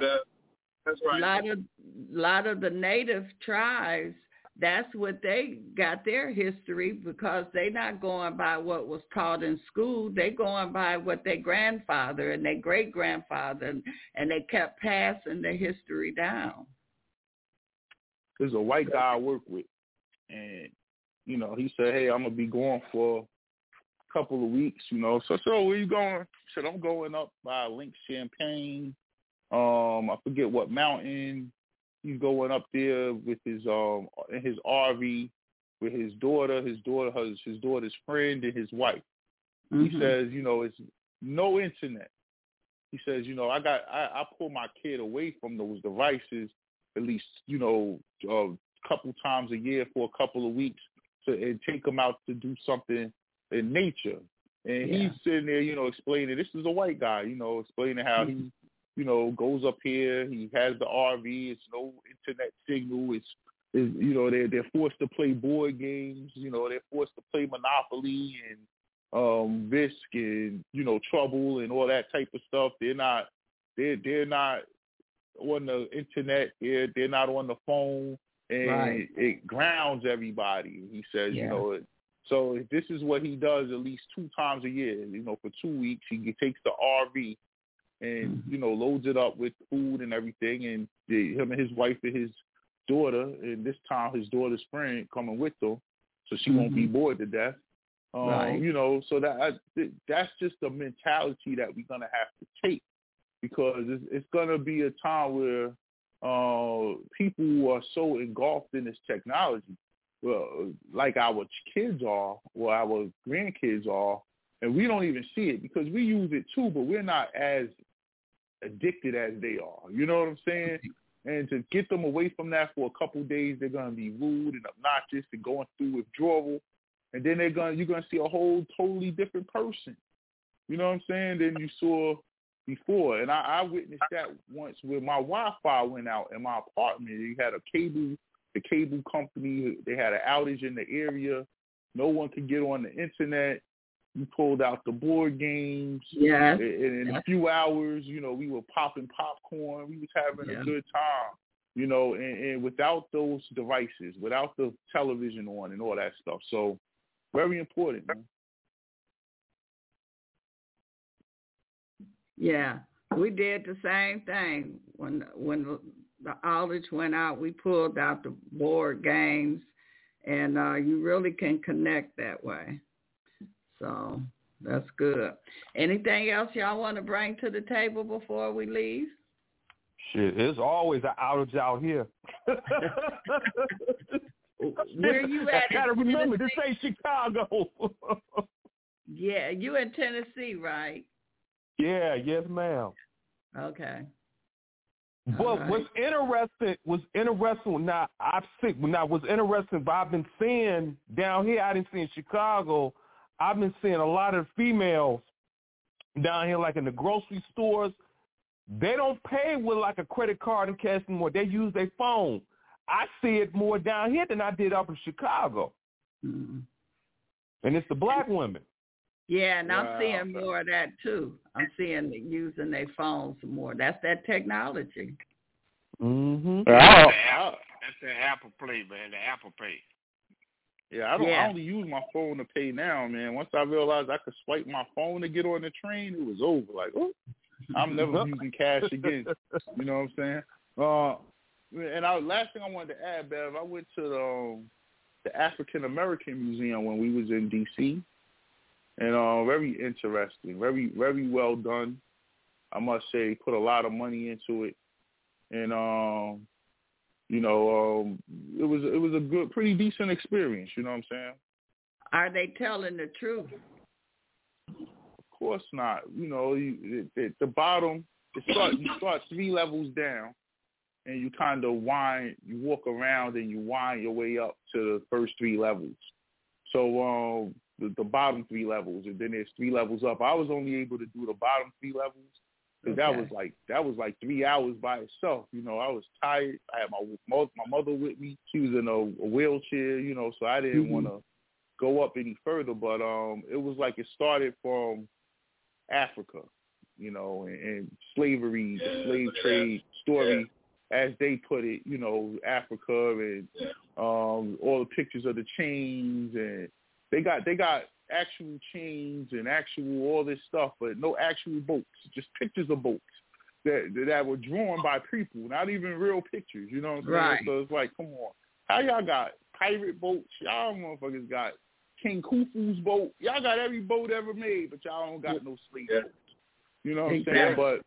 a lot of the native tribes, that's what they got their history, because they're not going by what was taught in school. They're going by what their grandfather and their great-grandfather, and they kept passing the history down. There's a white guy I work with, and, you know, he said, hey, I'm going to be going for a couple of weeks, you know. So where you going? I said, I'm going up by Lake Champagne. I forget what mountain. He's going up there with his in his RV with his daughter, his daughter's friend, and his wife. Mm-hmm. He says, you know, it's no internet. He says, you know, I pull my kid away from those devices at least, you know, a couple times a year for a couple of weeks and take him out to do something in nature. And he's sitting there, you know, explaining, this is a white guy, you know, explaining how he, you know, goes up here, he has the RV, it's no internet signal, it's you know, they're forced to play board games, you know, they're forced to play Monopoly and Risk and, you know, Trouble and all that type of stuff. They're not on the internet, they're not on the phone, and it grounds everybody. He says, you know, so this is what he does at least 2 times a year. You know, for 2 weeks, he takes the RV and, you know, loads it up with food and everything, and him and his wife and his daughter, and this time his daughter's friend coming with them, so she won't be bored to death. You know, so that's just the mentality that we're going to have to take, because it's going to be a time where people are so engulfed in this technology, well, like our kids are or our grandkids are, and we don't even see it because we use it too, but we're not as addicted as they are. You know what I'm saying? And to get them away from that for a couple of days, they're going to be rude and obnoxious and going through withdrawal, and then you're going to see a whole totally different person. You know what I'm saying? Than you saw before. And I witnessed that once where my Wi-Fi went out in my apartment. You had the cable company, they had an outage in the area. No one could get on the internet. We pulled out the board games. Yeah. In a few hours, you know, we were popping popcorn. We was having a good time, you know, and without those devices, without the television on and all that stuff. So very important, man. Yeah, we did the same thing. When the outage went out, we pulled out the board games, and you really can connect that way. So that's good. Anything else y'all want to bring to the table before we leave? Shit, there's always an outage out here. Where you at? I gotta remember, this ain't Chicago. Yeah, you in Tennessee, right? Yeah, yes, ma'am. Okay. But what's interesting now, but I've been seeing down here, I didn't see in Chicago, I've been seeing a lot of females down here, like in the grocery stores. They don't pay with like a credit card and cash anymore. They use their phone. I see it more down here than I did up in Chicago. Mm-hmm. And it's the black women. Yeah, and I'm seeing more of that too. I'm seeing them using their phones more. That's that technology. Mm-hmm. That's the Apple Pay, man. The Apple Pay. Yeah, I only use my phone to pay now, man. Once I realized I could swipe my phone to get on the train, it was over. Like, oh, I'm never using cash again. You know what I'm saying? And last thing I wanted to add, Bev, I went to the African American Museum when we was in D.C. And very interesting, very, very well done. I must say, put a lot of money into it. And you know, it was a good, pretty decent experience. You know what I'm saying? Are they telling the truth? Of course not. You know, the bottom, you start 3 levels down, and you kind of you walk around and you wind your way up to the first 3 levels. So the bottom 3 levels, and then there's 3 levels up. I was only able to do the bottom 3 levels. Because that was like 3 hours by itself. You know, I was tired. I had my mother with me. She was in a wheelchair, you know, so I didn't want to go up any further. But it was like it started from Africa, you know, and slavery, the slave trade story, as they put it, you know, Africa, and all the pictures of the chains, and they got actual chains and actual all this stuff, but no actual boats, just pictures of boats that were drawn by people, not even real pictures, you know what I'm saying? Right. So it's like, come on. How y'all got pirate boats? Y'all motherfuckers got King Khufu's boat. Y'all got every boat ever made, but y'all don't got no slave boats. You know what I'm saying? But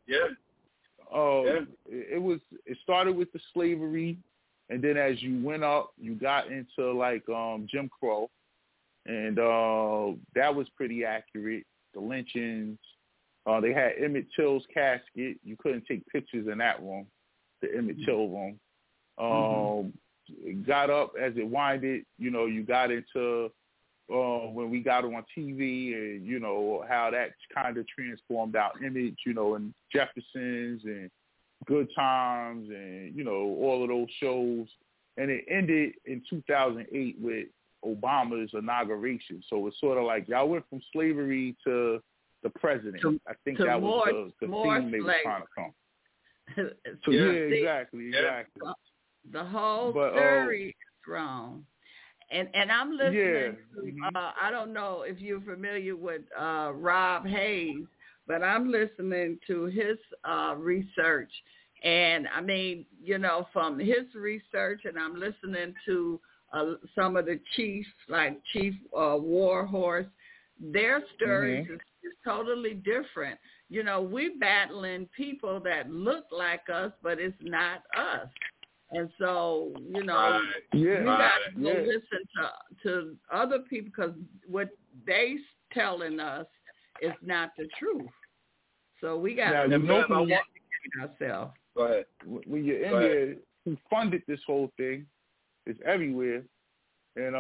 it started with the slavery, and then as you went up, you got into like Jim Crow. And that was pretty accurate. The lynchings. They had Emmett Till's casket. You couldn't take pictures in that room, the Emmett Till room. It got up as it winded. You know, you got into when we got on TV, and you know how that kind of transformed our image. You know, and Jeffersons and Good Times, and you know all of those shows. And it ended in 2008 with Obama's inauguration. So it's sort of like y'all went from slavery to the president. I think that was the theme they were trying to come. So exactly. The whole story is wrong. And I'm listening to, I don't know if you're familiar with Rob Hayes, but I'm listening to his research. And I mean, you know, from his research, and I'm listening to some of the chiefs, like Chief Warhorse, their stories is totally different. You know, we're battling people that look like us, but it's not us. And so, you know, you got to go listen to other people, because what they telling us is not the truth. So we got to educate ourselves. Go ahead. When you're in there, who funded this whole thing? It's everywhere, and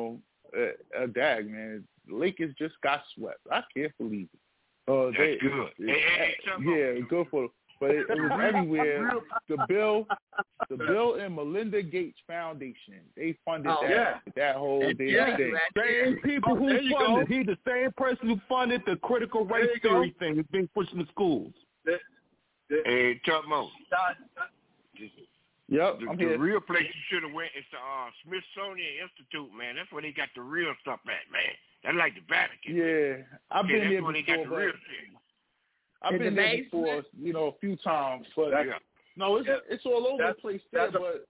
man, the Lakers just got swept. I can't believe it. That's good. Good for but it was everywhere. The Bill and Melinda Gates Foundation, they funded that whole damn thing. Same people who funded. He's the same person who funded the critical race theory thing that's being pushed in the schools. Hey, Tubmo. Yep, the real place you should have went is the Smithsonian Institute, man. That's where they got the real stuff at, man. That's like the Vatican. Yeah, I've been there before. They got the real shit. I've been there before, a few times, but no, it's all over the place there. But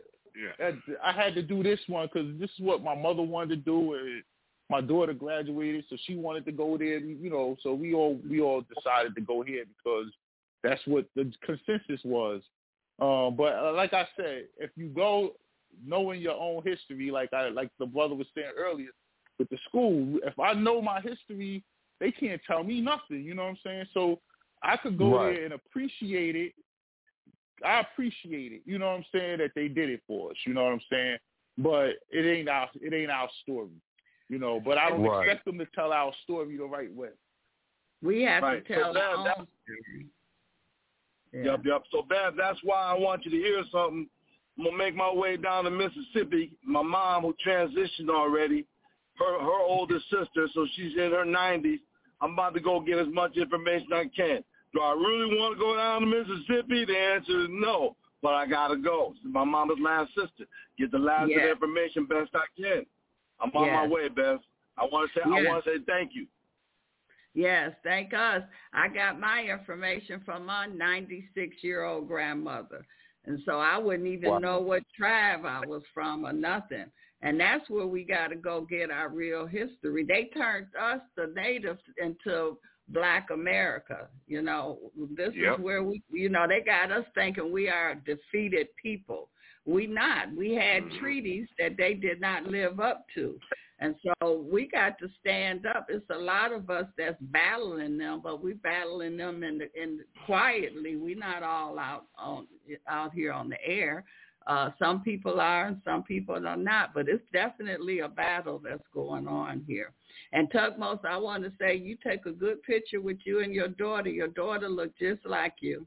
I had to do this one because this is what my mother wanted to do, and my daughter graduated, so she wanted to go there. So we all decided to go here because that's what the consensus was. But like I said, if you go knowing your own history, like the brother was saying earlier with the school, if I know my history, they can't tell me nothing. You know what I'm saying? So I could go there and appreciate it. I appreciate it. You know what I'm saying? That they did it for us. You know what I'm saying? But it ain't our story. But I don't expect them to tell our story the right way. We have to tell our own story. Yep. So, Bev, that's why I want you to hear something. I'm going to make my way down to Mississippi. My mom, who transitioned already, her oldest sister, so she's in her 90s. I'm about to go get as much information as I can. Do I really want to go down to Mississippi? The answer is no, but I got to go. It's my mama's last sister. Get the last of the information best I can. I'm on my way, Bev. I want to say thank you. Yes, thank us. I got my information from my 96-year-old grandmother. And so I wouldn't even know what tribe I was from or nothing. And that's where we got to go get our real history. They turned us, the natives, into Black America. This is where they got us thinking we are a defeated people. We not. We had treaties that they did not live up to. And so we got to stand up. It's a lot of us that's battling them, but we're battling them in quietly. We're not all out here on the air. Some people are and some people are not, but it's definitely a battle that's going on here. And Tugmos, I want to say you take a good picture with you and your daughter. Your daughter looked just like you.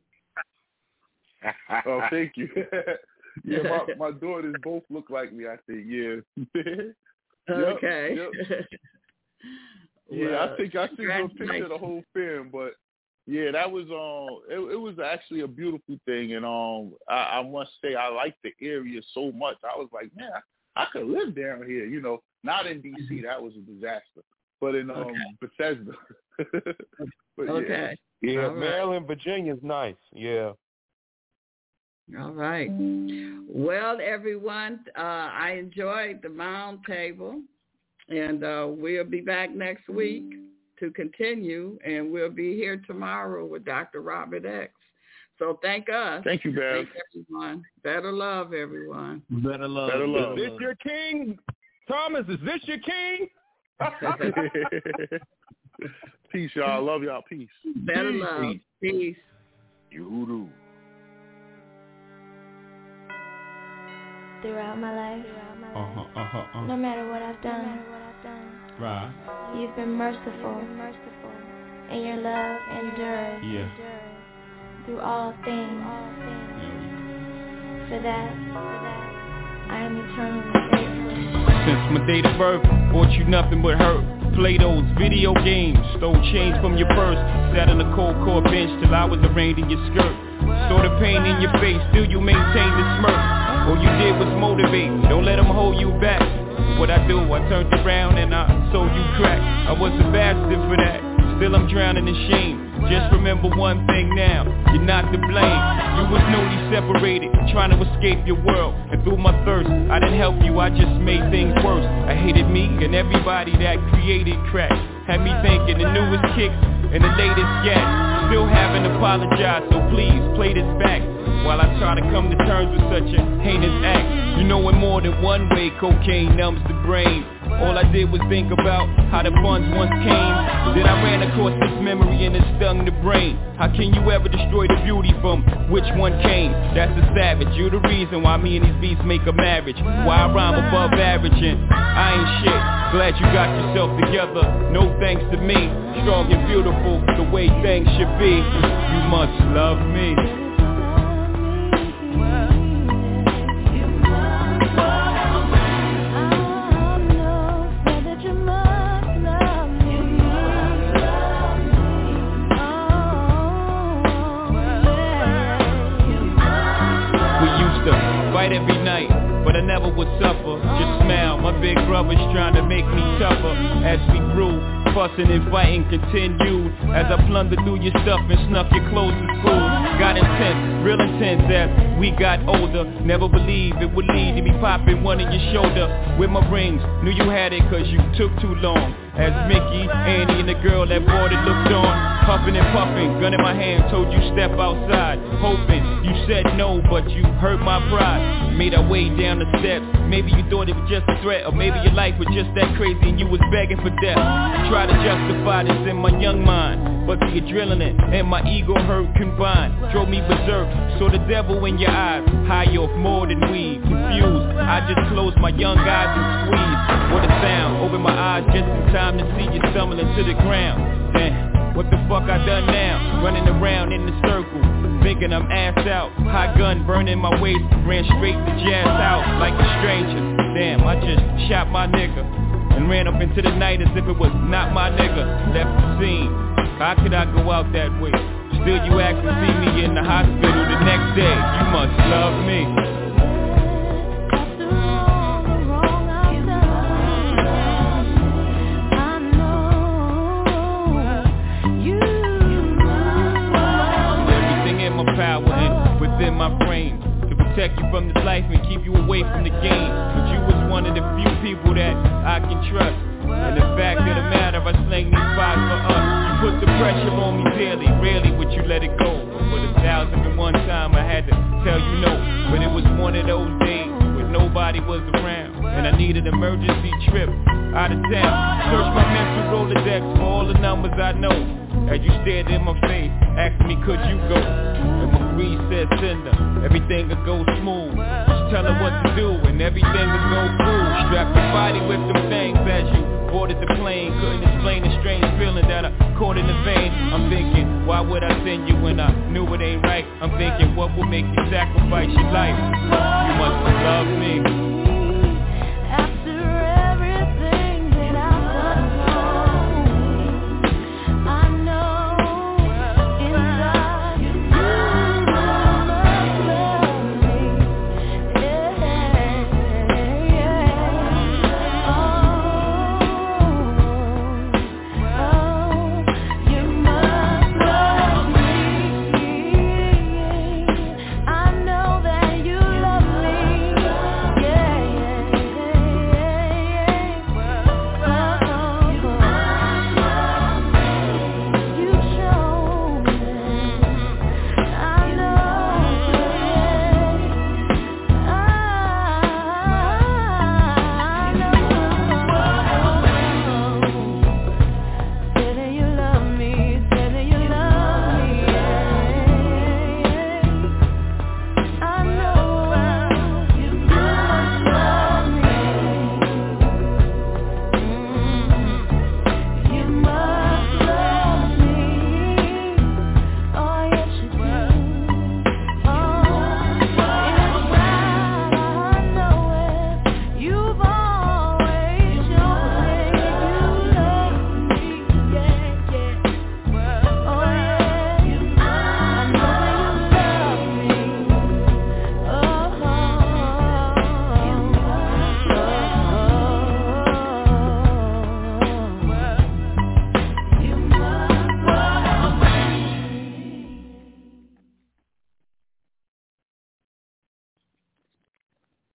Oh, thank you. My daughters both look like me, I think. Yeah. Okay. Yep. Well, I think I see a picture of the whole film, but that was it was actually a beautiful thing, and I must say I like the area so much. I was like, man, I could live down here, not in DC, that was a disaster, but in Bethesda. But, okay. Yeah, right. Maryland, Virginia's nice. Yeah. All right. Well, everyone, I enjoyed the round table, and we'll be back next week to continue, and we'll be here tomorrow with Dr. Robert X. So thank us. Thank you, Bev. Thank everyone. Better love, everyone. Better love. Better love. Is this your king? Thomas, is this your king? Peace, y'all. Love y'all. Peace. Better love. Peace. You Throughout my life, no matter what I've done, you've been merciful, and your love endures through all things. For that, I am eternally grateful. Since my date of birth, brought you nothing but hurt. Play-Dohs, video games, stole change from your purse. Sat on a cold core bench till I was arraigned in your skirt. Saw the pain in your face, still you maintain the smirk. All you did was motivate, don't let them hold you back. What I do, I turned around and I sold you crack. I was a bastard for that, still I'm drowning in shame. Just remember one thing now, you're not to blame. You was newly separated, trying to escape your world. And through my thirst, I didn't help you, I just made things worse. I hated me and everybody that created crack. Had me thinking the newest kicks and the latest gas. Still haven't apologized, so please play this back while I try to come to terms with such a heinous act. You know in more than one way cocaine numbs the brain. All I did was think about how the funds once came. Then I ran across this memory and it stung the brain. How can you ever destroy the beauty from which one came? That's a savage, you're the reason why me and these beats make a marriage. Why I rhyme above average and I ain't shit. Glad you got yourself together, no thanks to me. Strong and beautiful, the way things should be. You must love me. Every night, but I never would suffer. Just smile, my big brother's trying to make me tougher. As we grew, fussing and fighting continued. As I plundered through your stuff and snuck your clothes to school. Got intense, real intense as we got older. Never believed it would lead to me popping one in your shoulder. With my rings, knew you had it cause you took too long. As Mickey, Annie and the girl that bought it looked on. Puffing and puffing, gun in my hand, told you step outside. Hoping, you said no, but you hurt my pride. Made our way down the steps. Maybe you thought it was just a threat, or maybe your life was just that crazy and you was begging for death. Try to justify this in my young mind, but the adrenaline and my ego hurt combined drove me berserk. Saw the devil in your eyes, high off more than weed. Confused, I just closed my young eyes and squeezed. What a sound, open my eyes just in time to see you stumbling to the ground. Damn, what the fuck I done now? Running around in the circle, thinking I'm ass out. Hot gun burning my waist, ran straight to Jazz house like a stranger. Damn, I just shot my nigga and ran up into the night as if it was not my nigga. Left the scene, how could I go out that way? Still you ask to see me in the hospital the next day. You must love me. Power and within my brain to protect you from this life and keep you away from the game. But you was one of the few people that I can trust. And the fact of the matter, I slang these vibes for us. You put the pressure on me daily, rarely would you let it go. But for the 1,001 time I had to tell you no. But it was one of those days where nobody was around, and I needed an emergency trip out of town. Search my mental Rolodex for all the numbers I know. As you stared in my face, asked me could you go. And my breeze said send her, everything will go smooth. Just tell her what to do and everything will go cool. Strap your body with them things as you boarded the plane. Couldn't explain the strange feeling that I caught in the vein. I'm thinking, why would I send you when I knew it ain't right? I'm thinking, what will make you sacrifice your life? You must love me.